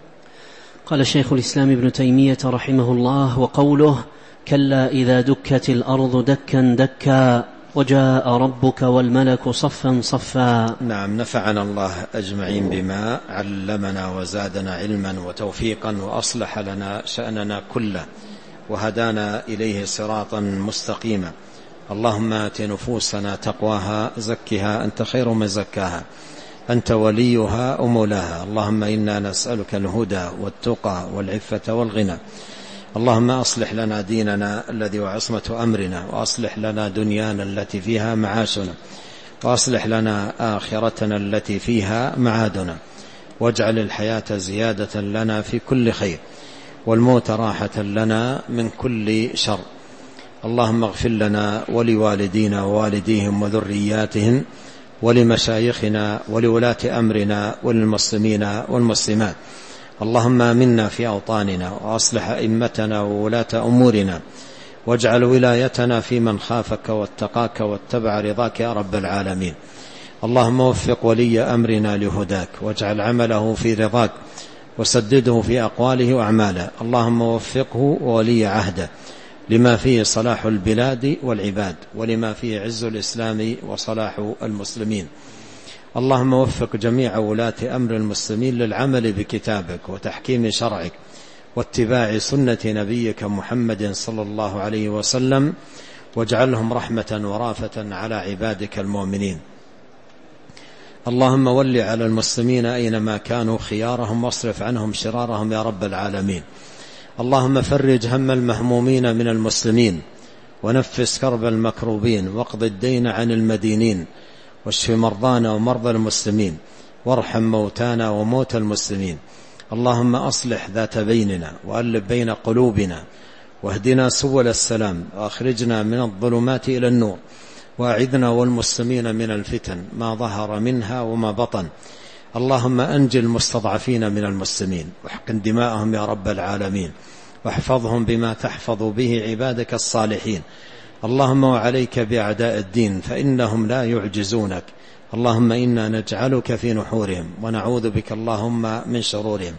قال شيخ الإسلام ابن تيمية رحمه الله: وقوله: كلا إذا دكت الأرض دكا دكا وجاء ربك والملك صفا صفا. نعم. نفعنا الله أجمعين بما علمنا وزادنا علما وتوفيقا، وأصلح لنا شأننا كله، وهدانا إليه صراطا مستقيما. اللهم آت نفوسنا تقواها، زكها أنت خير من زكاها، أنت وليها ومولاها. اللهم إنا نسألك الهدى والتقى والعفة والغنى. اللهم أصلح لنا ديننا الذي هو عصمة أمرنا، وأصلح لنا دنيانا التي فيها معاشنا، وأصلح لنا آخرتنا التي فيها معادنا، واجعل الحياة زيادة لنا في كل خير، والموت راحة لنا من كل شر. اللهم اغفر لنا ولوالدينا ووالديهم وذرياتهم ولمشايخنا ولولاة أمرنا وللمسلمين والمسلمات. اللهم آمنا في أوطاننا، وأصلح أئمتنا وولاة أمورنا، واجعل ولايتنا في من خافك واتقاك واتبع رضاك يا رب العالمين. اللهم وفق ولي أمرنا لهداك، واجعل عمله في رضاك، وسدده في أقواله وأعماله. اللهم وفقه وولي عهده لما فيه صلاح البلاد والعباد، ولما فيه عز الإسلام وصلاح المسلمين. اللهم وفق جميع ولاة أمر المسلمين للعمل بكتابك وتحكيم شرعك واتباع سنة نبيك محمد صلى الله عليه وسلم، واجعلهم رحمة ورافة على عبادك المؤمنين. اللهم ول على المسلمين أينما كانوا خيارهم، واصرف عنهم شرارهم يا رب العالمين. اللهم فرج هم المهمومين من المسلمين، ونفس كرب المكروبين، واقض الدين عن المدينين، واشف مرضانا ومرضى المسلمين، وارحم موتانا وموتى المسلمين. اللهم أصلح ذات بيننا، وألف بين قلوبنا، واهدنا سبل السلام، وأخرجنا من الظلمات إلى النور، وأعذنا والمسلمين من الفتن ما ظهر منها وما بطن. اللهم أنجي المستضعفين من المسلمين، واحقن دماءهم يا رب العالمين، واحفظهم بما تحفظ به عبادك الصالحين. اللهم وعليك بأعداء الدين، فإنهم لا يعجزونك. اللهم إنا نجعلك في نحورهم، ونعوذ بك اللهم من شرورهم.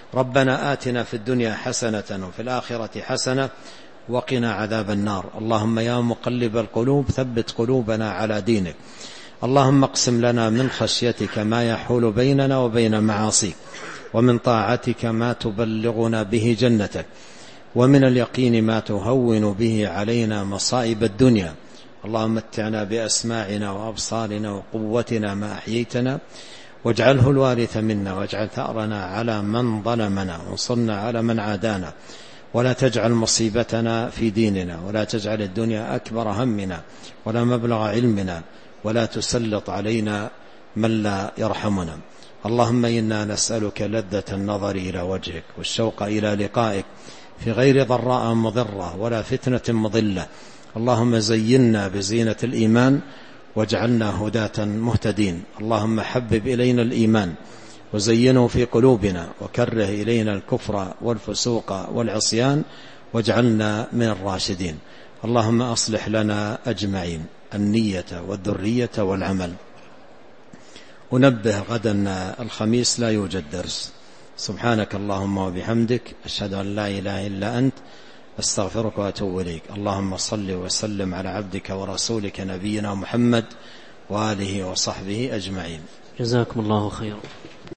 ربنا آتنا في الدنيا حسنة وفي الآخرة حسنة وقنا عذاب النار. اللهم يا مقلب القلوب ثبت قلوبنا على دينك. اللهم اقسم لنا من خشيتك ما يحول بيننا وبين معاصيك، ومن طاعتك ما تبلغنا به جنتك، ومن اليقين ما تهون به علينا مصائب الدنيا. اللهم متعنا بأسماعنا وأبصارنا وقوتنا ما أحييتنا، واجعله الوارث منا، واجعل ثأرنا على من ظلمنا، وانصرنا على من عادانا، ولا تجعل مصيبتنا في ديننا، ولا تجعل الدنيا أكبر همنا ولا مبلغ علمنا، ولا تسلط علينا من لا يرحمنا. اللهم إنا نسألك لذة النظر إلى وجهك، والشوق إلى لقائك، في غير ضراء مضرة ولا فتنة مضلة. اللهم زينا بزينة الإيمان، واجعلنا هداة مهتدين. اللهم حبب إلينا الإيمان، وزينه في قلوبنا، وكره إلينا الكفر والفسوق والعصيان، واجعلنا من الراشدين. اللهم أصلح لنا أجمعين النية والذرية والعمل. ونبه غدا الخميس لا يوجد درس. سبحانك اللهم وبحمدك، أشهد أن لا إله إلا أنت، أستغفرك وأتوب إليك. اللهم صل وسلم على عبدك ورسولك نبينا محمد وآله وصحبه أجمعين. جزاكم الله خيرا.